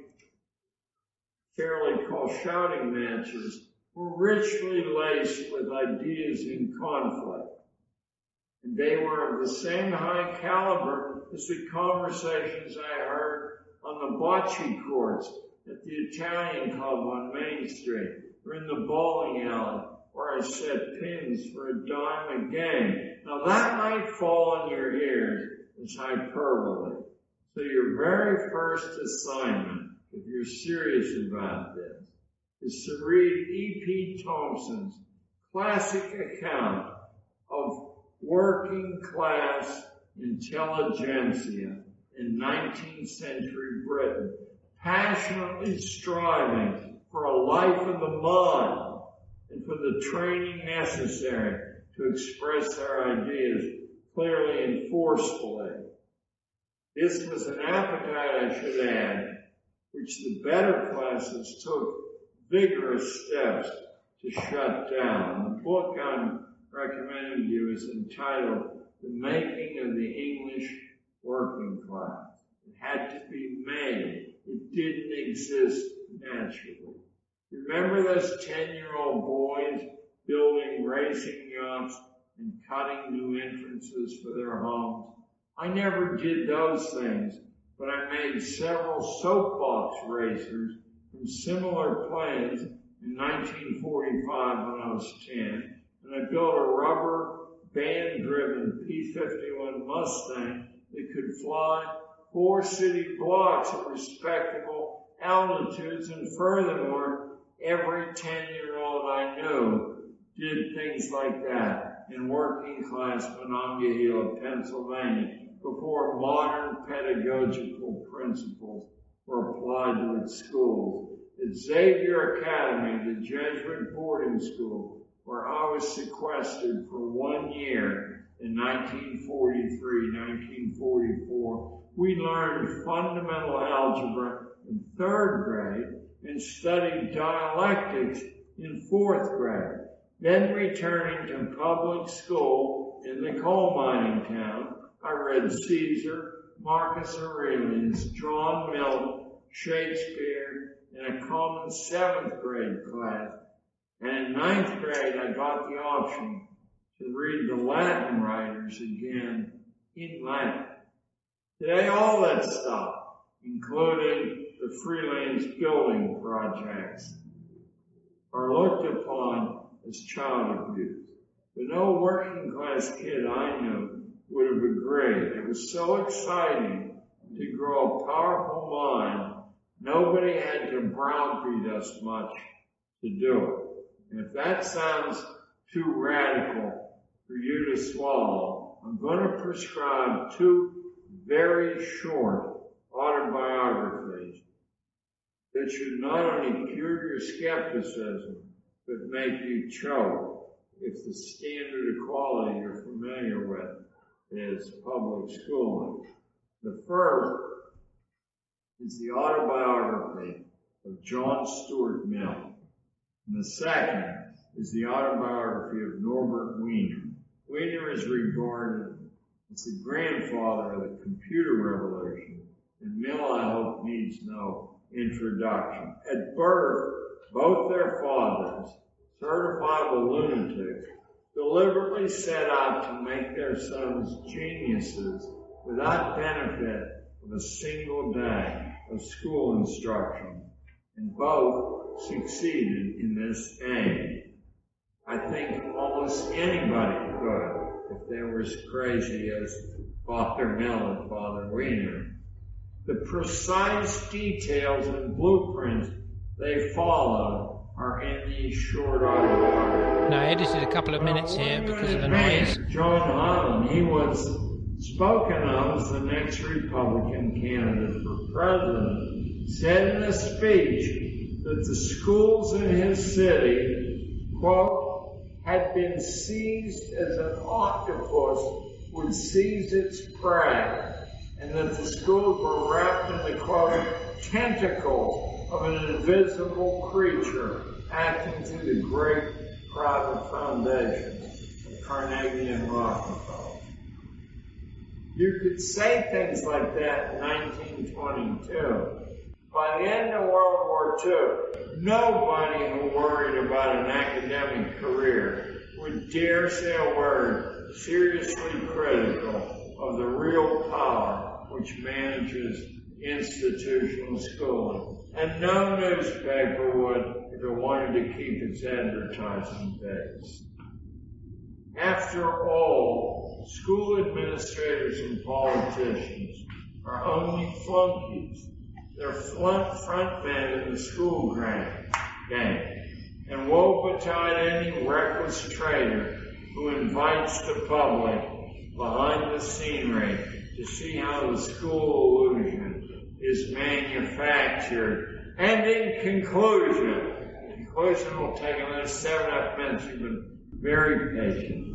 fairly call shouting matches, were richly laced with ideas in conflict. And they were of the same high caliber as the conversations I heard on the bocce courts at the Italian club on Main Street, or in the bowling alley, where I set pins for a dime a game. Now that might fall on your ears as hyperbole. So your very first assignment, if you're serious about this, is to read E.P. Thompson's classic account of working class intelligentsia in 19th century Britain, passionately striving for a life of the mind and for the training necessary to express their ideas clearly and forcefully. This was an appetite, I should add, which the better classes took vigorous steps to shut down. The book I'm recommending to you is entitled The Making of the English Working Class. It had to be made. It didn't exist naturally. Remember those 10-year-old boys building racing yachts and cutting new entrances for their homes? I never did those things, but I made several soapbox racers from similar plans in 1945 when I was 10, and I built a rubber band-driven P-51 Mustang that could fly 4 city blocks at respectable altitudes, and furthermore, every 10-year-old I knew did things like that in working-class Monongahela, Pennsylvania, before modern pedagogical principles were applied to its schools. At Xavier Academy, the Jesuit boarding school, where I was sequestered for 1 year in 1943, 1944, we learned fundamental algebra in 3rd grade and studied dialectics in 4th grade. Then returning to public school in the coal mining town, I read Caesar, Marcus Aurelius, John Milton, Shakespeare, in a common 7th grade class. And in 9th grade, I got the option to read the Latin writers again in Latin. Today, all that stuff, including the freelance building projects, are looked upon as child abuse. But no working class kid I knew would have agreed. It was so exciting to grow a powerful mind. Nobody had to browbeat us much to do it. And if that sounds too radical for you to swallow, I'm going to prescribe 2 very short autobiographies that should not only cure your skepticism, but make you choke if the standard of quality you're familiar with is public schooling. The first is the autobiography of John Stuart Mill. And the second is the autobiography of Norbert Wiener. Wiener is regarded as the grandfather of the computer revolution, and Mill, I hope, needs no introduction. At birth, both their fathers, certifiable lunatics, deliberately set out to make their sons geniuses without benefit of a single day of school instruction, and both succeeded in this aim. I think almost anybody could if they were as crazy as Father Mill and Father Wiener. The precise details and blueprints they followed are in these short autobiographies. Now, I edited a couple of minutes here because of the noise. John Holland, he was spoken of as the next Republican candidate for president, said in a speech that the schools in his city, quote, had been seized as an octopus would seize its prey, and that the schools were wrapped in the, quote, tentacle of an invisible creature acting through the great private foundations of Carnegie and Rockefeller. You could say things like that in 1922. By the end of World War II, nobody who worried about an academic career would dare say a word seriously critical of the real power which manages institutional schooling. And no newspaper would if it wanted to keep its advertising base. After all, school administrators and politicians are only flunkies. They're front men in the school game. And woe betide any reckless traitor who invites the public behind the scenery to see how the school illusion is manufactured. And in conclusion will take another 7.5 minutes. You've been very patient.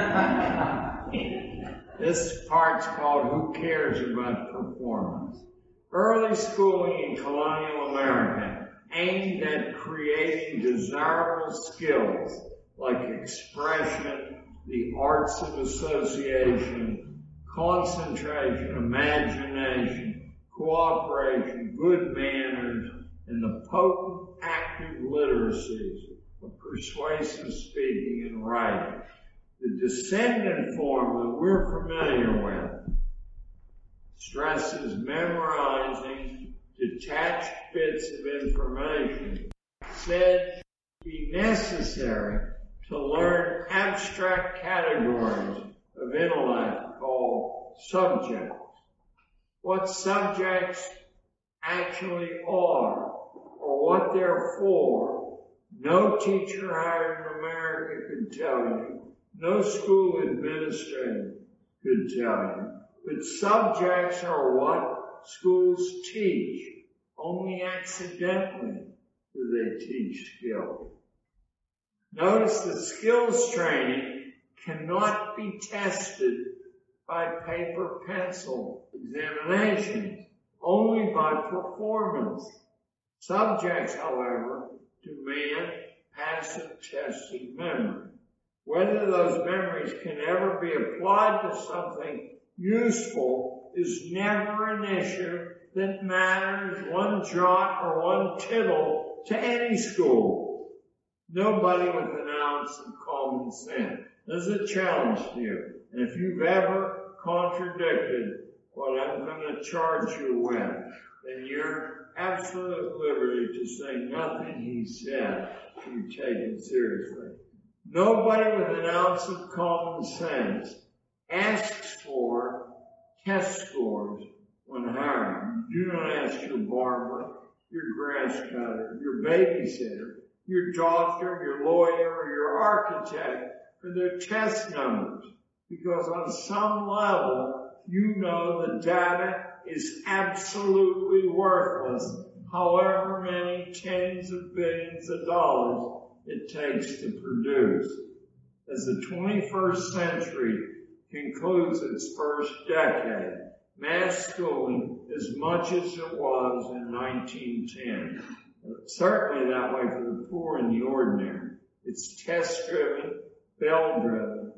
This part's called Who Cares About Performance? Early schooling in colonial America aimed at creating desirable skills like expression, the arts of association, concentration, imagination, cooperation, good manners, and the potent active literacies of persuasive speaking and writing. The descendant form that we're familiar with stresses memorizing detached bits of information, said to be necessary to learn abstract categories of intellect called subjects. What subjects actually are, or what they're for, no teacher hired in America could tell you, no school administrator could tell you. But subjects are what schools teach. Only accidentally do they teach skill. Notice that skills training cannot be tested by paper pencil examinations, only by performance. Subjects, however, demand passive tested memory. Whether those memories can ever be applied to something useful is never an issue that matters one jot or one tittle to any school. Nobody with an ounce of common sense. This is a challenge to you. And if you've ever contradicted what I'm going to charge you with, then you're absolute at liberty to say nothing he said to be taken seriously. Nobody with an ounce of common sense asks for test scores when hiring. You do not ask your barber, your grass cutter, your babysitter, your doctor, your lawyer, or your architect for their test numbers, because on some level you know the data is absolutely worthless, however many tens of billions of dollars it takes to produce. As the 21st century concludes its first decade, mass schooling, as much as it was in 1910, certainly that way for the poor and the ordinary, it's test-driven, bell-driven,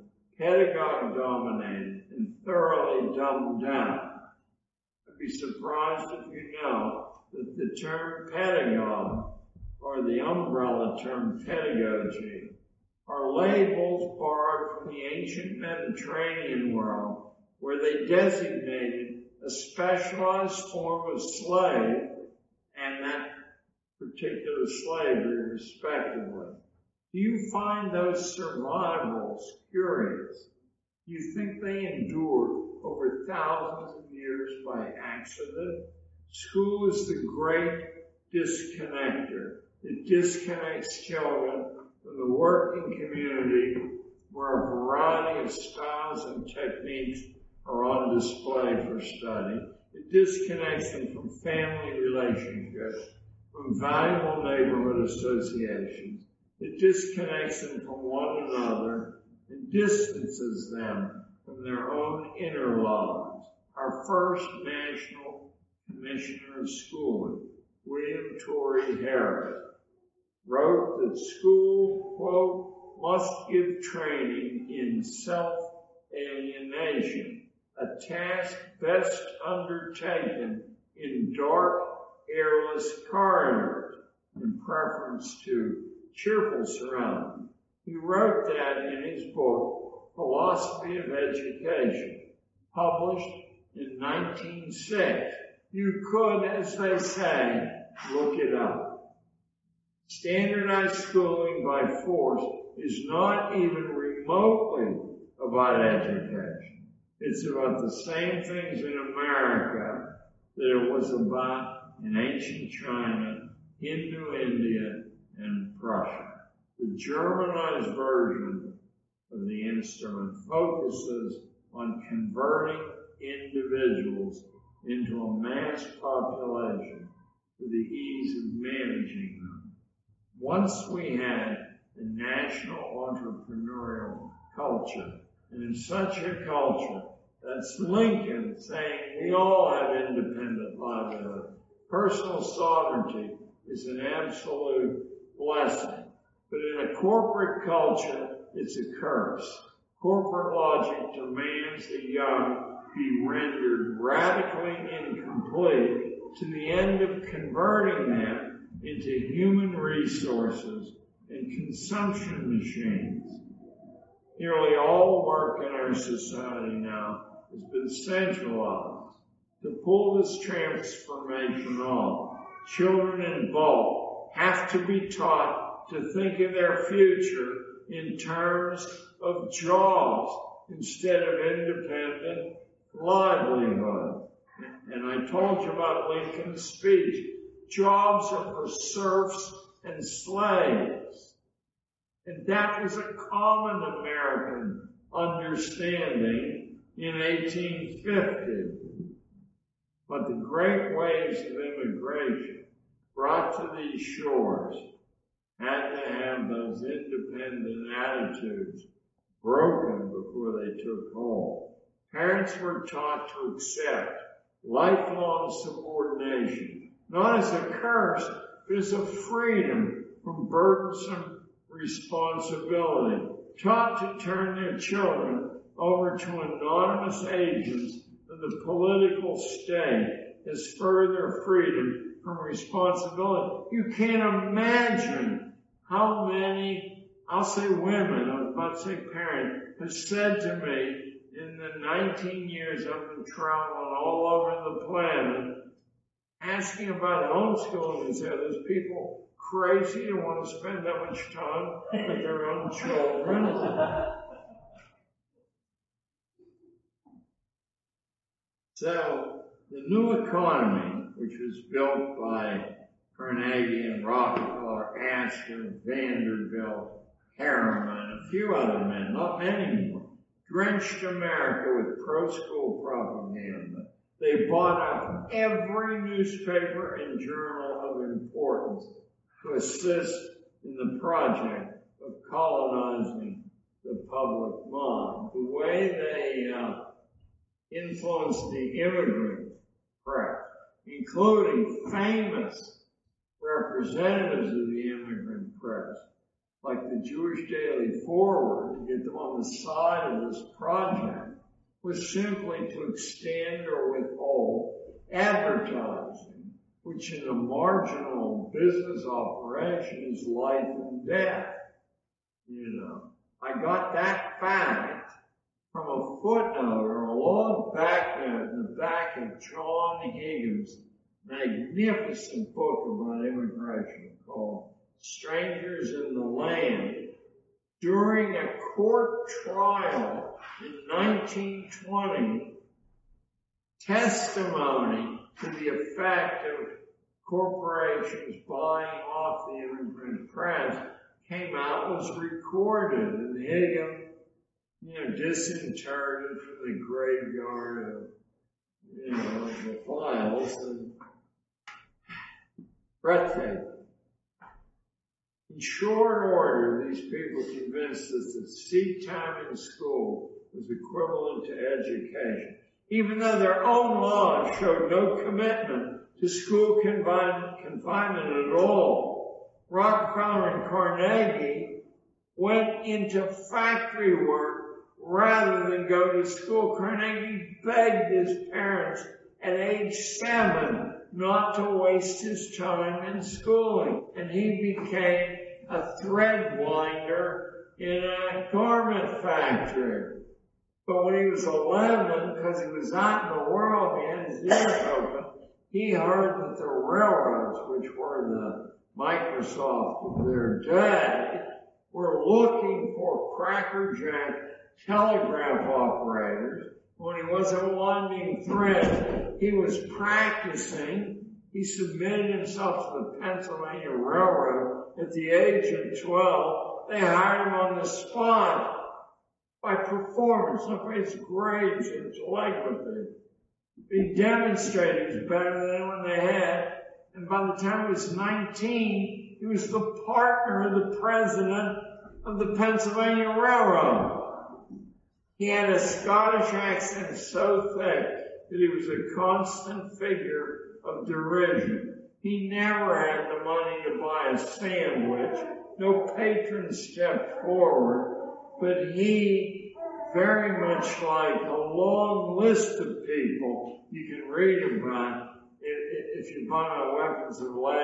pedagogue-dominated, and thoroughly dumbed down. I'd be surprised if you know that the term pedagogue, or the umbrella term pedagogy, are labels borrowed from the ancient Mediterranean world, where they designated a specialized form of slave and that particular slavery, respectively. Do you find those survivals curious? Do you think they endured over thousands of years by accident? School is the great disconnector. It disconnects children from the working community, where a variety of styles and techniques are on display for study. It disconnects them from family relationships, from valuable neighborhood associations. It disconnects them from one another and distances them from their own inner lives. Our first National Commissioner of Schooling, William Torrey Harris, wrote that school, quote, must give training in self-alienation, a task best undertaken in dark, airless corridors, in preference to cheerful surroundings. He wrote that in his book, Philosophy of Education, published in 1906. You could, as they say, look it up. Standardized schooling by force is not even remotely about education. It's about the same things in America that it was about in ancient China, Hindu India, and Prussia. The Germanized version of the instrument focuses on converting individuals into a mass population for the ease of managing them. Once we had a national entrepreneurial culture, and in such a culture, that's Lincoln saying we all have independent livelihood. Personal sovereignty is an absolute blessing. But in a corporate culture, it's a curse. Corporate logic demands the young be rendered radically incomplete to the end of converting them into human resources and consumption machines. Nearly all work in our society now has been centralized. To pull this transformation off, children in bulk have to be taught to think of their future in terms of jobs instead of independent livelihood. And I told you about Lincoln's speech. Jobs are for serfs and slaves. And that was a common American understanding in 1850. But the great waves of immigration brought to these shores had to have those independent attitudes broken before they took hold. Parents were taught to accept lifelong subordination, not as a curse, but as a freedom from burdensome responsibility, taught to turn their children over to anonymous agents of the political state is further freedom from responsibility. You can't imagine how many, I'll say women, I was about to say parents, have said to me in the 19 years I've been traveling all over the planet, asking about homeschooling, and say, are those people crazy to want to spend that much time with their own children? So, the new economy, which was built by Carnegie and Rockefeller, Astor, Vanderbilt, Harriman, a few other men, not many more, drenched America with pro-school propaganda. They bought up every newspaper and journal of importance to assist in the project of colonizing the public mind. The way they influenced the immigrant press, including famous representatives of the immigrant press, like the Jewish Daily Forward, to get them on the side of this project, was simply to extend or withhold advertising, which in a marginal business operation is life and death. I got that fact from a footnote or a long back note in the back of John Higgins' magnificent book about immigration called Strangers in the Land. During a court trial in 1920, testimony to the effect of corporations buying off the immigrant press came out, was recorded, and Higgins, disinterred it from the graveyard of, the files, and breathtaking. In short order, these people convinced us that seat time in school was equivalent to education, even though their own laws showed no commitment to school confinement at all. Rockefeller and Carnegie went into factory work rather than go to school. Carnegie begged his parents at age 7 not to waste his time in schooling, and he became a thread winder in a garment factory. But when he was 11, because he was out in the world, he had his ears open, he heard that the railroads, which were the Microsoft of their day, were looking for crackerjack telegraph operators. When he wasn't winding thread, he was practicing. He submitted himself to the Pennsylvania Railroad at the age of 12. They hired him on the spot by performance, not by his grades and telegraphy. He demonstrated he was better than anyone they had. And by the time he was 19, he was the partner of the president of the Pennsylvania Railroad. He had a Scottish accent so thick that he was a constant figure of derision. He never had the money to buy a sandwich. No patron stepped forward, but he, very much like a long list of people you can read about if you buy weapons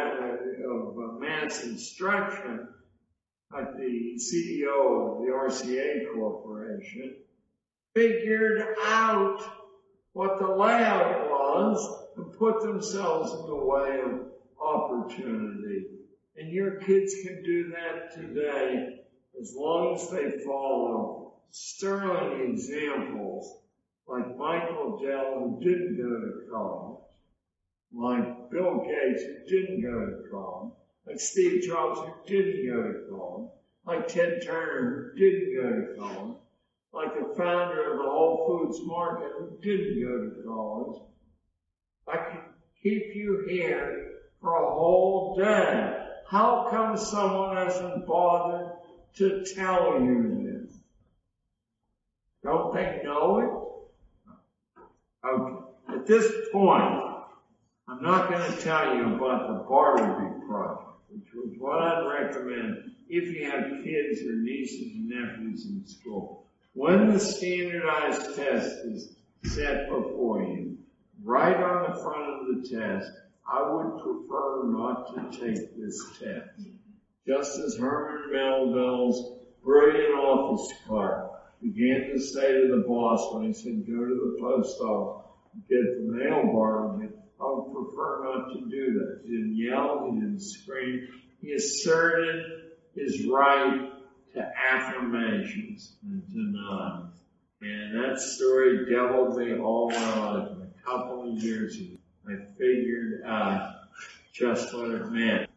of mass destruction, like the CEO of the RCA Corporation, figured out what the layout was and put themselves in the way of opportunity. And your kids can do that today as long as they follow sterling examples like Michael Dell, who didn't go to college, like Bill Gates, who didn't go to college, like Steve Jobs, who didn't go to college, like Ted Turner, who didn't go to college, like the founder of the Whole Foods Market, who didn't go to college. I can keep you here for a whole day. How come someone hasn't bothered to tell you this? Don't they know it? Okay. At this point, I'm not going to tell you about the Bartleby Project, which was what I'd recommend if you have kids or nieces and nephews in school. When the standardized test is set before you, right on the front of the test, I would prefer not to take this test. Just as Herman Melville's brilliant office clerk began to say to the boss when he said, go to the post office, get the mail bargain, I would prefer not to do that. He didn't yell, he didn't scream. He asserted his right to affirmations and denials. And that story deviled me all my life. A couple of years ago, I figured out just what it meant.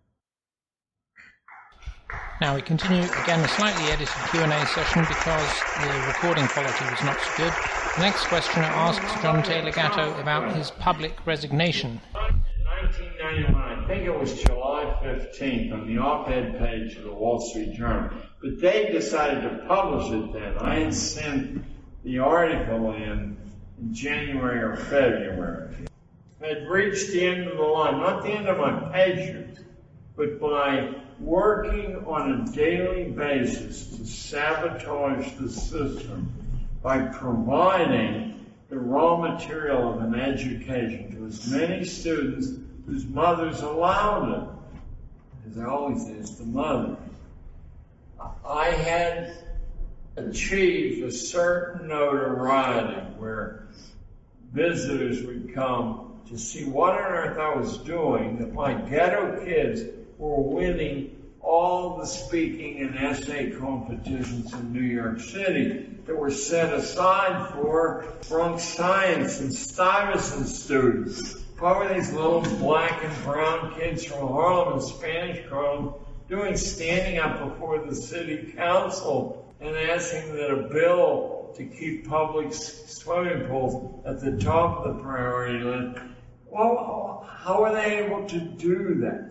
Now we continue again a slightly edited Q&A session because the recording quality was not so good. The next questioner asks John Taylor Gatto about his public resignation. In 1991, I think it was July 15th, on the op-ed page of the Wall Street Journal. But they decided to publish it then. I had sent the article in January or February. I had reached the end of the line, not the end of my patience, but by working on a daily basis to sabotage the system by providing the raw material of an education to as many students whose mothers allowed it. As I always say, it's the mother. I had achieved a certain notoriety where visitors would come to see what on earth I was doing, that my ghetto kids were winning all the speaking and essay competitions in New York City that were set aside for Bronx Science and Stuyvesant students. What were these little black and brown kids from Harlem and Spanish Harlem doing, standing up before the city council and asking that a bill to keep public swimming pools at the top of the priority list? Well, how were they able to do that?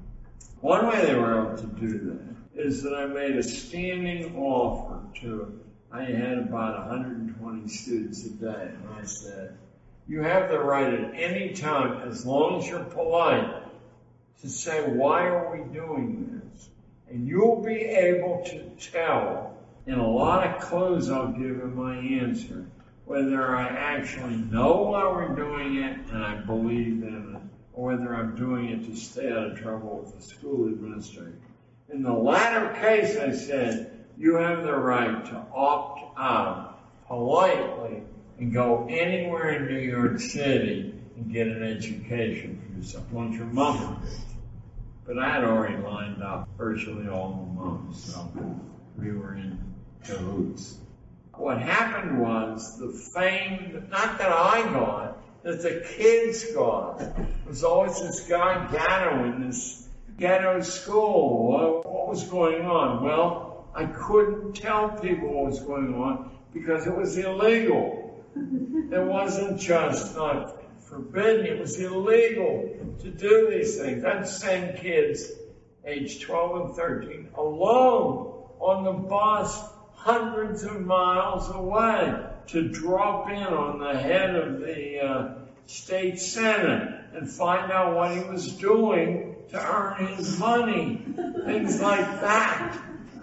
One way they were able to do that is that I made a standing offer to, I had about 120 students a day, and I said, you have the right at any time, as long as you're polite, to say, why are we doing this? And you'll be able to tell, in a lot of clues I'll give in my answer, whether I actually know why we're doing it and I believe in it, or whether I'm doing it to stay out of trouble with the school administrator. In the latter case, I said, you have the right to opt out politely and go anywhere in New York City and get an education for yourself, once your mother did. But I had already lined up virtually all the moms, so we were in cahoots. What happened was the fame, not that I got, that the kids got. There was always this guy Gatto in this ghetto school. What was going on? Well, I couldn't tell people what was going on because it was illegal. It wasn't just not forbidden, it was illegal to do these things. I'd send kids age 12 and 13 alone on the bus hundreds of miles away to drop in on the head of the state senate and find out what he was doing to earn his money, things like that.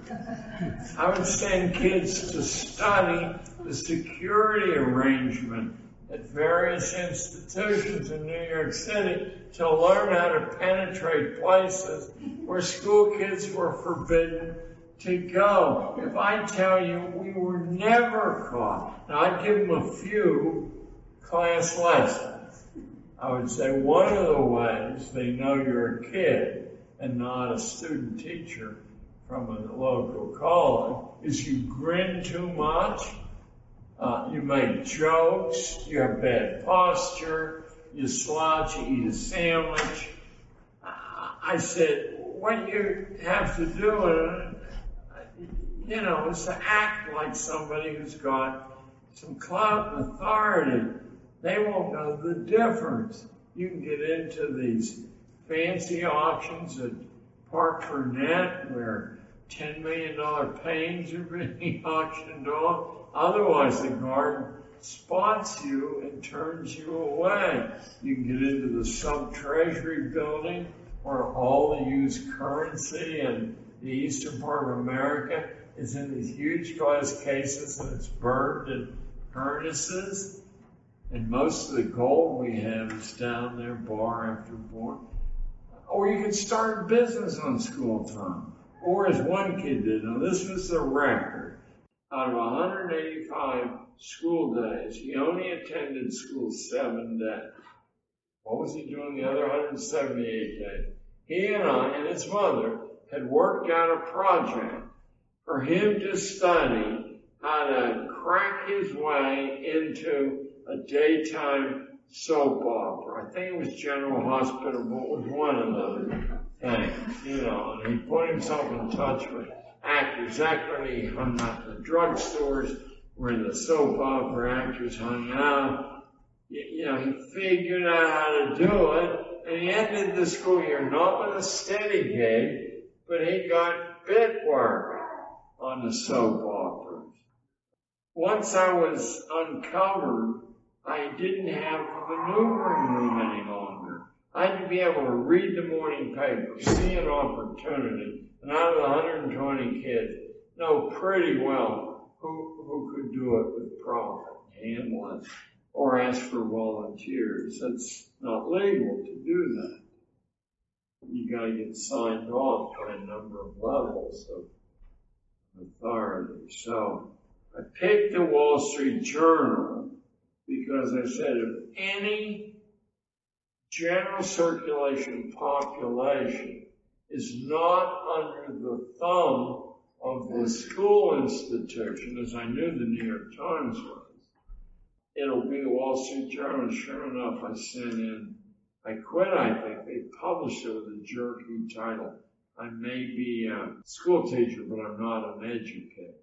I would send kids to study the security arrangement at various institutions in New York City to learn how to penetrate places where school kids were forbidden to go. If I tell you we were never caught, now I'd give them a few class lessons. I would say one of the ways they know you're a kid and not a student teacher from a local college is you grin too much, you make jokes, you have bad posture, you slouch, you eat a sandwich. I said, what you have to do, is to act like somebody who's got some clout and authority. They won't know the difference. You can get into these fancy auctions at Park Burnett where $10 million paintings are being auctioned off. Otherwise, the garden spots you and turns you away. You can get into the sub-treasury building where all the used currency in the eastern part of America is in these huge glass cases and it's burned in furnaces. And most of the gold we have is down there, bar after bar. Or you can start a business on school time. Or as one kid did, now this was the record. Out of 185 school days, he only attended school 7 days. What was he doing the other 178 days? He and I and his mother had worked out a project for him to study how to crack his way into a daytime soap opera. I think it was General Hospital, but it was one of those things, you know, and he put himself in touch with actors. That's when he hung out in the drugstores where the soap opera actors hung out. You know, he figured out how to do it, and he ended the school year not with a steady gig, but he got bit work on the soap operas. Once I was uncovered, I didn't have a maneuvering room any longer. I had to be able to read the morning paper, see an opportunity, and out of the 120 kids, know pretty well who could do it with profit, handle it, or ask for volunteers. It's not legal to do that. You got to get signed off by a number of levels of authority. So I picked the Wall Street Journal because I said if any general circulation population is not under the thumb of the school institution, as I knew the New York Times was, it'll be the Wall Street Journal. Sure enough, I sent in, I quit, I think. They published it with a jerky title. I may be a school teacher, but I'm not an educator.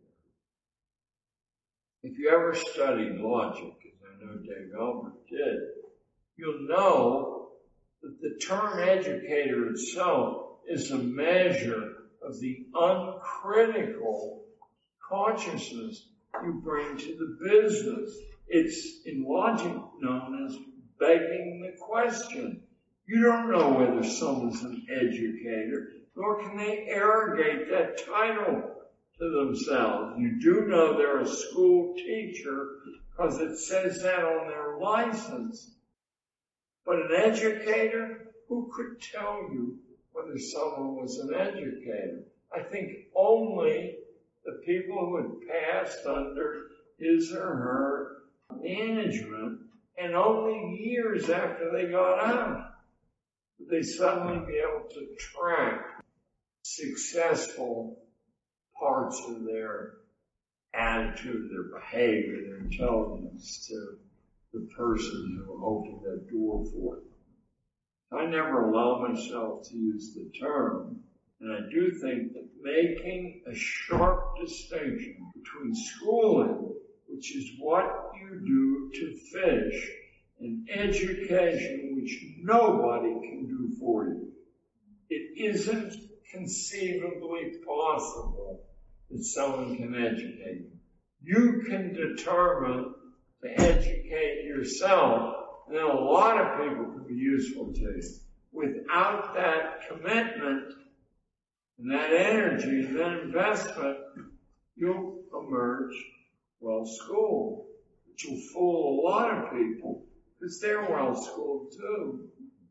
If you ever studied logic, as I know Dave Elbert did, you'll know that the term educator itself is a measure of the uncritical consciousness you bring to the business. It's in logic known as begging the question. You don't know whether someone's an educator, nor can they arrogate that title to themselves. You do know they're a school teacher because it says that on their license. But an educator, who could tell you whether someone was an educator? I think only the people who had passed under his or her management, and only years after they got out, would they suddenly be able to track successful parts of their attitude, their behavior, their intelligence to the person who opened that door for them. I never allow myself to use the term, and I do think that making a sharp distinction between schooling, which is what you do to fish, and education, which nobody can do for you. It isn't conceivably possible that someone can educate you. You can determine to educate yourself, and then a lot of people can be useful to you. Without that commitment and that energy and that investment, you'll emerge well-schooled. But you'll fool a lot of people because they're well-schooled too.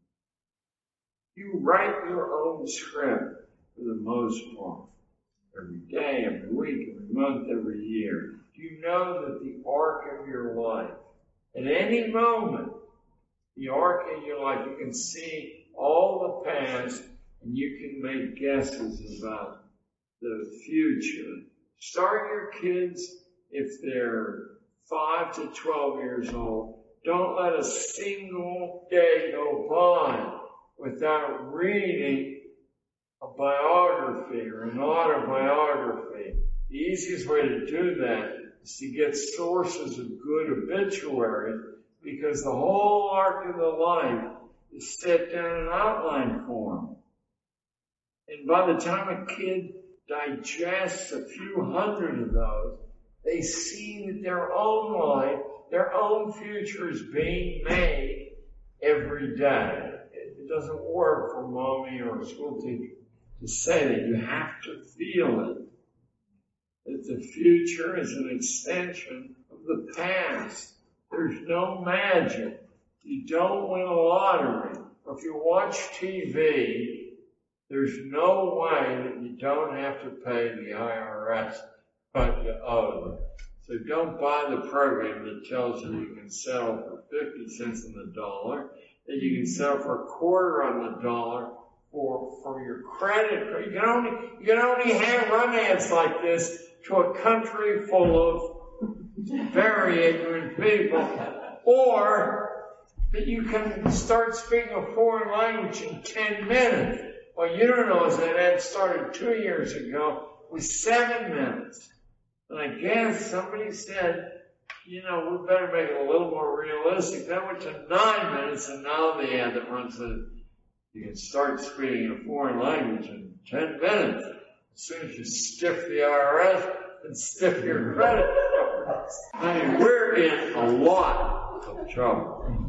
You write your own script for the most part. Every day, every week, every month, every year. You know that the arc of your life, at any moment, the arc of your life, you can see all the past and you can make guesses about the future. Start your kids, if they're 5 to 12 years old, don't let a single day go by without reading a biography or an autobiography. The easiest way to do that is to get sources of good obituaries, because the whole arc of the life is set down in outline form. And by the time a kid digests a few hundred of those, they see that their own life, their own future is being made every day. It doesn't work for mommy or a school teacher to say that. You have to feel it. That the future is an extension of the past. There's no magic. You don't win a lottery. If you watch TV, there's no way that you don't have to pay the IRS what you owe them. So don't buy the program that tells you can settle for 50 cents on the dollar, that you can settle for a quarter on the dollar for your credit. You can only run ads like this to a country full of very ignorant people. Or that you can start speaking a foreign language in 10 minutes. What you don't know is that ad started 2 years ago with 7 minutes. And I guess somebody said, we better make it a little more realistic. That went to 9 minutes, and now the ad that runs it, you can start speaking a foreign language in 10 minutes. As soon as you stiff the IRS and stiff your credit. I mean, we're in a lot of trouble.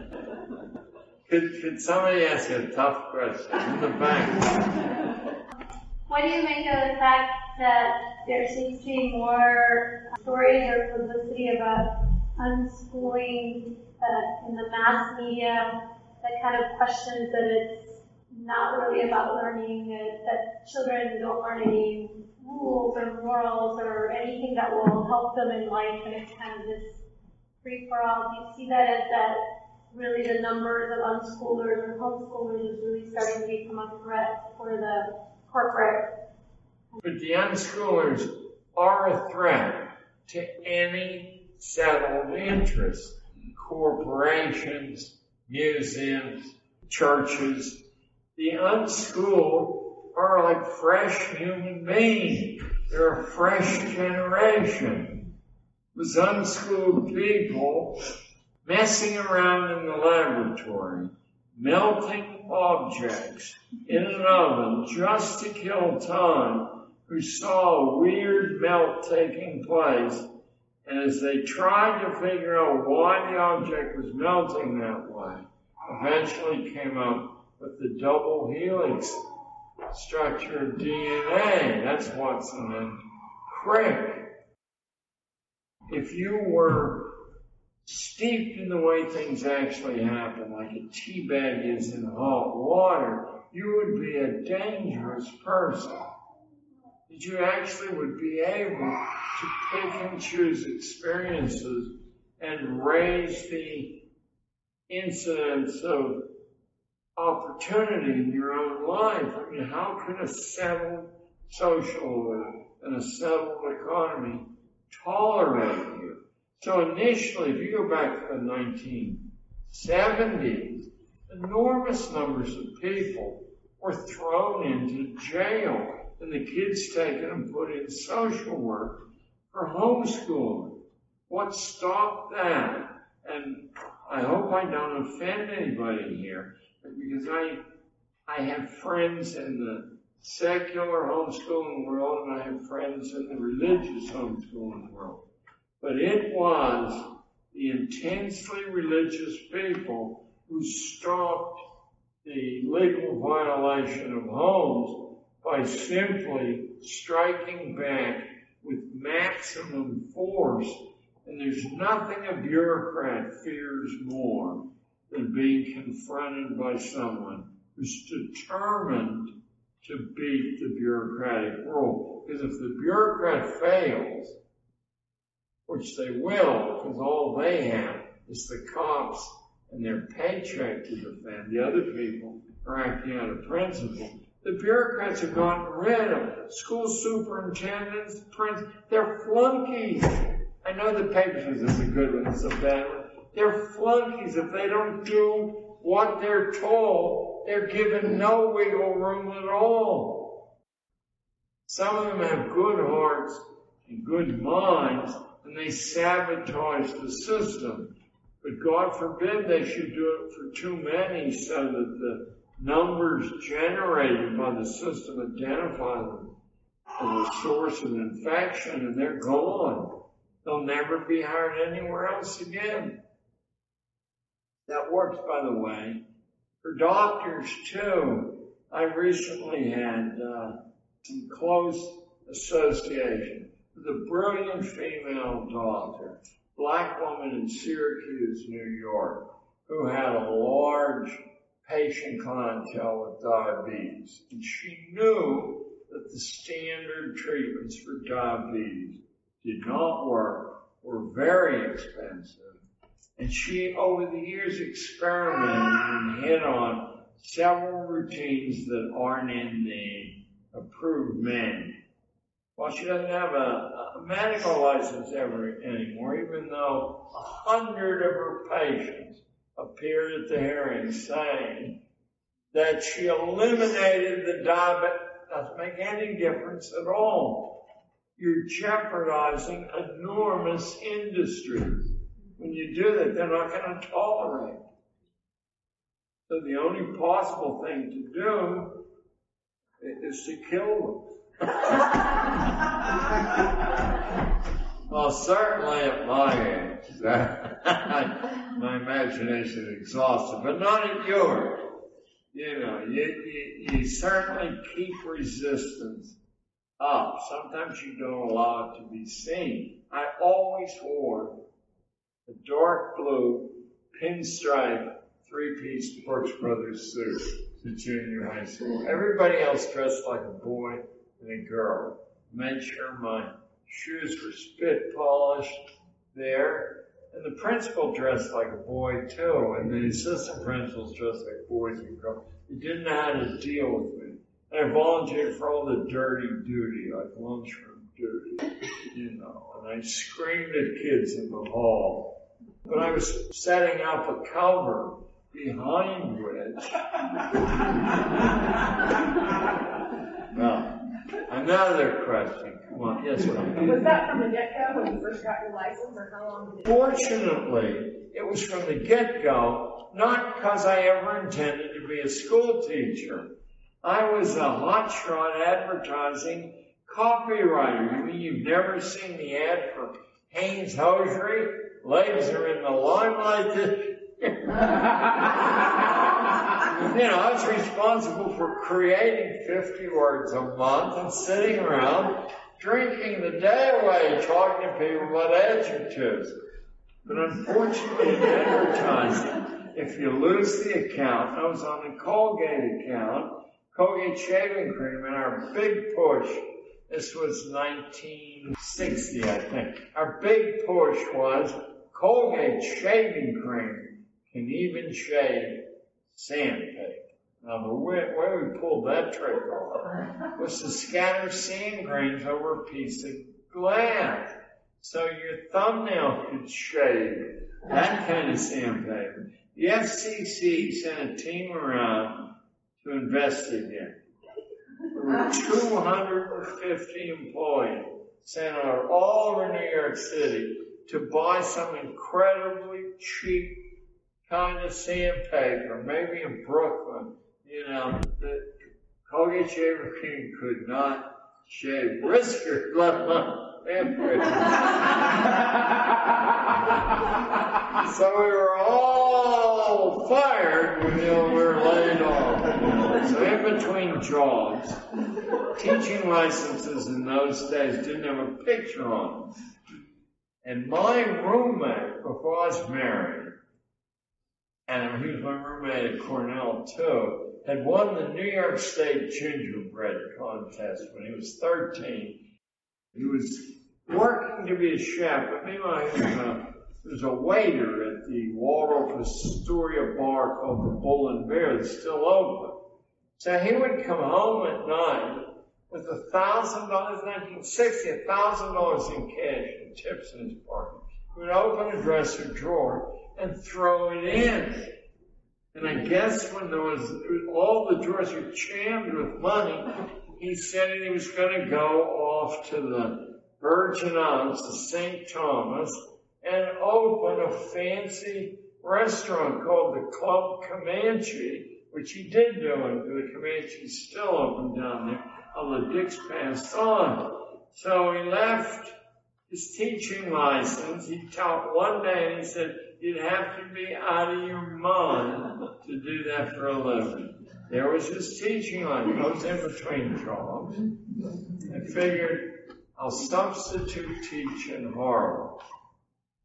Could somebody ask a tough question in the back? What do you make of the fact that there seems to be more stories or publicity about unschooling in the mass media that kind of questions that it's not really about learning, that children don't learn any rules or morals or anything that will help them in life, and it's kind of this free-for-all? Do you see that as that really the numbers of unschoolers or homeschoolers is really starting to become a threat for the corporate? But the unschoolers are a threat to any settled interest. Corporations, museums, churches. The unschooled are like fresh human beings. They're a fresh generation. Those unschooled people messing around in the laboratory, melting objects in an oven just to kill time, who saw a weird melt taking place, and as they tried to figure out why the object was melting that way, eventually came up with the double helix structure of DNA. That's Watson and Crick. If you were steeped in the way things actually happen, like a tea bag is in hot water, you would be a dangerous person. That you actually would be able to pick and choose experiences and raise the incidence of opportunity in your own life. I mean, how could a settled social order and a settled economy tolerate you? So initially, if you go back to the 1970s, enormous numbers of people were thrown into jail, and the kids taken and put in social work for homeschooling. What stopped that? And I hope I don't offend anybody here, because I have friends in the secular homeschooling world, and I have friends in the religious homeschooling world. But it was the intensely religious people who stopped the legal violation of homes by simply striking back with maximum force. And there's nothing a bureaucrat fears more than being confronted by someone who's determined to beat the bureaucratic rule. Because if the bureaucrat fails, which they will, because all they have is the cops and their paycheck to defend, the other people are acting out of principle. The bureaucrats have gotten rid of school superintendents, they're flunkies. I know the paper says it's a good one, it's a bad one. They're flunkies. If they don't do what they're told, they're given no wiggle room at all. Some of them have good hearts and good minds, and they sabotage the system. But God forbid they should do it for too many, so that the numbers generated by the system identify them as a source of infection, and they're gone. They'll never be hired anywhere else again. That works, by the way, for doctors too. I recently had some close association with a brilliant female doctor. black woman in Syracuse, New York, who had a large patient clientele with diabetes. And she knew that the standard treatments for diabetes did not work, were very expensive. And she, over the years, experimented and hit on several routines that aren't in the approved manual. Well, she doesn't have a medical license anymore, even though 100 of her patients appeared at the hearing saying that she eliminated the diabetes. Doesn't make any difference at all. You're jeopardizing enormous industries. When you do that, they're not going to tolerate it. So the only possible thing to do is to kill them. Well, certainly at my age, my imagination is exhausted, but not at yours. You know, you certainly keep resistance up. Sometimes you don't allow it to be seen. I always wore a dark blue pinstripe three-piece Brooks Brothers suit to junior high school. Everybody else dressed like a boy and a girl. Made sure my shoes were spit polished there. And the principal dressed like a boy too, and the assistant principals dressed like boys and girls. They didn't know how to deal with me. And I volunteered for all the dirty duty, like lunchroom duty, you know, and I screamed at kids in the hall. But I was setting up a cover behind which, well, another question. Come on, yes, ma'am. Was that from the get-go when you first got your license, or how long did it take? Fortunately, it was from the get-go, not because I ever intended to be a school teacher. I was a hotshot advertising copywriter. You mean you've never seen the ad for Hanes Hosiery? Legs are in the limelight. You know, I was responsible for creating 50 words a month and sitting around drinking the day away, talking to people about adjectives. But unfortunately, in advertising, if you lose the account, I was on the Colgate account, Colgate shaving cream, and our big push, this was 1960, I think, our big push was Colgate shaving cream can even shave sandpaper. Now, the way we pulled that trick off was to scatter sand grains over a piece of glass so your thumbnail could shave that kind of sandpaper. The FCC sent a team around to investigate. There were 250 employees sent out all over New York City to buy some incredibly cheap kind of sandpaper, maybe in Brooklyn. You know, the Colgate shaving cream could not shave whiskers, let alone sandpaper. So we were all fired when we were laid off. So in between jobs, teaching licenses in those days didn't have a picture on them. And my roommate, before I was married, and he was my roommate at Cornell too, had won the New York State gingerbread contest when he was 13. He was working to be a chef, but meanwhile he was a waiter at the Waldorf Astoria bar called the Bull and Bear that's still open. So he would come home at night with $1,000, 1960, $1,000 in cash and tips in his pocket. He would open a dresser drawer and throw it in. And I guess when there was, all the drawers were jammed with money, he said he was going to go off to the Virgin Islands, to St. Thomas, and open a fancy restaurant called the Club Comanche, which he did do, and the Comanche's still open down there, although Dick's passed on. So he left his teaching license. He taught one day, and he said, you'd have to be out of your mind to do that for a living. There was his teaching license. I was in between jobs. I figured I'll substitute teach in Harvard.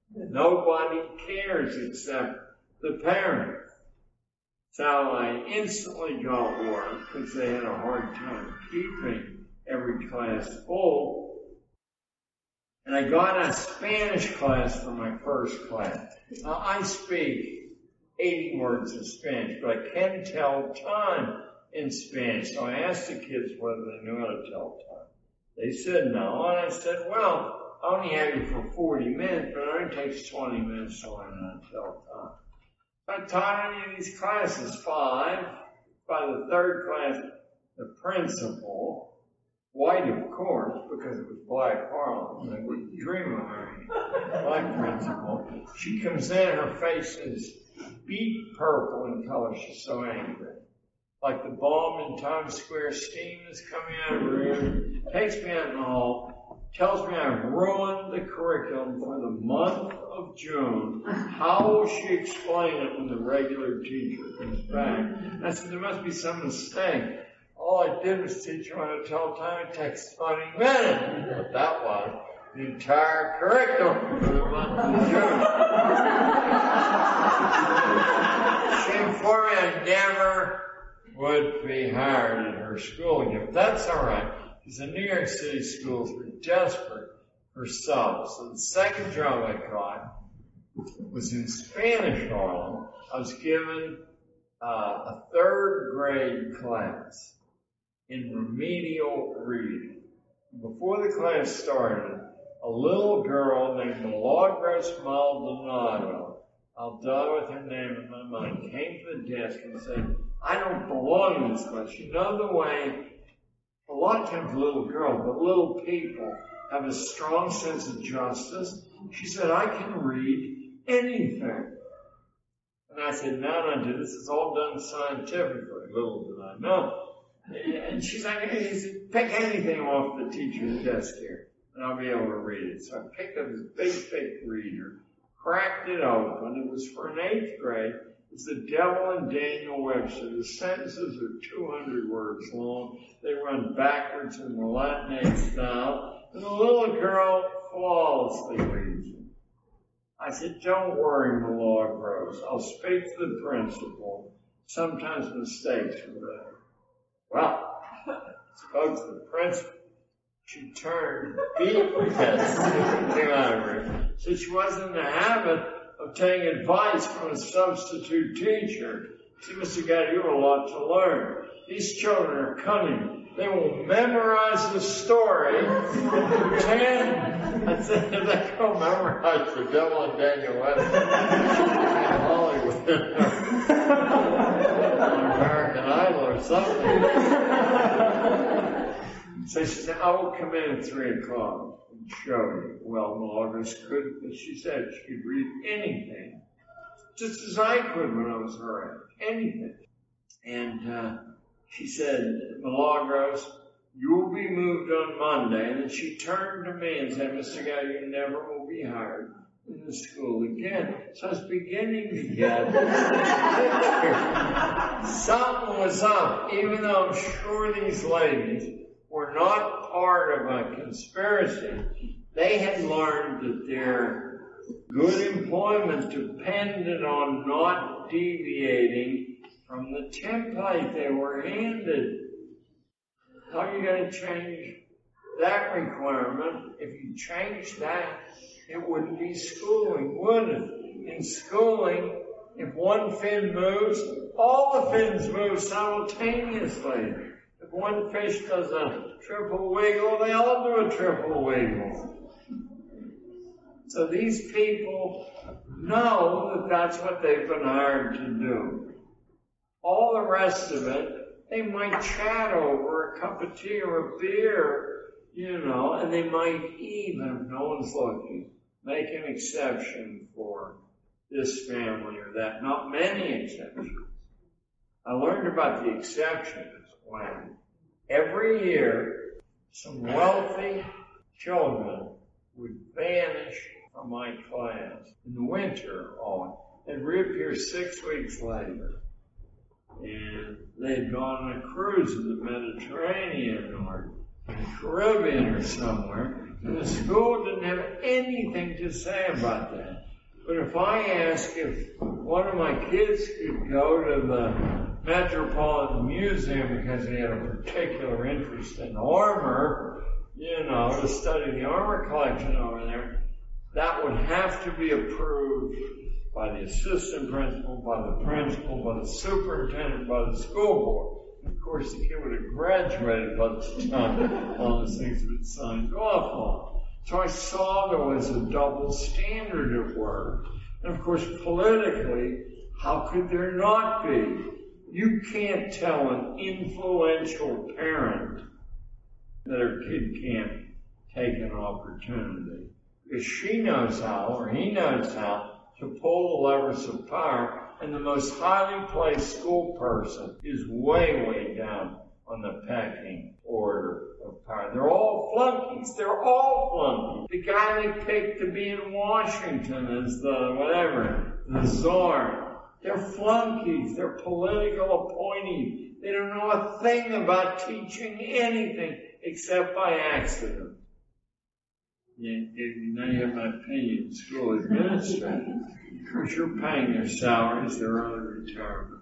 Nobody cares except the parents. So I instantly got work because they had a hard time keeping every class full. And I got a Spanish class for my first class. Now, I speak 80 words of Spanish, but I can tell time in Spanish. So I asked the kids whether they knew how to tell time. They said no, and I said, well, I only have you for 40 minutes, but it only takes 20 minutes to learn how to tell time. I taught any of these classes 5. By the third class, the principal, white of course, because it was Black Harlem, I wouldn't dream of having a black principal. She comes in, her face is beet purple in color, she's so angry. Like the bomb in Times Square, steam is coming out of her room, takes me out in the hall, tells me I've ruined the curriculum for the month of June. How will she explain it when the regular teacher comes back? I said, there must be some mistake. All I did was teach you how to tell time. It takes 20 minutes. But that was the entire curriculum for the month of June. She informed me I never would be hired at her school again. But that's all right, because the New York City schools were desperate for subs. So the second job I got was in Spanish Harlem. I was given a 3rd grade class in remedial reading. Before the class started, a little girl named Milagros Maldonado, I'll die with her name in my mind, came to the desk and said, I don't belong in this class. You know the way a lot of times little girls, but little people have a strong sense of justice. She said, I can read anything. And I said, no, this is all done scientifically. Little did I know. And she's like, pick anything off the teacher's desk here, and I'll be able to read it. So I picked up this big reader, cracked it open. It was for an 8th grade. It's The Devil and Daniel Webster. The sentences are 200 words long. They run backwards in the Latinate style. And the little girl flawlessly reads it. I said, don't worry, Milagros. I'll speak to the principal. Sometimes mistakes are there. Well, spoke to the principal. She turned, beat came out of her. Said she wasn't in the habit of taking advice from a substitute teacher. See, Mr. Gadd, you have a lot to learn. These children are cunning. They will memorize the story and pretend. I said, if they go memorize The Devil and Daniel Webster in Hollywood, American Idol or something. So she said, I will come in at 3 o'clock and show you. Well, Milagros couldn't, but she said she could read anything, just as I could when I was her age, anything. And she said, Milagros, you will be moved on Monday. And then she turned to me and said, Mr. Gadd, you never will be hired in the school again. So I was beginning to get something was up, even though I'm sure these ladies were not part of a conspiracy. They had learned that their good employment depended on not deviating from the template they were handed. How are you going to change that requirement? If you change that, it wouldn't be schooling, would it? In schooling, if one fin moves, all the fins move simultaneously. If one fish does a triple wiggle, they all do a triple wiggle. So these people know that that's what they've been hired to do. All the rest of it, they might chat over a cup of tea or a beer, and they might even, if no one's looking, make an exception for this family or that. Not many exceptions. I learned about the exceptions when every year some wealthy children would vanish from my class. In the winter, they'd reappear 6 weeks later. And they'd gone on a cruise in the Mediterranean or the Caribbean or somewhere. And the school didn't have anything to say about that. But if I ask if one of my kids could go to the Metropolitan Museum because he had a particular interest in armor, to study the armor collection over there, that would have to be approved by the assistant principal, by the principal, by the superintendent, by the school board. Of course, the kid would have graduated by the time all those things had been signed off on. So I saw there was a double standard at work. And of course, politically, how could there not be? You can't tell an influential parent that her kid can't take an opportunity. Because she knows how, or he knows how, to pull the levers of power, and the most highly placed school person is way, way down on the pecking order of power. They're all flunkies. They're all flunkies. The guy they picked to be in Washington as the czar. They're flunkies. They're political appointees. They don't know a thing about teaching anything except by accident. Now you have my opinion, school administrators. Of course, you're paying their salaries, their early retirement.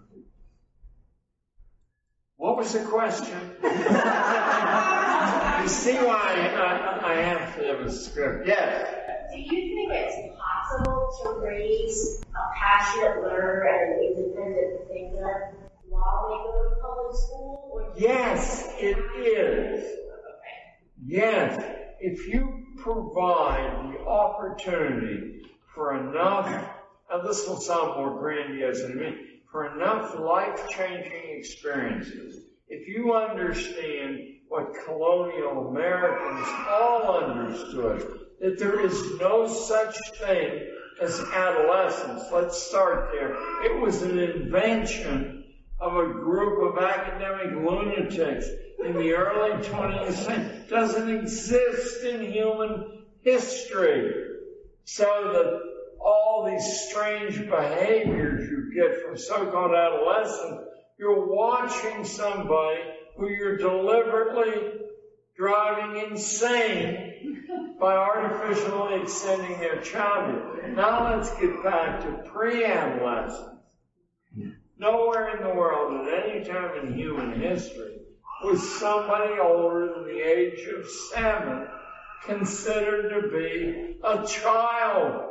What was the question? You see why I have to have a script. Yes? Do you think it's possible to raise a passionate learner and an independent thinker while they go to public school? Or yes, it is. Yes. If you provide the opportunity for enough, and this will sound more grandiose than me, for enough life-changing experiences, if you understand what colonial Americans all understood, that there is no such thing as adolescence. Let's start there. It was an invention of a group of academic lunatics in the early 20th century. It doesn't exist in human history. So that all these strange behaviors you get from so-called adolescents, you're watching somebody who you're deliberately driving insane by artificially extending their childhood. Now let's get back to pre-adolescence. Nowhere in the world at any time in human history was somebody older than the age of 7 considered to be a child.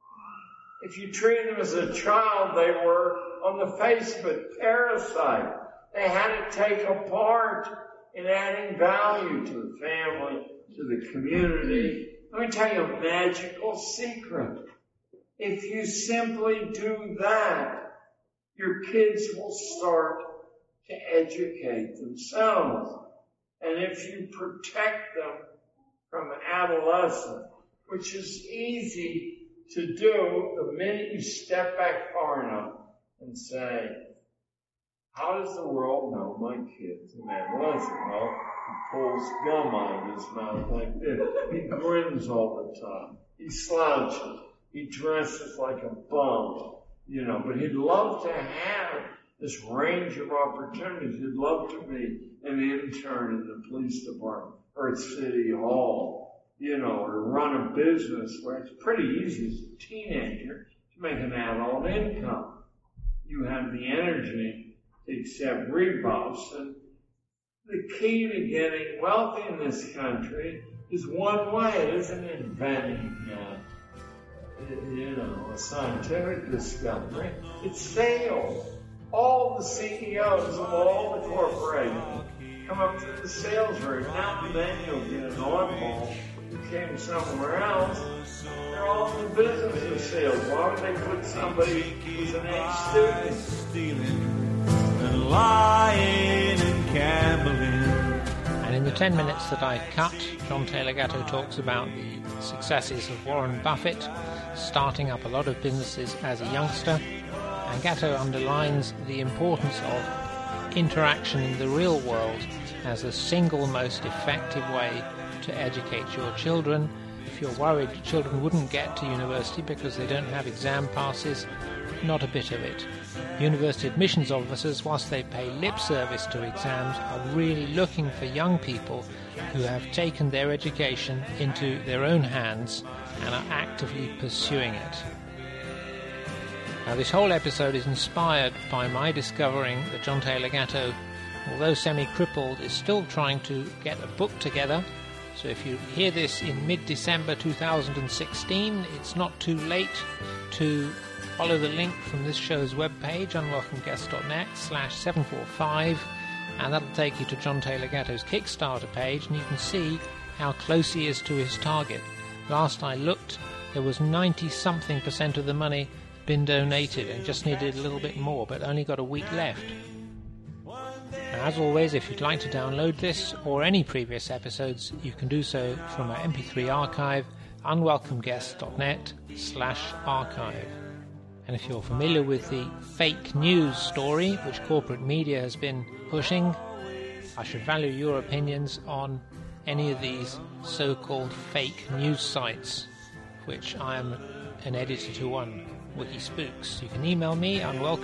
If you treated them as a child, they were on the face of a parasite. They had to take a part in adding value to the family, to the community. Let me tell you a magical secret. If you simply do that, your kids will start to educate themselves. And if you protect them from adolescence, which is easy to do the minute you step back far enough and say, how does the world know my kid's an adolescent? Well, he pulls gum out of his mouth like this. He grins all the time. He slouches. He dresses like a bum. But he'd love to have this range of opportunities. He'd love to be an intern in the police department or at City Hall, or run a business where it's pretty easy as a teenager to make an adult income. You have the energy to accept rebuffs. And the key to getting wealthy in this country is one way. It isn't inventing a scientific discovery. It's sales. All the CEOs of all the corporations come up through the sales route. Now and then you'll get an oddball who came somewhere else. They're all in the business of sales. Why would they put somebody who's an ex-student? Stealing and lying and gambling. And in the 10 minutes that I cut, John Taylor Gatto talks about the successes of Warren Buffett, starting up a lot of businesses as a youngster, and Gatto underlines the importance of interaction in the real world as the single most effective way to educate your children. If you're worried children wouldn't get to university because they don't have exam passes, not a bit of it. University admissions officers, whilst they pay lip service to exams, are really looking for young people who have taken their education into their own hands and are actively pursuing it. Now, this whole episode is inspired by my discovering that John Taylor Gatto, although semi-crippled, is still trying to get a book together. So if you hear this in mid-December 2016, it's not too late to follow the link from this show's webpage, unwelcomeguests.net/745, and that'll take you to John Taylor Gatto's Kickstarter page, and you can see how close he is to his target. Last I looked, there was 90-something% of the money been donated and just needed a little bit more, but only got a week left. Now, as always, if you'd like to download this or any previous episodes, you can do so from our MP3 archive, unwelcomeguests.net/archive. And if you're familiar with the fake news story which corporate media has been pushing, I should value your opinions on any of these so-called fake news sites, which I am an editor to one, Wikispooks. You can email me,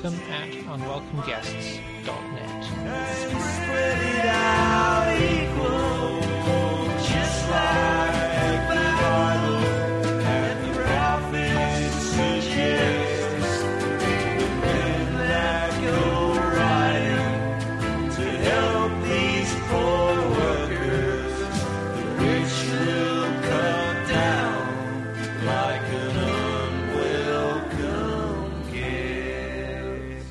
unwelcome@unwelcomeguests.net. Spread it out equal, just like the Bible and the prophets suggest. The men that go riding to help these poor workers, the rich will come down like an unwelcome guest.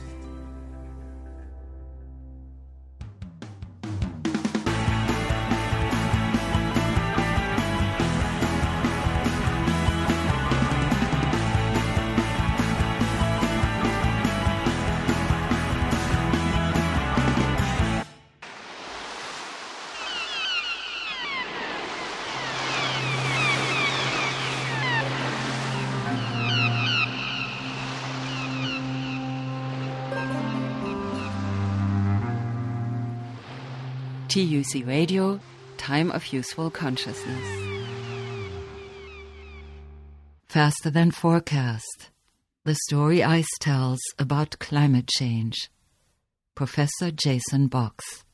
TUC Radio, Time of Useful Consciousness. Faster Than Forecast. The story ICE tells about climate change. Professor Jason Box.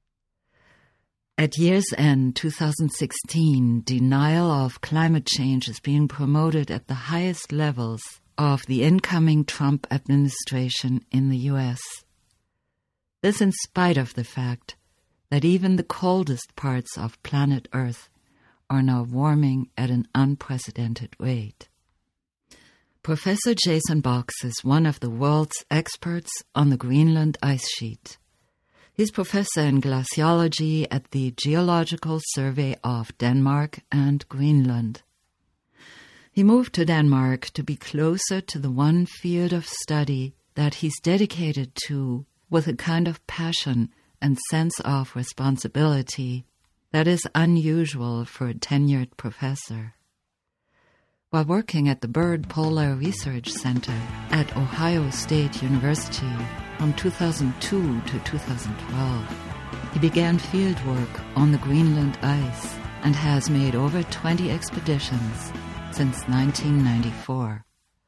At year's end 2016, denial of climate change is being promoted at the highest levels of the incoming Trump administration in the US. This in spite of the fact that even the coldest parts of planet Earth are now warming at an unprecedented rate. Professor Jason Box is one of the world's experts on the Greenland ice sheet. He's professor in glaciology at the Geological Survey of Denmark and Greenland. He moved to Denmark to be closer to the one field of study that he's dedicated to with a kind of passion and sense of responsibility that is unusual for a tenured professor. While working at the Byrd Polar Research Center at Ohio State University from 2002 to 2012, he began fieldwork on the Greenland ice and has made over 20 expeditions since 1994.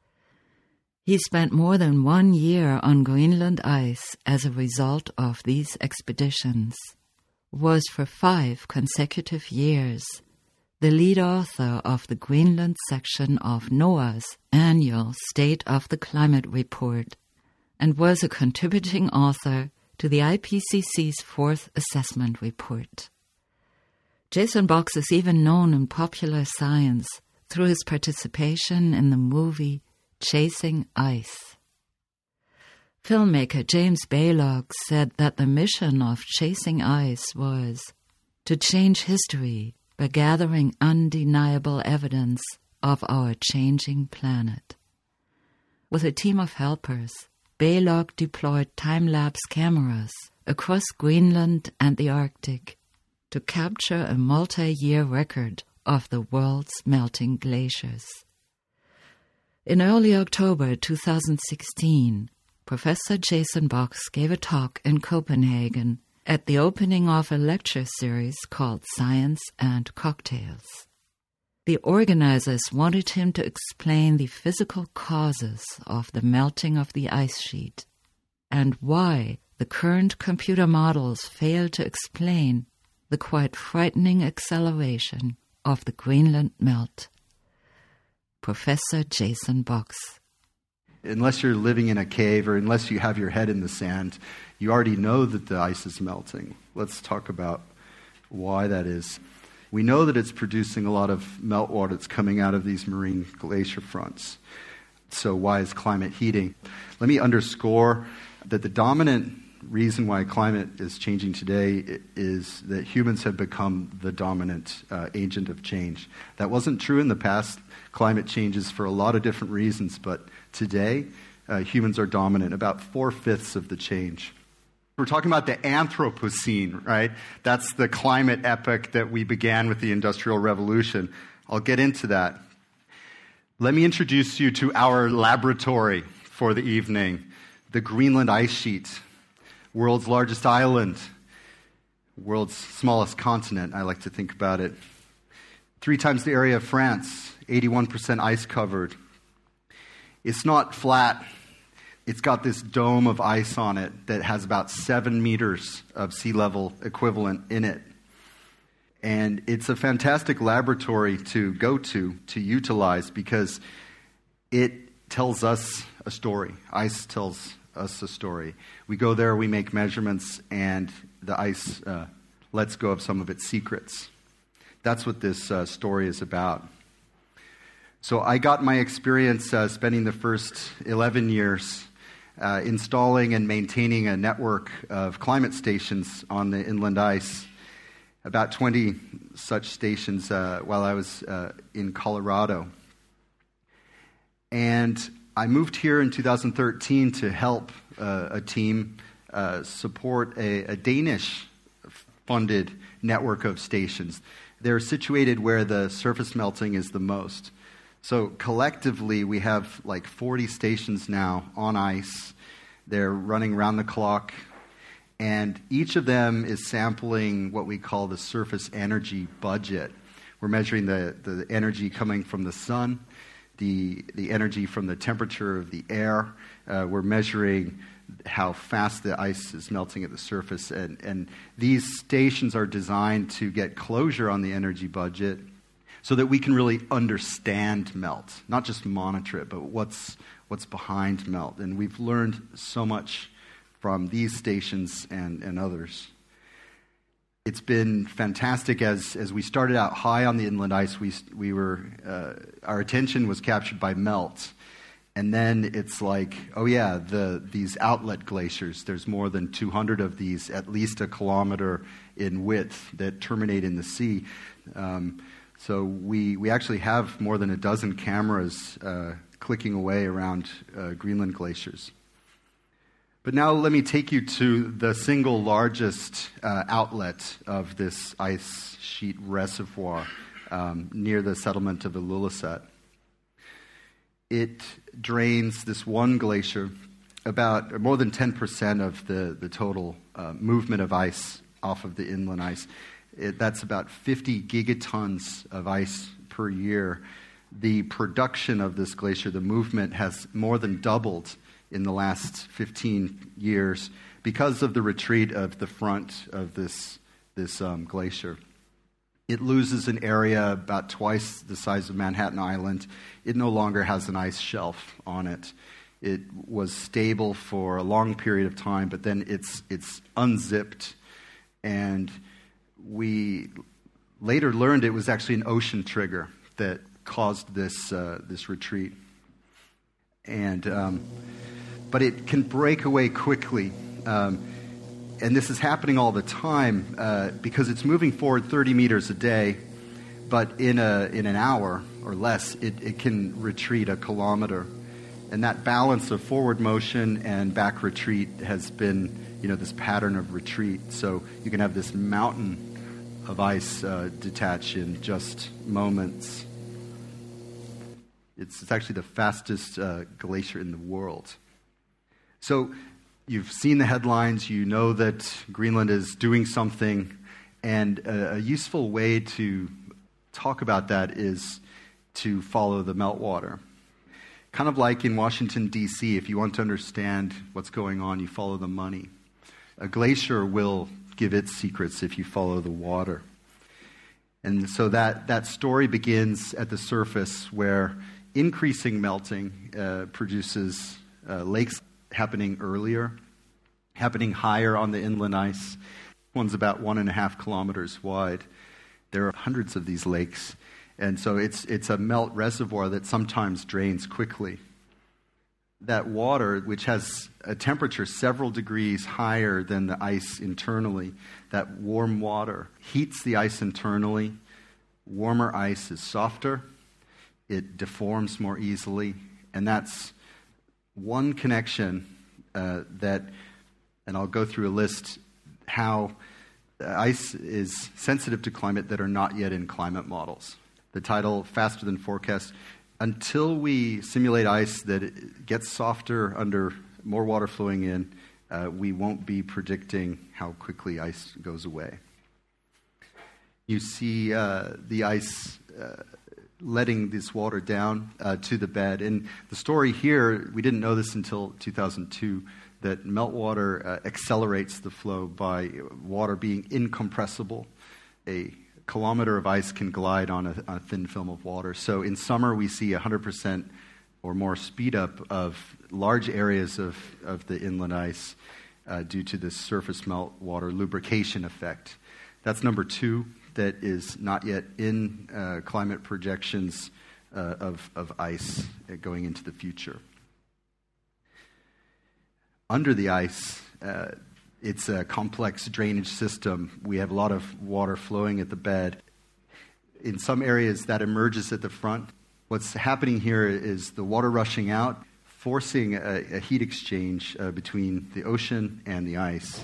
He spent more than 1 year on Greenland ice as a result of these expeditions, was for 5 consecutive years the lead author of the Greenland section of NOAA's annual State of the Climate Report, and was a contributing author to the IPCC's 4th Assessment Report. Jason Box is even known in popular science through his participation in the movie Chasing Ice. Filmmaker James Balog said that the mission of Chasing Ice was to change history by gathering undeniable evidence of our changing planet. With a team of helpers, Balog deployed time-lapse cameras across Greenland and the Arctic to capture a multi-year record of the world's melting glaciers. In early October 2016, Professor Jason Box gave a talk in Copenhagen at the opening of a lecture series called Science and Cocktails. The organizers wanted him to explain the physical causes of the melting of the ice sheet and why the current computer models fail to explain the quite frightening acceleration of the Greenland melt. Professor Jason Box. Unless you're living in a cave or unless you have your head in the sand, you already know that the ice is melting. Let's talk about why that is. We know that it's producing a lot of meltwater that's coming out of these marine glacier fronts. So why is climate heating? Let me underscore that the dominant reason why climate is changing today is that humans have become the dominant agent of change. That wasn't true in the past. Climate changes for a lot of different reasons, but today humans are dominant, about 4/5 of the change. We're talking about the Anthropocene, right? That's the climate epoch that we began with the Industrial Revolution. I'll get into that. Let me introduce you to our laboratory for the evening, the Greenland ice sheet, world's largest island, world's smallest continent, I like to think about it. 3 times the area of France, 81% ice covered. It's not flat. It's got this dome of ice on it that has about 7 meters of sea level equivalent in it. And it's a fantastic laboratory to go to utilize, because it tells us a story. Ice tells us a story. We go there, we make measurements, and the ice lets go of some of its secrets. That's what this story is about. So I got my experience spending the first 11 years installing and maintaining a network of climate stations on the inland ice, about 20 such stations while I was in Colorado. And I moved here in 2013 to help a team support a Danish-funded network of stations. They're situated where the surface melting is the most. So collectively, we have like 40 stations now on ice. They're running around the clock. And each of them is sampling what we call the surface energy budget. We're measuring the energy coming from the sun, the energy from the temperature of the air. We're measuring how fast the ice is melting at the surface. And these stations are designed to get closure on the energy budget so that we can really understand melt, not just monitor it, but what's behind melt. And we've learned so much from these stations and others. It's been fantastic. As we started out high on the inland ice, we were our attention was captured by melt. And then it's like, oh yeah, these outlet glaciers, there's more than 200 of these, at least a kilometer in width, that terminate in the sea. So we actually have more than a dozen cameras clicking away around Greenland glaciers. But now let me take you to the single largest outlet of this ice sheet reservoir near the settlement of Ilulissat. It drains this one glacier, about more than 10% of the total movement of ice off of the inland ice. That's about 50 gigatons of ice per year. The production of this glacier, the movement, has more than doubled in the last 15 years because of the retreat of the front of this glacier. It loses an area about twice the size of Manhattan Island. It no longer has an ice shelf on it. It was stable for a long period of time, but then it's unzipped, and we later learned it was actually an ocean trigger that caused this retreat. And but it can break away quickly, and this is happening all the time because it's moving forward 30 meters a day, but in an hour or less, it can retreat a kilometer. And that balance of forward motion and back retreat has been, this pattern of retreat. So you can have this mountain of ice detach in just moments. It's actually the fastest glacier in the world. So you've seen the headlines. You know that Greenland is doing something. And a useful way to talk about that is to follow the meltwater. Kind of like in Washington, D.C., if you want to understand what's going on, you follow the money. A glacier will give its secrets if you follow the water. And so that story begins at the surface where increasing melting produces lakes happening earlier, happening higher on the inland ice. One's about 1.5 kilometers wide. There are hundreds of these lakes. And so it's a melt reservoir that sometimes drains quickly. That water, which has a temperature several degrees higher than the ice internally, that warm water heats the ice internally. Warmer ice is softer. It deforms more easily. And that's one connection and I'll go through a list how ice is sensitive to climate that are not yet in climate models. The title, Faster Than Forecast. Until we simulate ice that gets softer under more water flowing in, we won't be predicting how quickly ice goes away. You see the ice letting this water down to the bed. And the story here, we didn't know this until 2002, that meltwater accelerates the flow by water being incompressible. A kilometer of ice can glide on a thin film of water. So in summer, we see 100% or more speed up of large areas of the inland ice due to this surface meltwater lubrication effect. That's number two that is not yet in climate projections of ice going into the future. Under the ice, it's a complex drainage system. We have a lot of water flowing at the bed. In some areas, that emerges at the front. What's happening here is the water rushing out, forcing a heat exchange between the ocean and the ice.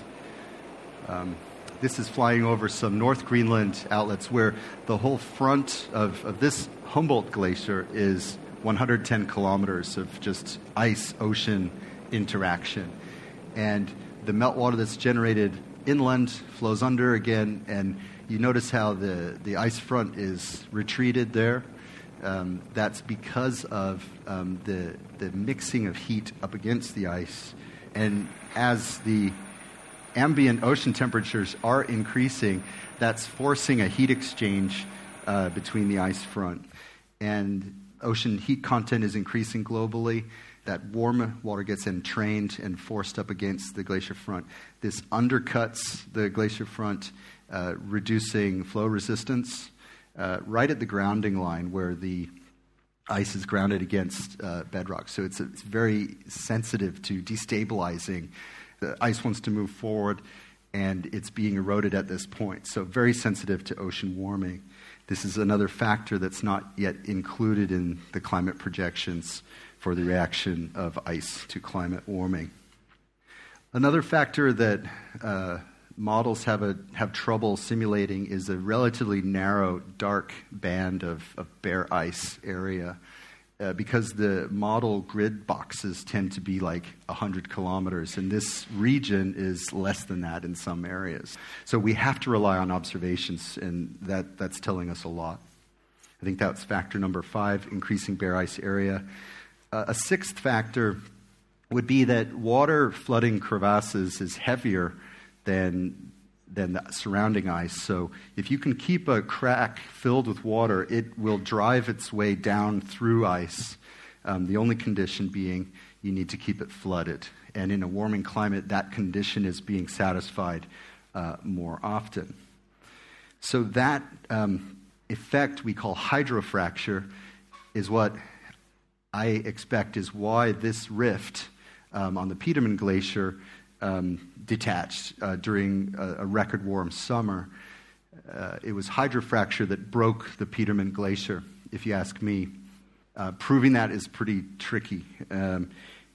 This is flying over some North Greenland outlets where the whole front of this Humboldt Glacier is 110 kilometers of just ice-ocean interaction. And the meltwater that's generated inland flows under again, and you notice how the ice front is retreated there. That's because of the mixing of heat up against the ice. And as the ambient ocean temperatures are increasing, that's forcing a heat exchange between the ice front. And ocean heat content is increasing globally. That warm water gets entrained and forced up against the glacier front. This undercuts the glacier front, reducing flow resistance right at the grounding line where the ice is grounded against bedrock. So it's very sensitive to destabilizing. The ice wants to move forward, and it's being eroded at this point. So very sensitive to ocean warming. This is another factor that's not yet included in the climate projections for the reaction of ice to climate warming. Another factor that models have trouble simulating is a relatively narrow, dark band of bare ice area because the model grid boxes tend to be like 100 kilometers, and this region is less than that in some areas. So we have to rely on observations, and that's telling us a lot. I think that's factor number 5, increasing bare ice area. A sixth factor would be that water flooding crevasses is heavier than the surrounding ice. So if you can keep a crack filled with water, it will drive its way down through ice. The only condition being you need to keep it flooded. And in a warming climate, that condition is being satisfied more often. So that effect we call hydrofracture is what I expect is why this rift on the Petermann Glacier detached during a record warm summer. It was hydrofracture that broke the Petermann Glacier, if you ask me. Proving that is pretty tricky, and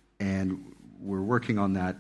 we're working on that.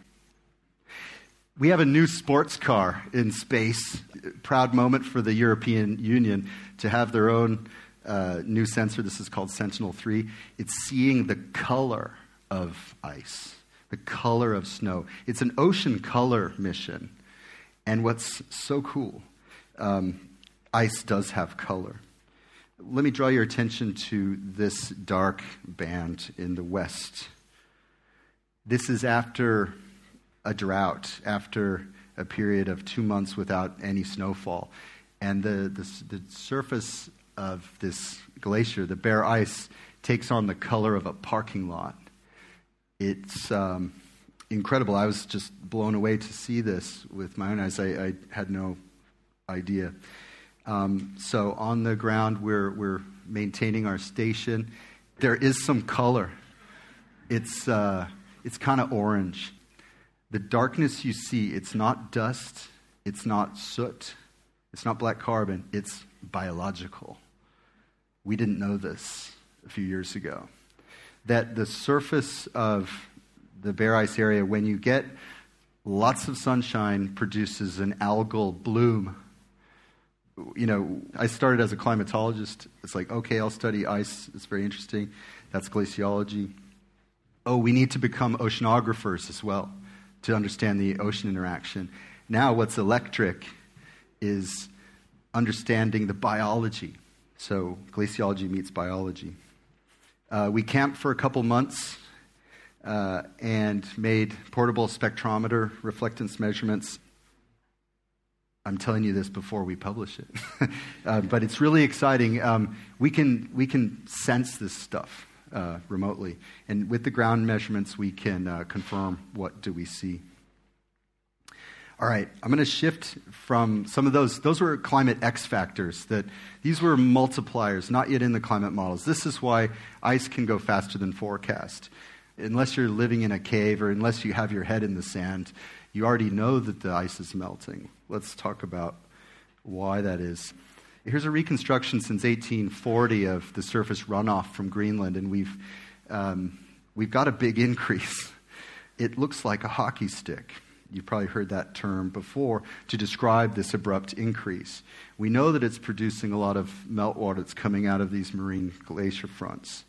We have a new sports car in space. Proud moment for the European Union to have their own new sensor. This is called Sentinel-3. It's seeing the color of ice, the color of snow. It's an ocean color mission. And what's so cool, ice does have color. Let me draw your attention to this dark band in the west. This is after a drought, after a period of 2 months without any snowfall. And the surface of this glacier, the bare ice, takes on the color of a parking lot. It's incredible. I was just blown away to see this with my own eyes. I had no idea. So on the ground, we're maintaining our station. There is some color. It's kind of orange. The darkness you see, it's not dust, it's not soot, it's not black carbon, it's biological. We didn't know this a few years ago. That the surface of the bare ice area, when you get lots of sunshine, produces an algal bloom. You know, I started as a climatologist. It's like, okay, I'll study ice. It's very interesting. That's glaciology. Oh, we need to become oceanographers as well to understand the ocean interaction. Now what's electric is understanding the biology. So glaciology meets biology. We camped for a couple months and made portable spectrometer reflectance measurements. I'm telling you this before we publish it. But it's really exciting. We can sense this stuff remotely. And with the ground measurements, we can confirm what do we see. All right, I'm going to shift from some of those. Those were climate X factors. These were multipliers, not yet in the climate models. This is why ice can go faster than forecast. Unless you're living in a cave or unless you have your head in the sand, you already know that the ice is melting. Let's talk about why that is. Here's a reconstruction since 1840 of the surface runoff from Greenland, and we've got a big increase. It looks like a hockey stick. You've probably heard that term before to describe this abrupt increase. We know that it's producing a lot of meltwater that's coming out of these marine glacier fronts.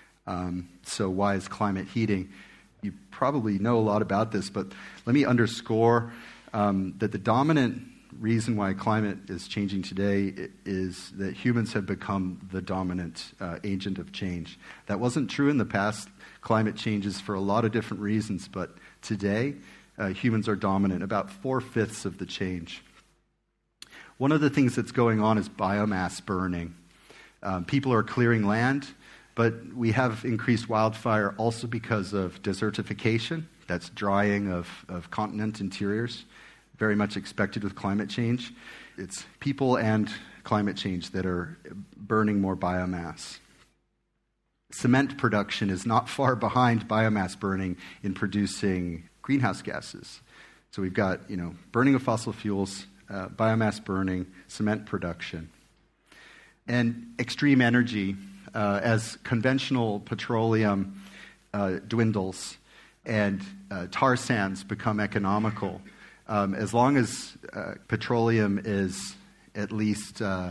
So why is climate heating? You probably know a lot about this, but let me underscore that the dominant reason why climate is changing today is that humans have become the dominant agent of change. That wasn't true in the past. Climate changes for a lot of different reasons, but today humans are dominant, about 4/5 of the change. One of the things that's going on is biomass burning. People are clearing land, but we have increased wildfire also because of desertification. That's drying of continent interiors, very much expected with climate change. It's people and climate change that are burning more biomass. Cement production is not far behind biomass burning in producing greenhouse gases. So we've got, burning of fossil fuels, biomass burning, cement production. And extreme energy, as conventional petroleum dwindles and tar sands become economical. As long as petroleum is at least $40,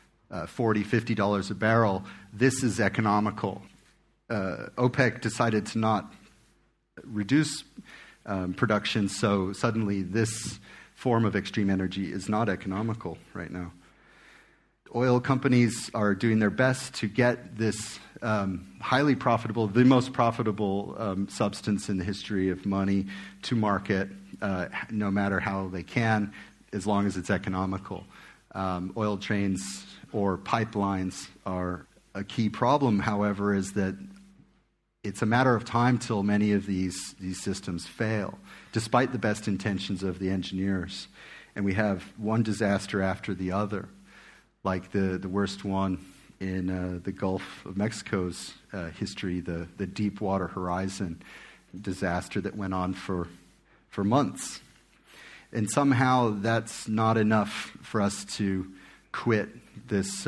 $50 a barrel, this is economical. OPEC decided to not reduce production, so suddenly this form of extreme energy is not economical right now. Oil companies are doing their best to get this highly profitable, the most profitable substance in the history of money to market, no matter how they can, as long as it's economical. Oil trains or pipelines are a key problem, however, is that it's a matter of time till many of these systems fail, despite the best intentions of the engineers. And we have one disaster after the other, like the worst one in the Gulf of Mexico's history, the Deepwater Horizon disaster that went on for months. And somehow that's not enough for us to quit this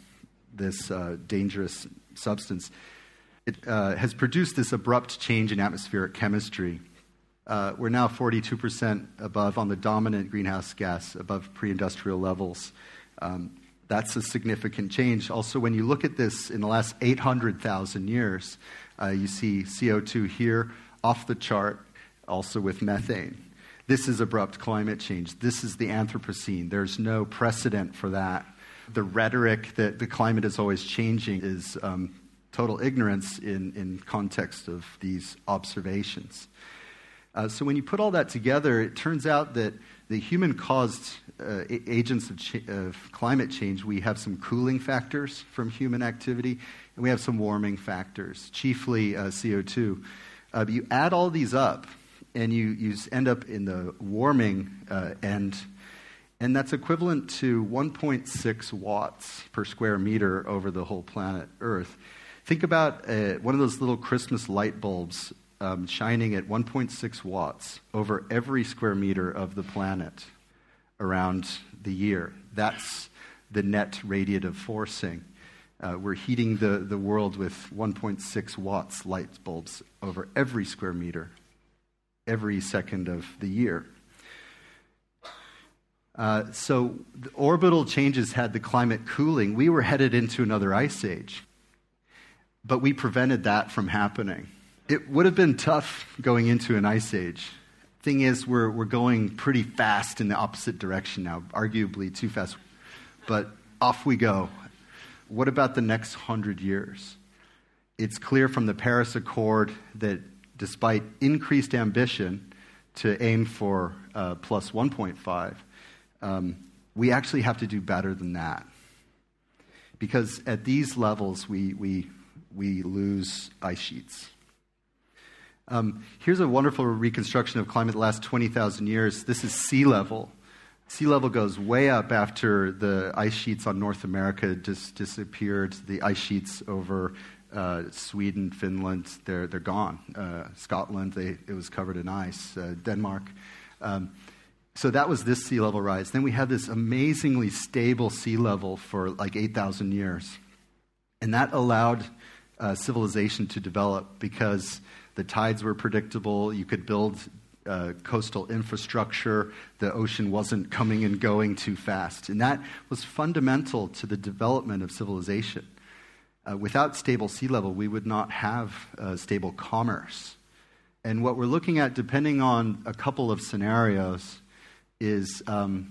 dangerous substance. It has produced this abrupt change in atmospheric chemistry. We're now 42% above on the dominant greenhouse gas, above pre-industrial levels. That's a significant change. Also, when you look at this in the last 800,000 years, you see CO2 here, off the chart, also with methane. This is abrupt climate change. This is the Anthropocene. There's no precedent for that. the rhetoric that the climate is always changing is total ignorance in context of these observations. So when you put all that together, it turns out that the human-caused agents of climate change, we have some cooling factors from human activity, and we have some warming factors, chiefly CO2. You add all these up, and you end up in the warming end, and that's equivalent to 1.6 watts per square meter over the whole planet Earth. Think about one of those little Christmas light bulbs shining at 1.6 watts over every square meter of the planet around the year. That's the net radiative forcing. We're heating the world with 1.6 watts light bulbs over every square meter, every second of the year. So the orbital changes had the climate cooling. We were headed into another ice age, but we prevented that from happening. It would have been tough going into an ice age. Thing is, we're going pretty fast in the opposite direction now, arguably too fast, but off we go. What about the next 100 years? It's clear from the Paris Accord that despite increased ambition to aim for plus 1.5, we actually have to do better than that. Because at these levels, we lose ice sheets. Here's a wonderful reconstruction of climate the last 20,000 years. This is sea level. Sea level goes way up after the ice sheets on North America just disappeared. The ice sheets over Sweden, Finland, they're gone. Scotland, it was covered in ice. Denmark. So that was this sea level rise. Then we had this amazingly stable sea level for like 8,000 years. And that allowed civilization to develop because the tides were predictable. You could build coastal infrastructure. The ocean wasn't coming and going too fast. And that was fundamental to the development of civilization. Without stable sea level, we would not have stable commerce. And what we're looking at, depending on a couple of scenarios, is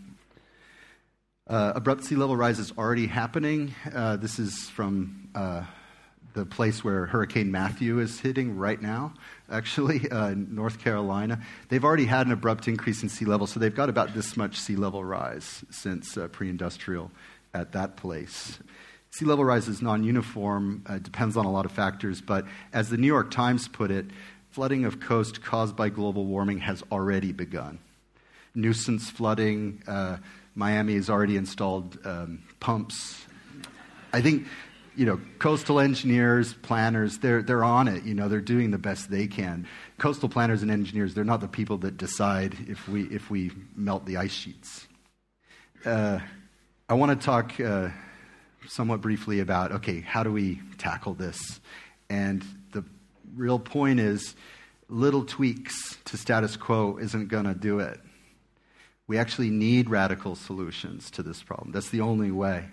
abrupt sea level rise is already happening. This is from the place where Hurricane Matthew is hitting right now, actually, North Carolina. They've already had an abrupt increase in sea level, so they've got about this much sea level rise since pre-industrial at that place. Sea level rise is non-uniform, depends on a lot of factors, but as the New York Times put it, flooding of coast caused by global warming has already begun. Nuisance flooding, Miami has already installed pumps. I think, coastal engineers, planners, they're on it. They're doing the best they can. Coastal planners and engineers, they're not the people that decide if we melt the ice sheets. I want to talk somewhat briefly about, how do we tackle this? And the real point is, little tweaks to status quo isn't going to do it. We actually need radical solutions to this problem. That's the only way.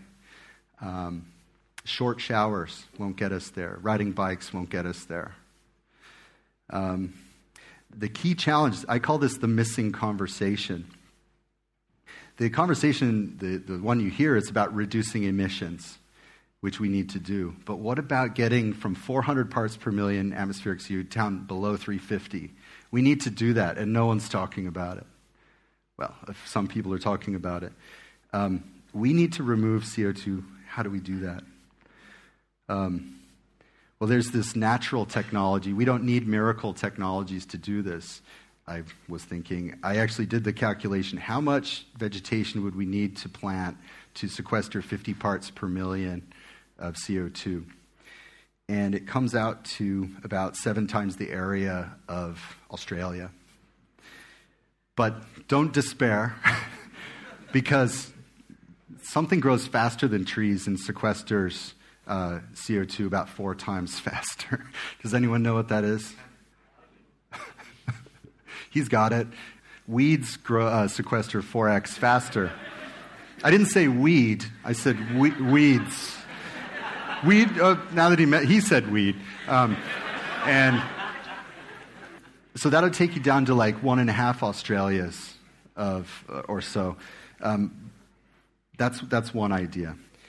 Short showers won't get us there. Riding bikes won't get us there. The key challenge, I call this the missing conversation. The conversation, the one you hear, is about reducing emissions, which we need to do. But what about getting from 400 parts per million atmospheric CO2 down below 350? We need to do that, and no one's talking about it. Well, if some people are talking about it. We need to remove CO2. How do we do that? Well, there's this natural technology. We don't need miracle technologies to do this. I was thinking, I actually did the calculation. How much vegetation would we need to plant to sequester 50 parts per million of CO2? And it comes out to about 7 times the area of Australia. But don't despair, because something grows faster than trees and sequesters CO2 about 4 times faster. Does anyone know what that is? He's got it. Weeds sequester 4x faster. I didn't say weed. I said weeds. Weed. Now that he said weed, and so that'll take you down to like 1.5 Australias or so. That's one idea.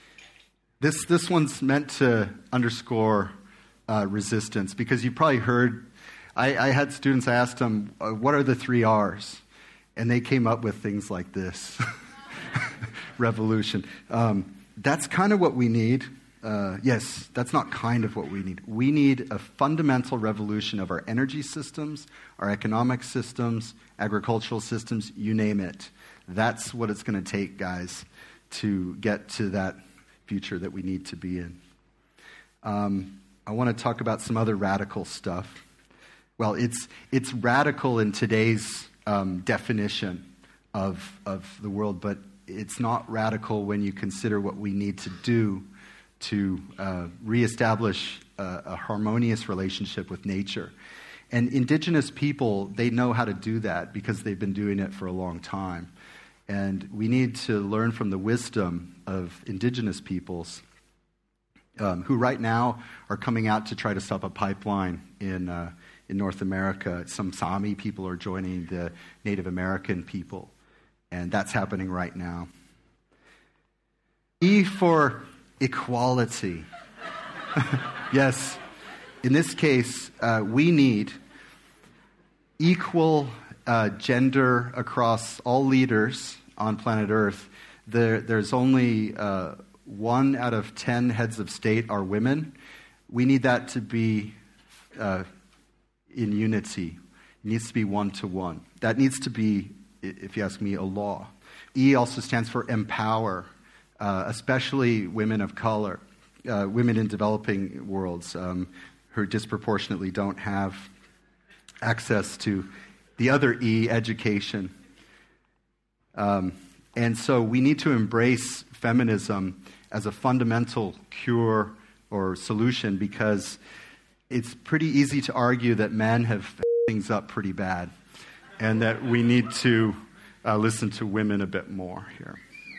This one's meant to underscore resistance, because you probably heard, I had students, I asked them, what are the 3 R's? And they came up with things like this. Revolution. That's kind of what we need. Yes, that's not kind of what we need. We need a fundamental revolution of our energy systems, our economic systems, agricultural systems, you name it. That's what it's going to take, guys, to get to that future that we need to be in. I want to talk about some other radical stuff. Well, it's radical in today's definition of the world, but it's not radical when you consider what we need to do to reestablish a harmonious relationship with nature. And indigenous people, they know how to do that because they've been doing it for a long time. And we need to learn from the wisdom of indigenous peoples who right now are coming out to try to stop a pipeline in North America. Some Sami people are joining the Native American people, and that's happening right now. E for equality. Yes, in this case, we need equal gender across all leaders on planet Earth. There's only 1 out of 10 heads of state are women. We need that to be in unity. It needs to be 1-to-1. That needs to be, if you ask me, a law. E also stands for empower, especially women of color, women in developing worlds who disproportionately don't have access to the other E, education. And so we need to embrace feminism as a fundamental cure or solution, because it's pretty easy to argue that men have things up pretty bad and that we need to listen to women a bit more here.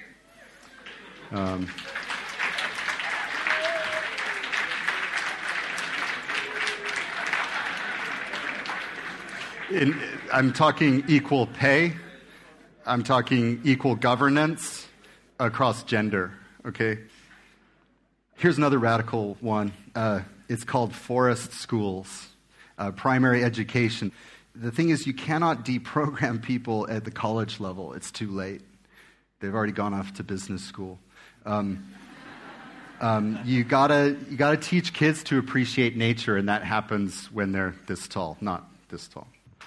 I'm talking equal pay. I'm talking equal governance across gender, okay? Here's another radical one. It's called forest schools, primary education. The thing is, you cannot deprogram people at the college level. It's too late. They've already gone off to business school. You gotta teach kids to appreciate nature, and that happens when they're this tall, not this tall.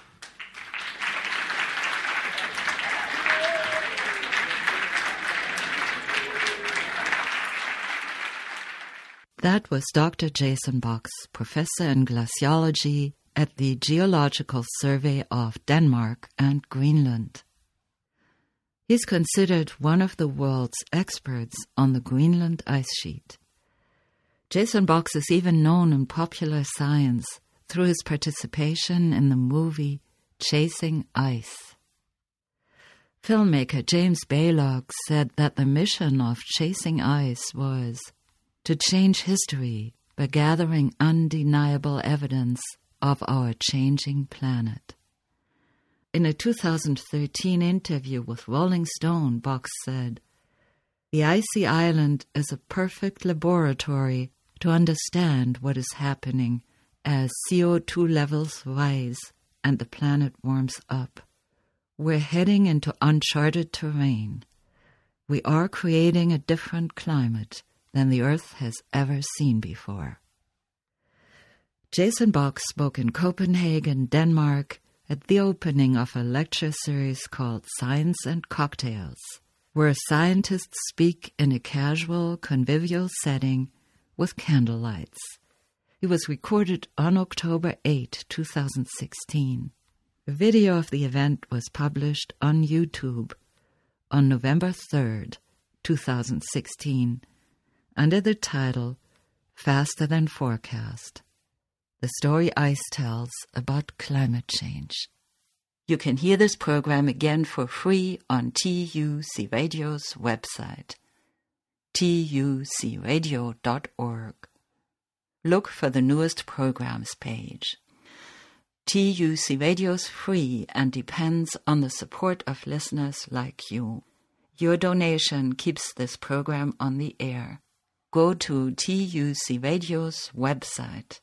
That was Dr. Jason Box, professor in glaciology at the Geological Survey of Denmark and Greenland. He's considered one of the world's experts on the Greenland ice sheet. Jason Box is even known in popular science through his participation in the movie Chasing Ice. Filmmaker James Balog said that the mission of Chasing Ice was to change history by gathering undeniable evidence of our changing planet. In a 2013 interview with Rolling Stone, Box said, "The icy island is a perfect laboratory to understand what is happening as CO2 levels rise and the planet warms up. We're heading into uncharted terrain. We are creating a different climate than the Earth has ever seen before." Jason Box spoke in Copenhagen, Denmark, at the opening of a lecture series called Science and Cocktails, where scientists speak in a casual, convivial setting with candlelights. It was recorded on October 8, 2016. A video of the event was published on YouTube on November 3, 2016, under the title Faster Than Forecast, the story ICE tells about climate change. You can hear this program again for free on TUC Radio's website, tucradio.org. Look for the newest programs page. TUC Radio's free and depends on the support of listeners like you. Your donation keeps this program on the air. go to TUC Radio's website,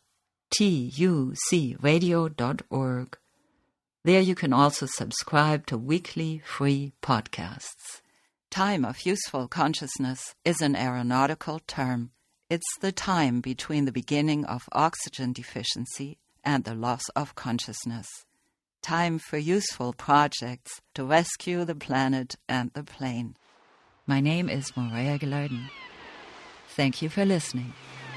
tucradio.org. There you can also subscribe to weekly free podcasts. Time of useful consciousness is an aeronautical term. It's the time between the beginning of oxygen deficiency and the loss of consciousness. Time for useful projects to rescue the planet and the plane. My name is Maria Gilardin. Thank you for listening.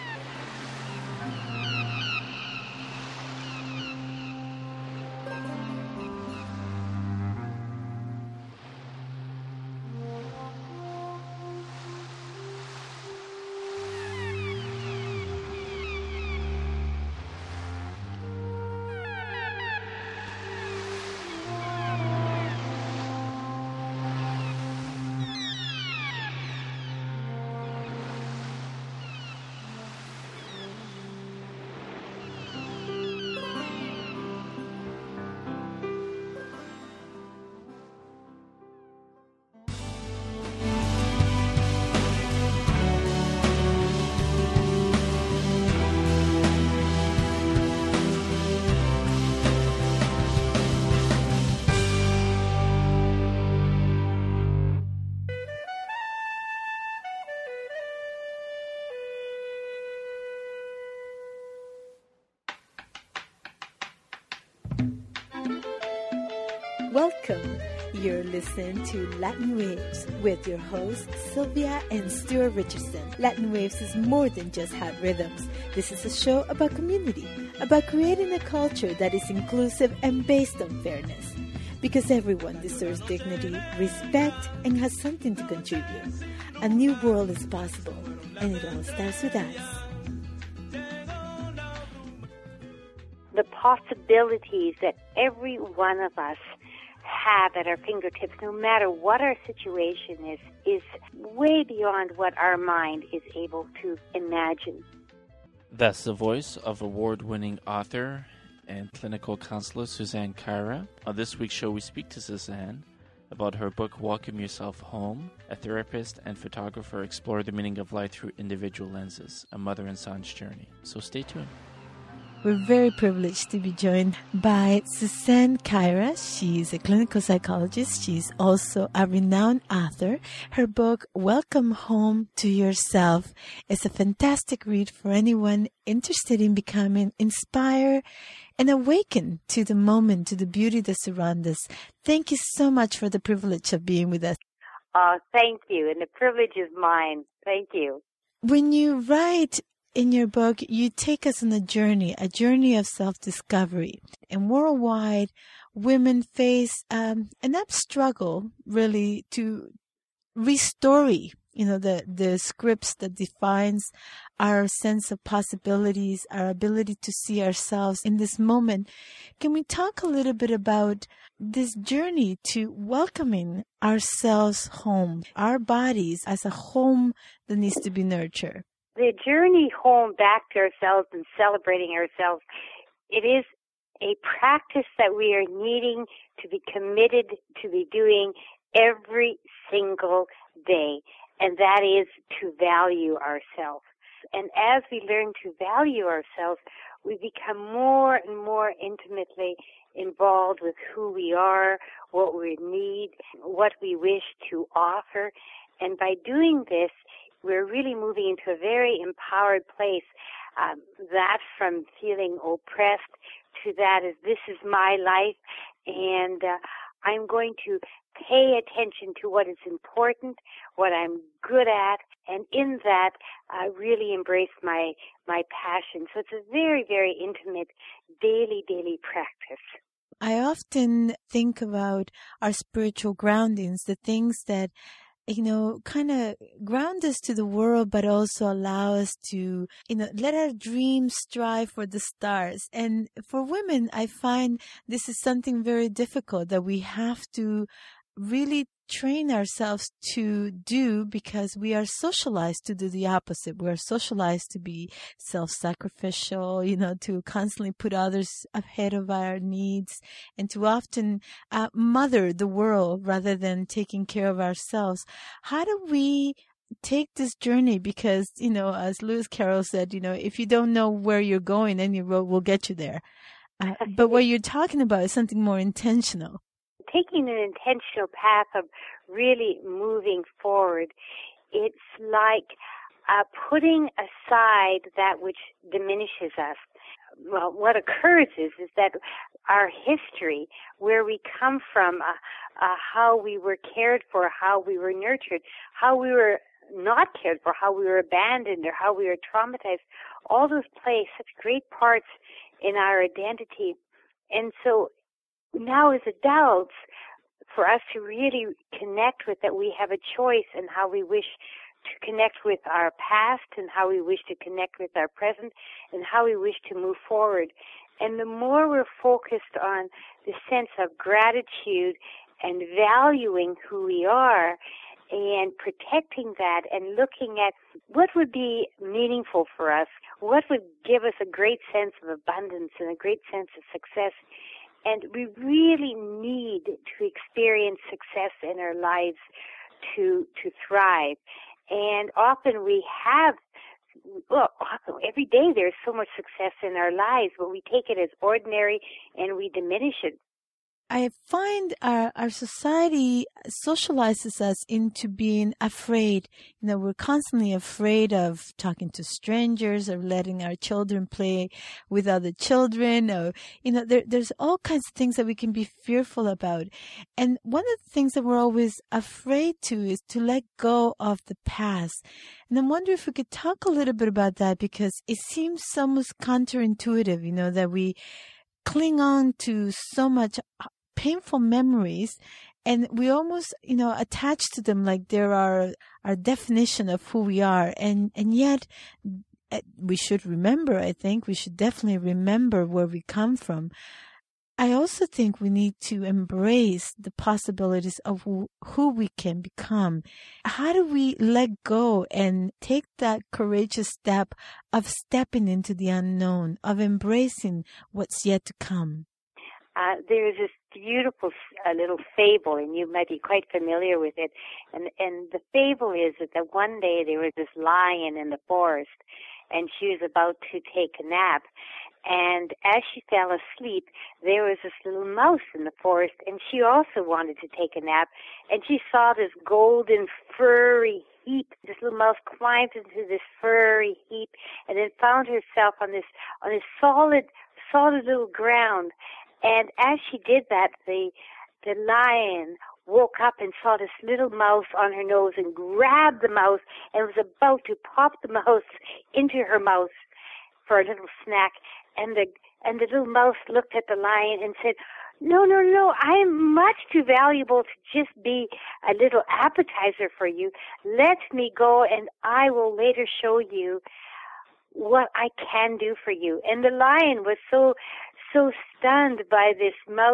Welcome. You're listening to Latin Waves with your hosts Sylvia and Stuart Richardson. Latin Waves is more than just hot rhythms. This is a show about community, about creating a culture that is inclusive and based on fairness. Because everyone deserves dignity, respect, and has something to contribute. A new world is possible, and it all starts with us. The possibilities that every one of us have at our fingertips, no matter what our situation is way beyond what our mind is able to imagine. That's the voice of award-winning author and clinical counselor Suzanne Caira. On this week's show, we speak to Suzanne about her book, Welcome Yourself Home. A therapist and photographer explore the meaning of life through individual lenses, a mother and son's journey. So stay tuned. We're very privileged to be joined by Suzanne Caira. She's a clinical psychologist. She's also a renowned author. Her book, Welcome Home to Yourself, is a fantastic read for anyone interested in becoming inspired and awakened to the moment, to the beauty that surrounds us. Thank you so much for the privilege of being with us. Thank you, and the privilege is mine. Thank you. When you write in your book, you take us on a journey of self-discovery. And worldwide, women face an up struggle, really, to restore, the scripts that defines our sense of possibilities, our ability to see ourselves in this moment. Can we talk a little bit about this journey to welcoming ourselves home, our bodies as a home that needs to be nurtured? The journey home back to ourselves and celebrating ourselves, it is a practice that we are needing to be committed to be doing every single day, and that is to value ourselves. And as we learn to value ourselves, we become more and more intimately involved with who we are, what we need, what we wish to offer. And by doing this, we're really moving into a very empowered place. That from feeling oppressed to that is, this is my life, and I'm going to pay attention to what is important, what I'm good at, and in that, really embrace my passion. So it's a very, very intimate daily practice. I often think about our spiritual groundings, the things that kind of ground us to the world, but also allow us to, let our dreams strive for the stars. And for women, I find this is something very difficult that we have to really train ourselves to do, because we are socialized to do the opposite. We are socialized to be self-sacrificial, to constantly put others ahead of our needs, and to often mother the world rather than taking care of ourselves. How do we take this journey because, as Lewis Carroll said, if you don't know where you're going, any road will get you there. But what you're talking about is something more intentional. Taking an intentional path of really moving forward, it's like putting aside that which diminishes us. Well, what occurs is that our history, where we come from, how we were cared for, how we were nurtured, how we were not cared for, how we were abandoned, or how we were traumatized, all those play such great parts in our identity. And so now as adults, for us to really connect with that, we have a choice in how we wish to connect with our past and how we wish to connect with our present and how we wish to move forward. And the more we're focused on the sense of gratitude and valuing who we are and protecting that and looking at what would be meaningful for us, what would give us a great sense of abundance and a great sense of success. And we really need to experience success in our lives to thrive. And often we have, every day there's so much success in our lives, but we take it as ordinary and we diminish it. I find our society socializes us into being afraid. We're constantly afraid of talking to strangers or letting our children play with other children. Or, there's all kinds of things that we can be fearful about. And one of the things that we're always afraid to is to let go of the past. And I wonder if we could talk a little bit about that, because it seems almost counterintuitive, that we cling on to so much painful memories, and we almost, attach to them like they're our definition of who we are. And yet we should remember, I think we should definitely remember where we come from. I also think we need to embrace the possibilities of who we can become. How do we let go and take that courageous step of stepping into the unknown, of embracing what's yet to come? There's this beautiful little fable, and you might be quite familiar with it. And the fable is that one day there was this lion in the forest, and she was about to take a nap. And as she fell asleep, there was this little mouse in the forest, and she also wanted to take a nap. And she saw this golden, furry heap. This little mouse climbed into this furry heap, and then found herself on this solid little ground. And as she did that, the lion woke up and saw this little mouse on her nose and grabbed the mouse and was about to pop the mouse into her mouth for a little snack. And the little mouse looked at the lion and said, No, I am much too valuable to just be a little appetizer for you. Let me go and I will later show you what I can do for you. And the lion was so stunned by this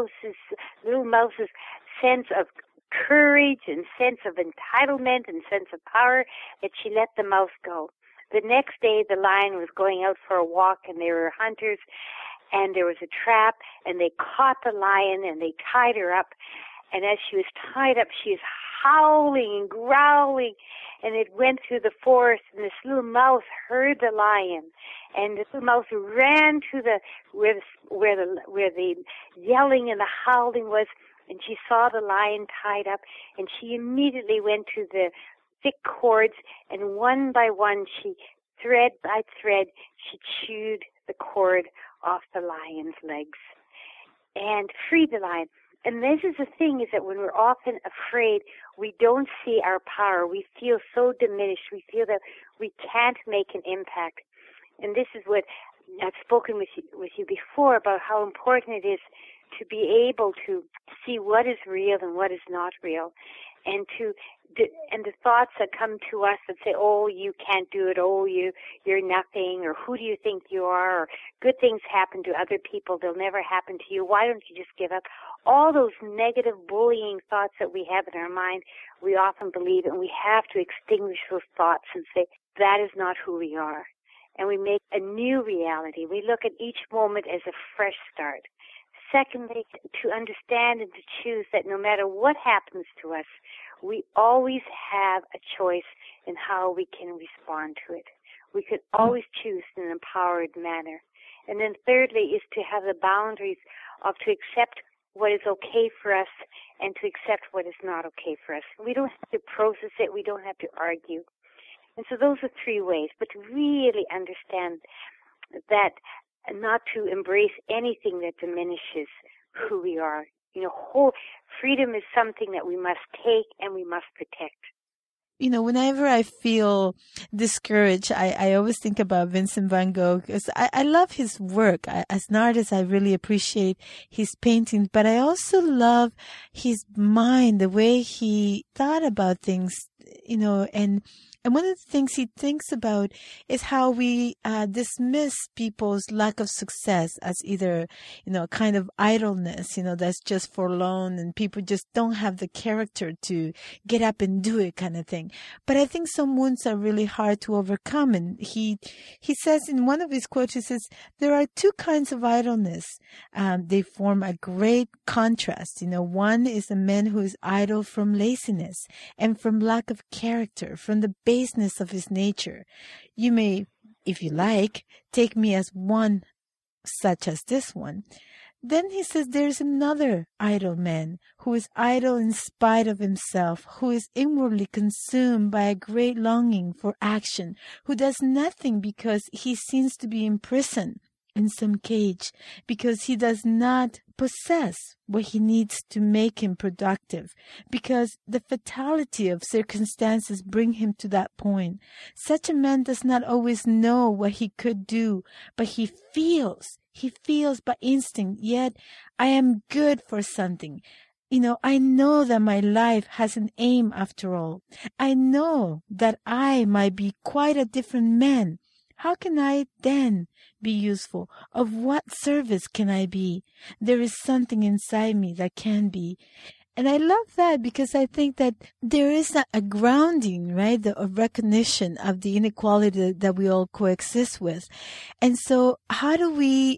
little mouse's sense of courage and sense of entitlement and sense of power that she let the mouse go. The next day, the lion was going out for a walk, and there were hunters, and there was a trap, and they caught the lion, and they tied her up. And as she was tied up, she was howling and growling, and it went through the forest, and this little mouse heard the lion, and this little mouse ran to where the yelling and the howling was, and she saw the lion tied up, and she immediately went to the thick cords, and one by one, thread by thread, she chewed the cord off the lion's legs and freed the lion. And this is the thing, is that when we're often afraid, we don't see our power. We feel so diminished. We feel that we can't make an impact. And this is what I've spoken with you before about how important it is to be able to see what is real and what is not real. And the thoughts that come to us that say, oh, you can't do it, oh, you're nothing, or who do you think you are, or good things happen to other people, they'll never happen to you, why don't you just give up? All those negative bullying thoughts that we have in our mind, we often believe, and we have to extinguish those thoughts and say, that is not who we are. And we make a new reality. We look at each moment as a fresh start. Secondly, to understand and to choose that no matter what happens to us, we always have a choice in how we can respond to it. We could always choose in an empowered manner. And then thirdly is to have the boundaries of to accept what is okay for us and to accept what is not okay for us. We don't have to process it. We don't have to argue. And so those are three ways. But to really understand that not to embrace anything that diminishes who we are. Whole freedom is something that we must take and we must protect. Whenever I feel discouraged, I always think about Vincent van Gogh because I love his work. As an artist, I really appreciate his paintings, but I also love his mind, the way he thought about things, and one of the things he thinks about is how we dismiss people's lack of success as either, a kind of idleness, that's just forlorn and people just don't have the character to get up and do it kind of thing. But I think some wounds are really hard to overcome. And he says in one of his quotes, he says, there are two kinds of idleness. They form a great contrast. One is a man who is idle from laziness and from lack of character, from the baseness of his nature. You may, if you like, take me as one such as this one. Then he says there's another idle man who is idle in spite of himself, who is inwardly consumed by a great longing for action, who does nothing because he seems to be imprisoned in some cage, because he does not possess what he needs to make him productive, because the fatality of circumstances bring him to that point. Such a man does not always know what he could do, but he feels by instinct, yet I am good for something. I know that my life has an aim after all. I know that I might be quite a different man. How can I then be useful? Of what service can I be? There is something inside me that can be. And I love that because I think that there is a grounding, right, a recognition of the inequality that we all coexist with. And so how do we,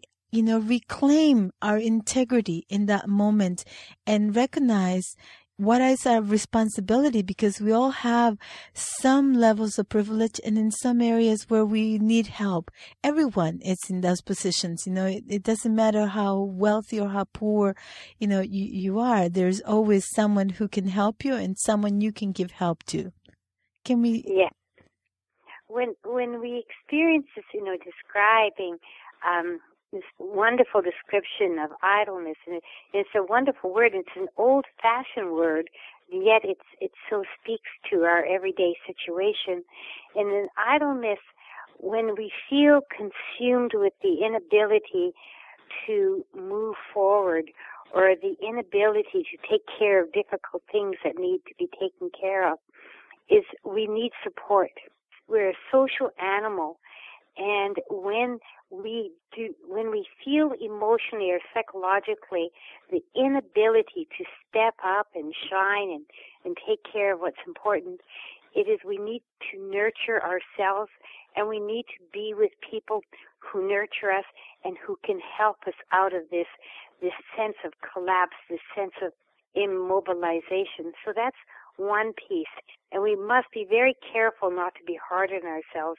reclaim our integrity in that moment and recognize what is our responsibility, because we all have some levels of privilege and in some areas where we need help. Everyone is in those positions. It doesn't matter how wealthy or how poor, you are. There's always someone who can help you and someone you can give help to. Can we? Yeah. When we experience this, describing, this wonderful description of idleness, and it's a wonderful word. It's an old-fashioned word, yet it so speaks to our everyday situation. And in idleness, when we feel consumed with the inability to move forward or the inability to take care of difficult things that need to be taken care of, is we need support. We're a social animal. And when we feel emotionally or psychologically the inability to step up and shine and take care of what's important, we need to nurture ourselves, and we need to be with people who nurture us and who can help us out of this sense of collapse, this sense of immobilization. So that's one piece. And we must be very careful not to be hard on ourselves,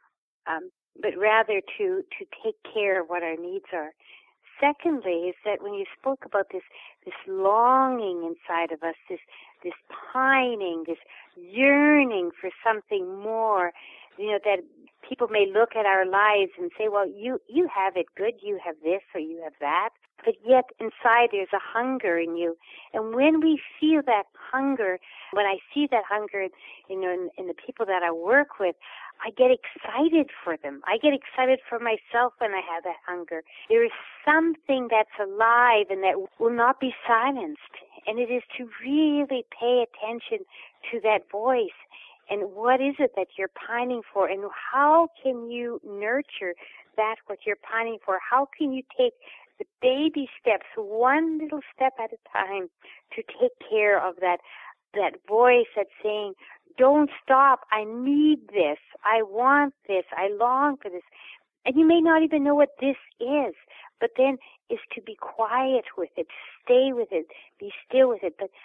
but rather to take care of what our needs are. Secondly, is that when you spoke about this longing inside of us, this pining, this yearning for something more, that people may look at our lives and say, well, you have it good, you have this or you have that, but yet inside there's a hunger in you. And when we feel that hunger, when I see that hunger, in the people that I work with, I get excited for them. I get excited for myself when I have that hunger. There is something that's alive and that will not be silenced. And it is to really pay attention to that voice. And what is it that you're pining for? And how can you nurture that, what you're pining for? How can you take the baby steps, one little step at a time, to take care of that voice that's saying, don't stop, I need this, I want this, I long for this. And you may not even know what this is, but then is to be quiet with it, stay with it, be still with it. But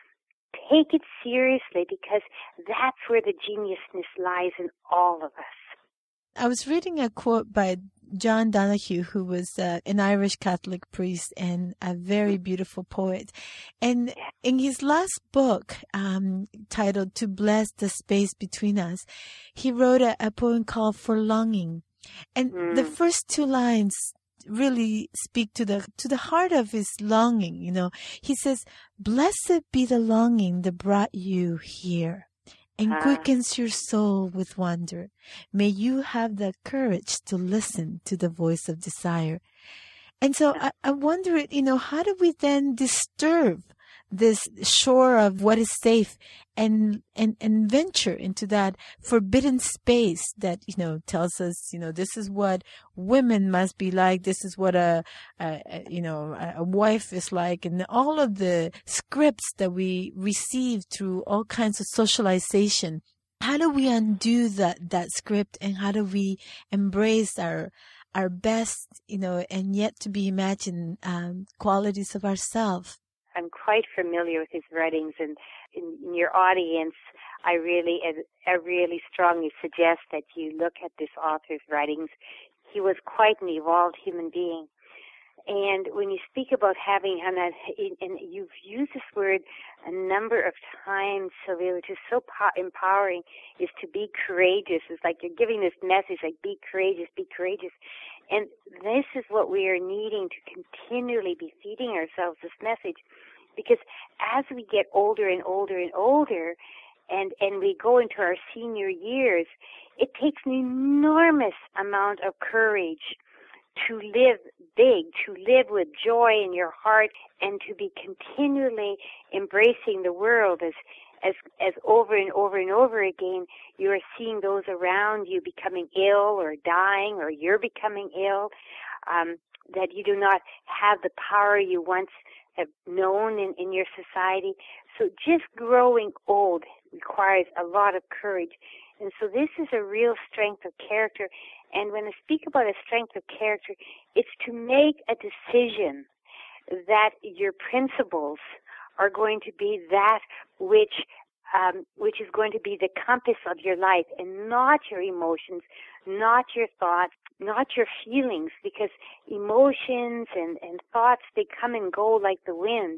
take it seriously, because that's where the geniusness lies in all of us. I was reading a quote by John Donahue, who was an Irish Catholic priest and a very beautiful poet. And in his last book, titled To Bless the Space Between Us, he wrote a poem called For Longing. And the first two lines really speak to the heart of his longing. You know, he says, "Blessed be the longing that brought you here and quickens your soul with wonder. May you have the courage to listen to the voice of desire." And so I wonder, you know, how do we then disturb this shore of what is safe and venture into that forbidden space that, you know, tells us, you know, this is what women must be like. This is what a wife is like, and all of the scripts that we receive through all kinds of socialization. How do we undo that script, and how do we embrace our best, you know, and yet to be imagined qualities of ourselves? I'm quite familiar with his writings, and in your audience, I really strongly suggest that you look at this author's writings. He was quite an evolved human being. And when you speak about having, and you've used this word a number of times, Sylvia, which is so empowering, is to be courageous. It's like you're giving this message, like, be courageous, be courageous. And this is what we are needing to continually be feeding ourselves, this message. Because as we get older and older and older, and we go into our senior years, it takes an enormous amount of courage to live big, to live with joy in your heart, and to be continually embracing the world as over and over and over again, you are seeing those around you becoming ill or dying, or you're becoming ill, that you do not have the power you once have known in your society. So just growing old requires a lot of courage. And so this is a real strength of character. And when I speak about a strength of character, it's to make a decision that your principles are going to be that which is going to be the compass of your life, and not your emotions, not your thoughts, not your feelings, because emotions and thoughts, they come and go like the wind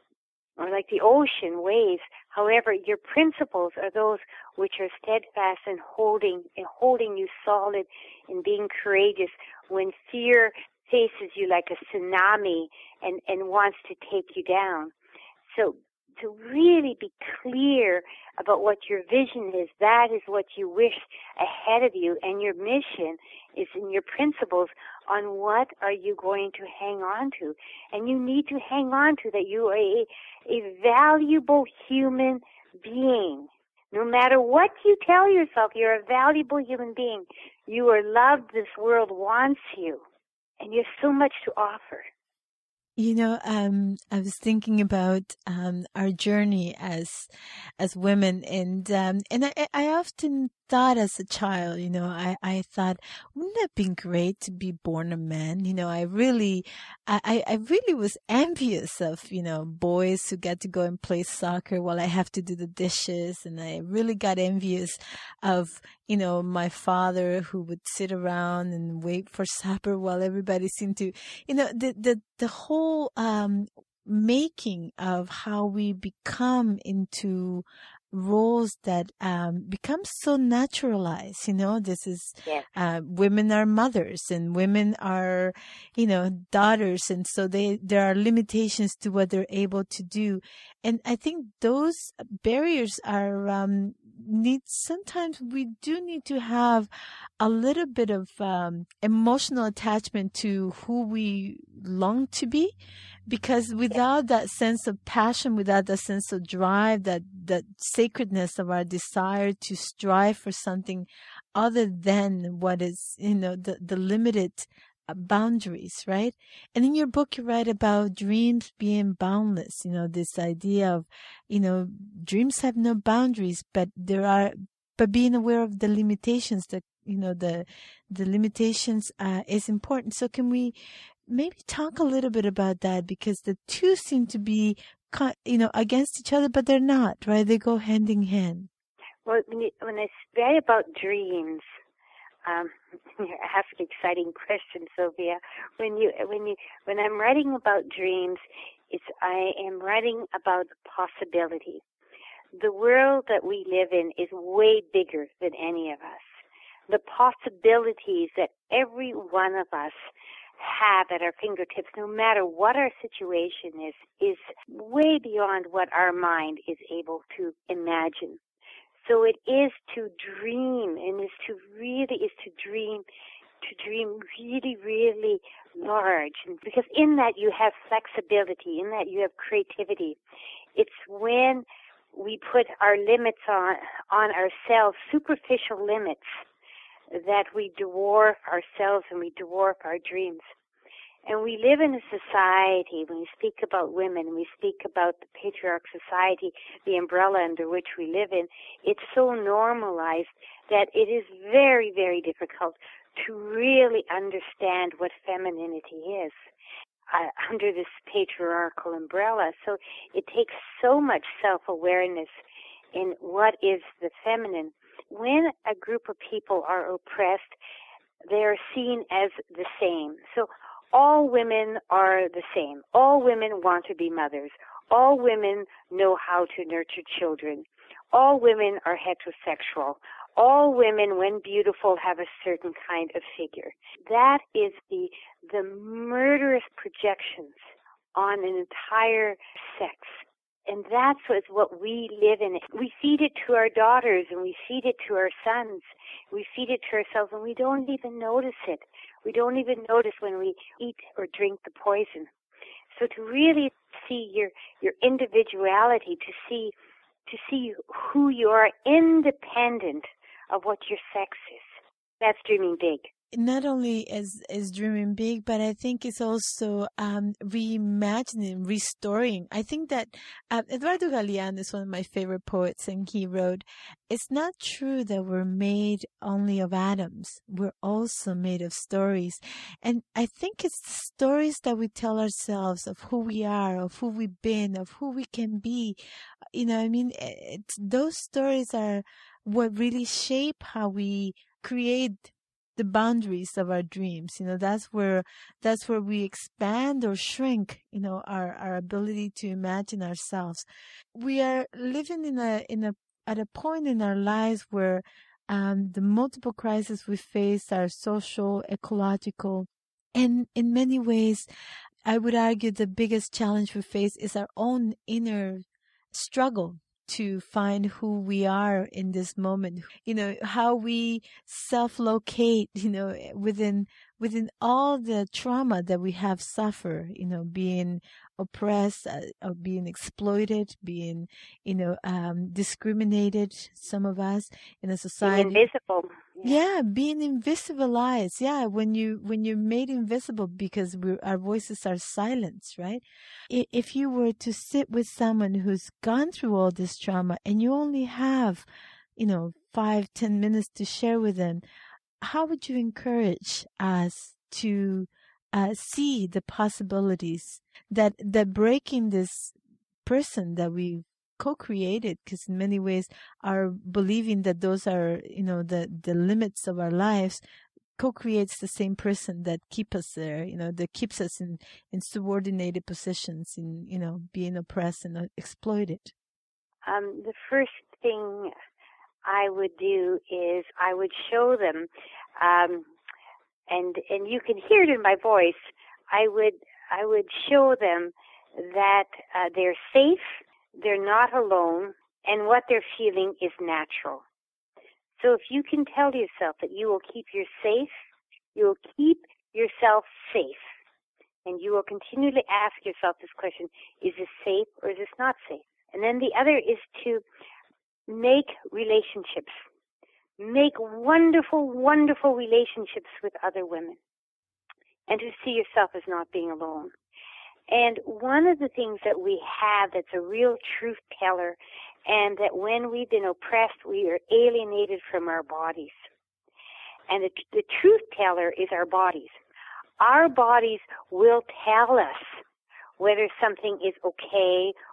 or like the ocean waves. However, your principles are those which are steadfast and holding you solid, in being courageous when fear faces you like a tsunami and wants to take you down. So to really be clear about what your vision is, that is what you wish ahead of you, and your mission is in your principles on what are you going to hang on to. And you need to hang on to that you are a valuable human being. No matter what you tell yourself, you're a valuable human being. You are loved. This world wants you. And you have so much to offer. You know, I was thinking about our journey as women, and I often thought as a child, you know, I thought, wouldn't it have been great to be born a man? You know, I really was envious of, you know, boys who get to go and play soccer while I have to do the dishes, and I really got envious of, you know, my father who would sit around and wait for supper while everybody seemed to, you know, the whole making of how we become into roles that become so naturalized. You know, this is women are mothers and women are, you know, daughters, and so there are limitations to what they're able to do. And I think those barriers are sometimes we do need to have a little bit of emotional attachment to who we long to be, because without that sense of passion, without that sense of drive, that sacredness of our desire to strive for something other than what is, you know, the limited boundaries, right? And in your book, you write about dreams being boundless, you know, this idea of, you know, dreams have no boundaries, but being aware of the limitations, that, you know, the limitations is important. So can we maybe talk a little bit about that? Because the two seem to be against each other, but they're not, right? They go hand in hand. Well, when I write about dreams, you ask exciting questions, Sylvia. When I'm writing about dreams, I am writing about possibility. The world that we live in is way bigger than any of us. The possibilities that every one of us have at our fingertips, no matter what our situation is way beyond what our mind is able to imagine. So it is to dream, and is to dream really, really large. And because in that you have flexibility, in that you have creativity. It's when we put our limits on ourselves, superficial limits, that we dwarf ourselves and we dwarf our dreams. And we live in a society, when we speak about women, we speak about the patriarch society, the umbrella under which we live in, it's so normalized that it is very, very difficult to really understand what femininity is under this patriarchal umbrella. So it takes so much self-awareness in what is the feminine. When a group of people are oppressed, they are seen as the same. So all women are the same. All women want to be mothers. All women know how to nurture children. All women are heterosexual. All women, when beautiful, have a certain kind of figure. That is the murderous projections on an entire sex. And that's what we live in. We feed it to our daughters and we feed it to our sons. We feed it to ourselves and we don't even notice it. We don't even notice when we eat or drink the poison. So to really see your individuality, to see who you are independent of what your sex is, that's dreaming big. Not only is dreaming big, but I think it's also reimagining, restoring. I think that Eduardo Galeano is one of my favorite poets, and he wrote, "It's not true that we're made only of atoms. We're also made of stories." And I think it's the stories that we tell ourselves of who we are, of who we've been, of who we can be. Those stories are what really shape how we create the boundaries of our dreams. That's where we expand or shrink, our ability to imagine ourselves. We are living at a point in our lives where the multiple crises we face are social, ecological, and in many ways, I would argue the biggest challenge we face is our own inner struggle to find who we are in this moment, how we self-locate, within all the trauma that we have suffered, being oppressed, being exploited, being, discriminated, some of us in a society. Being invisible. Yeah, being invisibilized. Yeah, when you're made invisible because our voices are silenced, right? If you were to sit with someone who's gone through all this trauma and you only have, 5-10 minutes to share with them, how would you encourage us to see the possibilities that breaking this person that we co-created, because in many ways are believing that those are, the limits of our lives, co-creates the same person that keep us there, that keeps us in subordinated positions, in, being oppressed and exploited. The first thing I would do is I would show them, and you can hear it in my voice, I would show them that they're safe, they're not alone, and what they're feeling is natural. So if you can tell yourself that you will keep yourself safe, and you will continually ask yourself this question, is this safe or is this not safe? And then the other is to make relationships. Make wonderful, wonderful relationships with other women, and to see yourself as not being alone. And one of the things that we have that's a real truth teller, and that when we've been oppressed, we are alienated from our bodies. And the truth teller is our bodies. Our bodies will tell us whether something is okay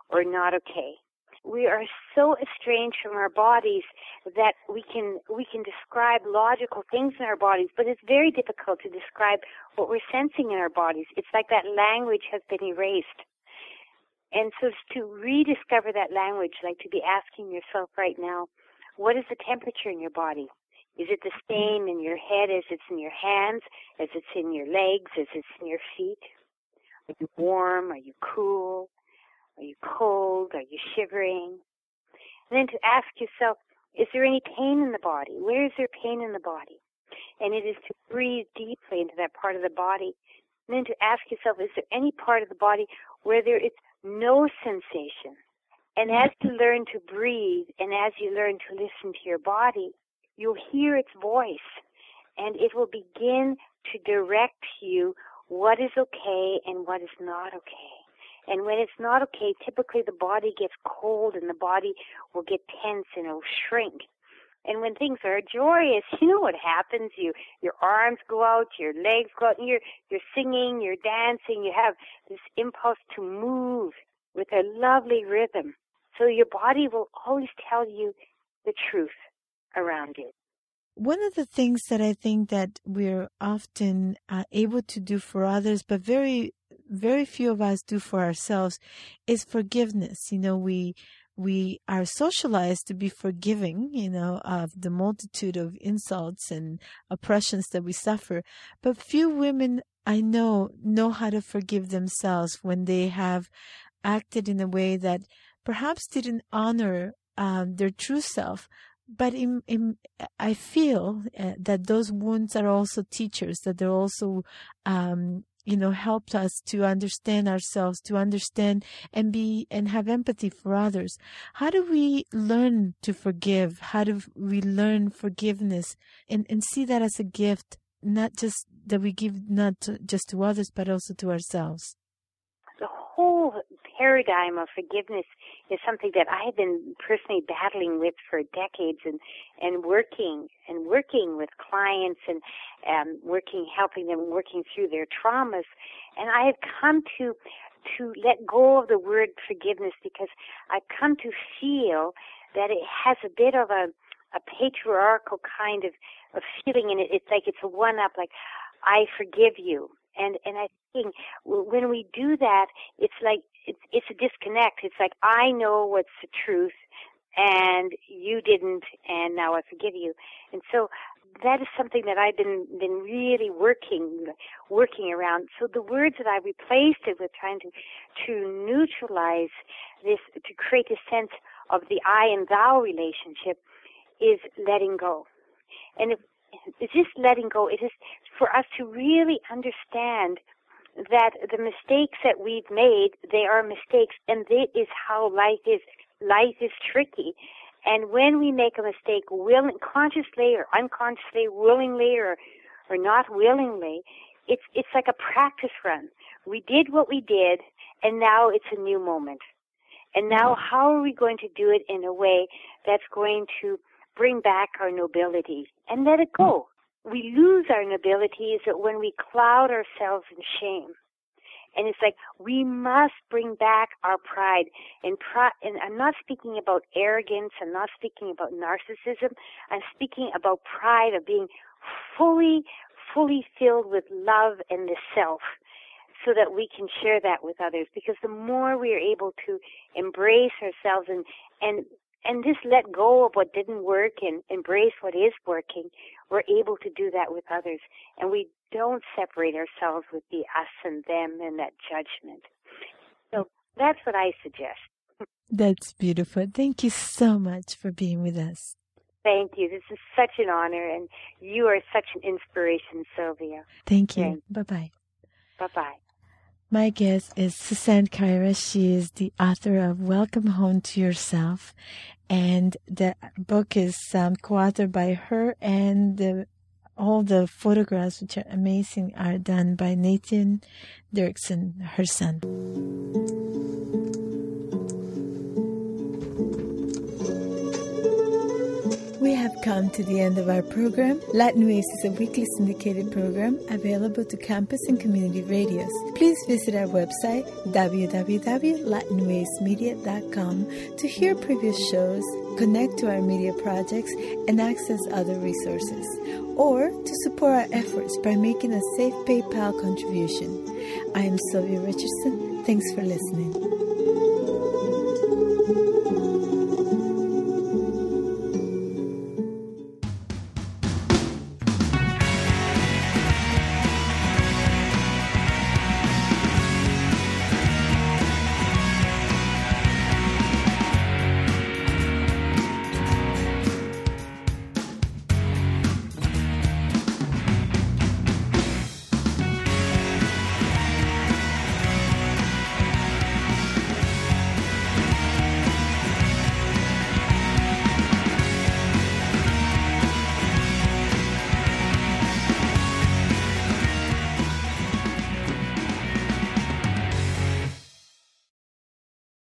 or not okay. We are so estranged from our bodies that we can describe logical things in our bodies, but it's very difficult to describe what we're sensing in our bodies. It's like that language has been erased. And so to rediscover that language, like to be asking yourself right now, what is the temperature in your body? Is it the same in your head as it's in your hands, as it's in your legs, as it's in your feet? Are you warm? Are you cool? Are you cold? Are you shivering? And then to ask yourself, is there any pain in the body? Where is there pain in the body? And it is to breathe deeply into that part of the body. And then to ask yourself, is there any part of the body where there is no sensation? And as you learn to breathe and as you learn to listen to your body, you'll hear its voice, and it will begin to direct you what is okay and what is not okay. And when it's not okay, typically the body gets cold and the body will get tense and it'll shrink. And when things are joyous, you know what happens. Your arms go out, your legs go out, and you're singing, you're dancing, you have this impulse to move with a lovely rhythm. So your body will always tell you the truth around it. One of the things that I think that we're often able to do for others, but very, very few of us do for ourselves, is forgiveness. You know, we are socialized to be forgiving, you know, of the multitude of insults and oppressions that we suffer. But few women I know how to forgive themselves when they have acted in a way that perhaps didn't honor their true self. But I feel that those wounds are also teachers, that they're also, helped us to understand ourselves, to understand and have empathy for others. How do we learn to forgive? How do we learn forgiveness and see that as a gift, not just that we give not just to others, but also to ourselves? The whole paradigm of forgiveness is something that I have been personally battling with for decades and working with clients and helping them working through their traumas. And I have come to let go of the word forgiveness because I've come to feel that it has a bit of a patriarchal kind of feeling in it. It's like it's a one-up, like, I forgive you. And I think when we do that, it's like it's a disconnect. It's like, I know what's the truth, and you didn't, and now I forgive you. And so that is something that I've been really working around. So the words that I replaced it with, trying to neutralize this, to create a sense of the I and thou relationship, is letting go. And it's just letting go. It is for us to really understand that the mistakes that we've made, they are mistakes, and that is how life is. Life is tricky. And when we make a mistake, consciously or unconsciously, willingly or not willingly, it's like a practice run. We did what we did, and now it's a new moment. And now how are we going to do it in a way that's going to bring back our nobility and let it go? We lose our nobility is that when we cloud ourselves in shame. And it's like, we must bring back our pride. And I'm not speaking about arrogance. I'm not speaking about narcissism. I'm speaking about pride of being fully filled with love and the self, so that we can share that with others. Because the more we are able to embrace ourselves and just let go of what didn't work and embrace what is working, we're able to do that with others. And we don't separate ourselves with the us and them and that judgment. So that's what I suggest. That's beautiful. Thank you so much for being with us. Thank you. This is such an honor, and you are such an inspiration, Sylvia. Thank you. Bye-bye. Bye-bye. My guest is Suzanne Kyra. She is the author of Welcome Home to Yourself. And the book is co-authored by her, and all the photographs, which are amazing, are done by Nathan Dirksen, her son. We have come to the end of our program. Latin Waves is a weekly syndicated program available to campus and community radios. Please visit our website, www.latinwavesmedia.com, to hear previous shows, connect to our media projects, and access other resources, or to support our efforts by making a safe PayPal contribution. I am Sylvia Richardson. Thanks for listening.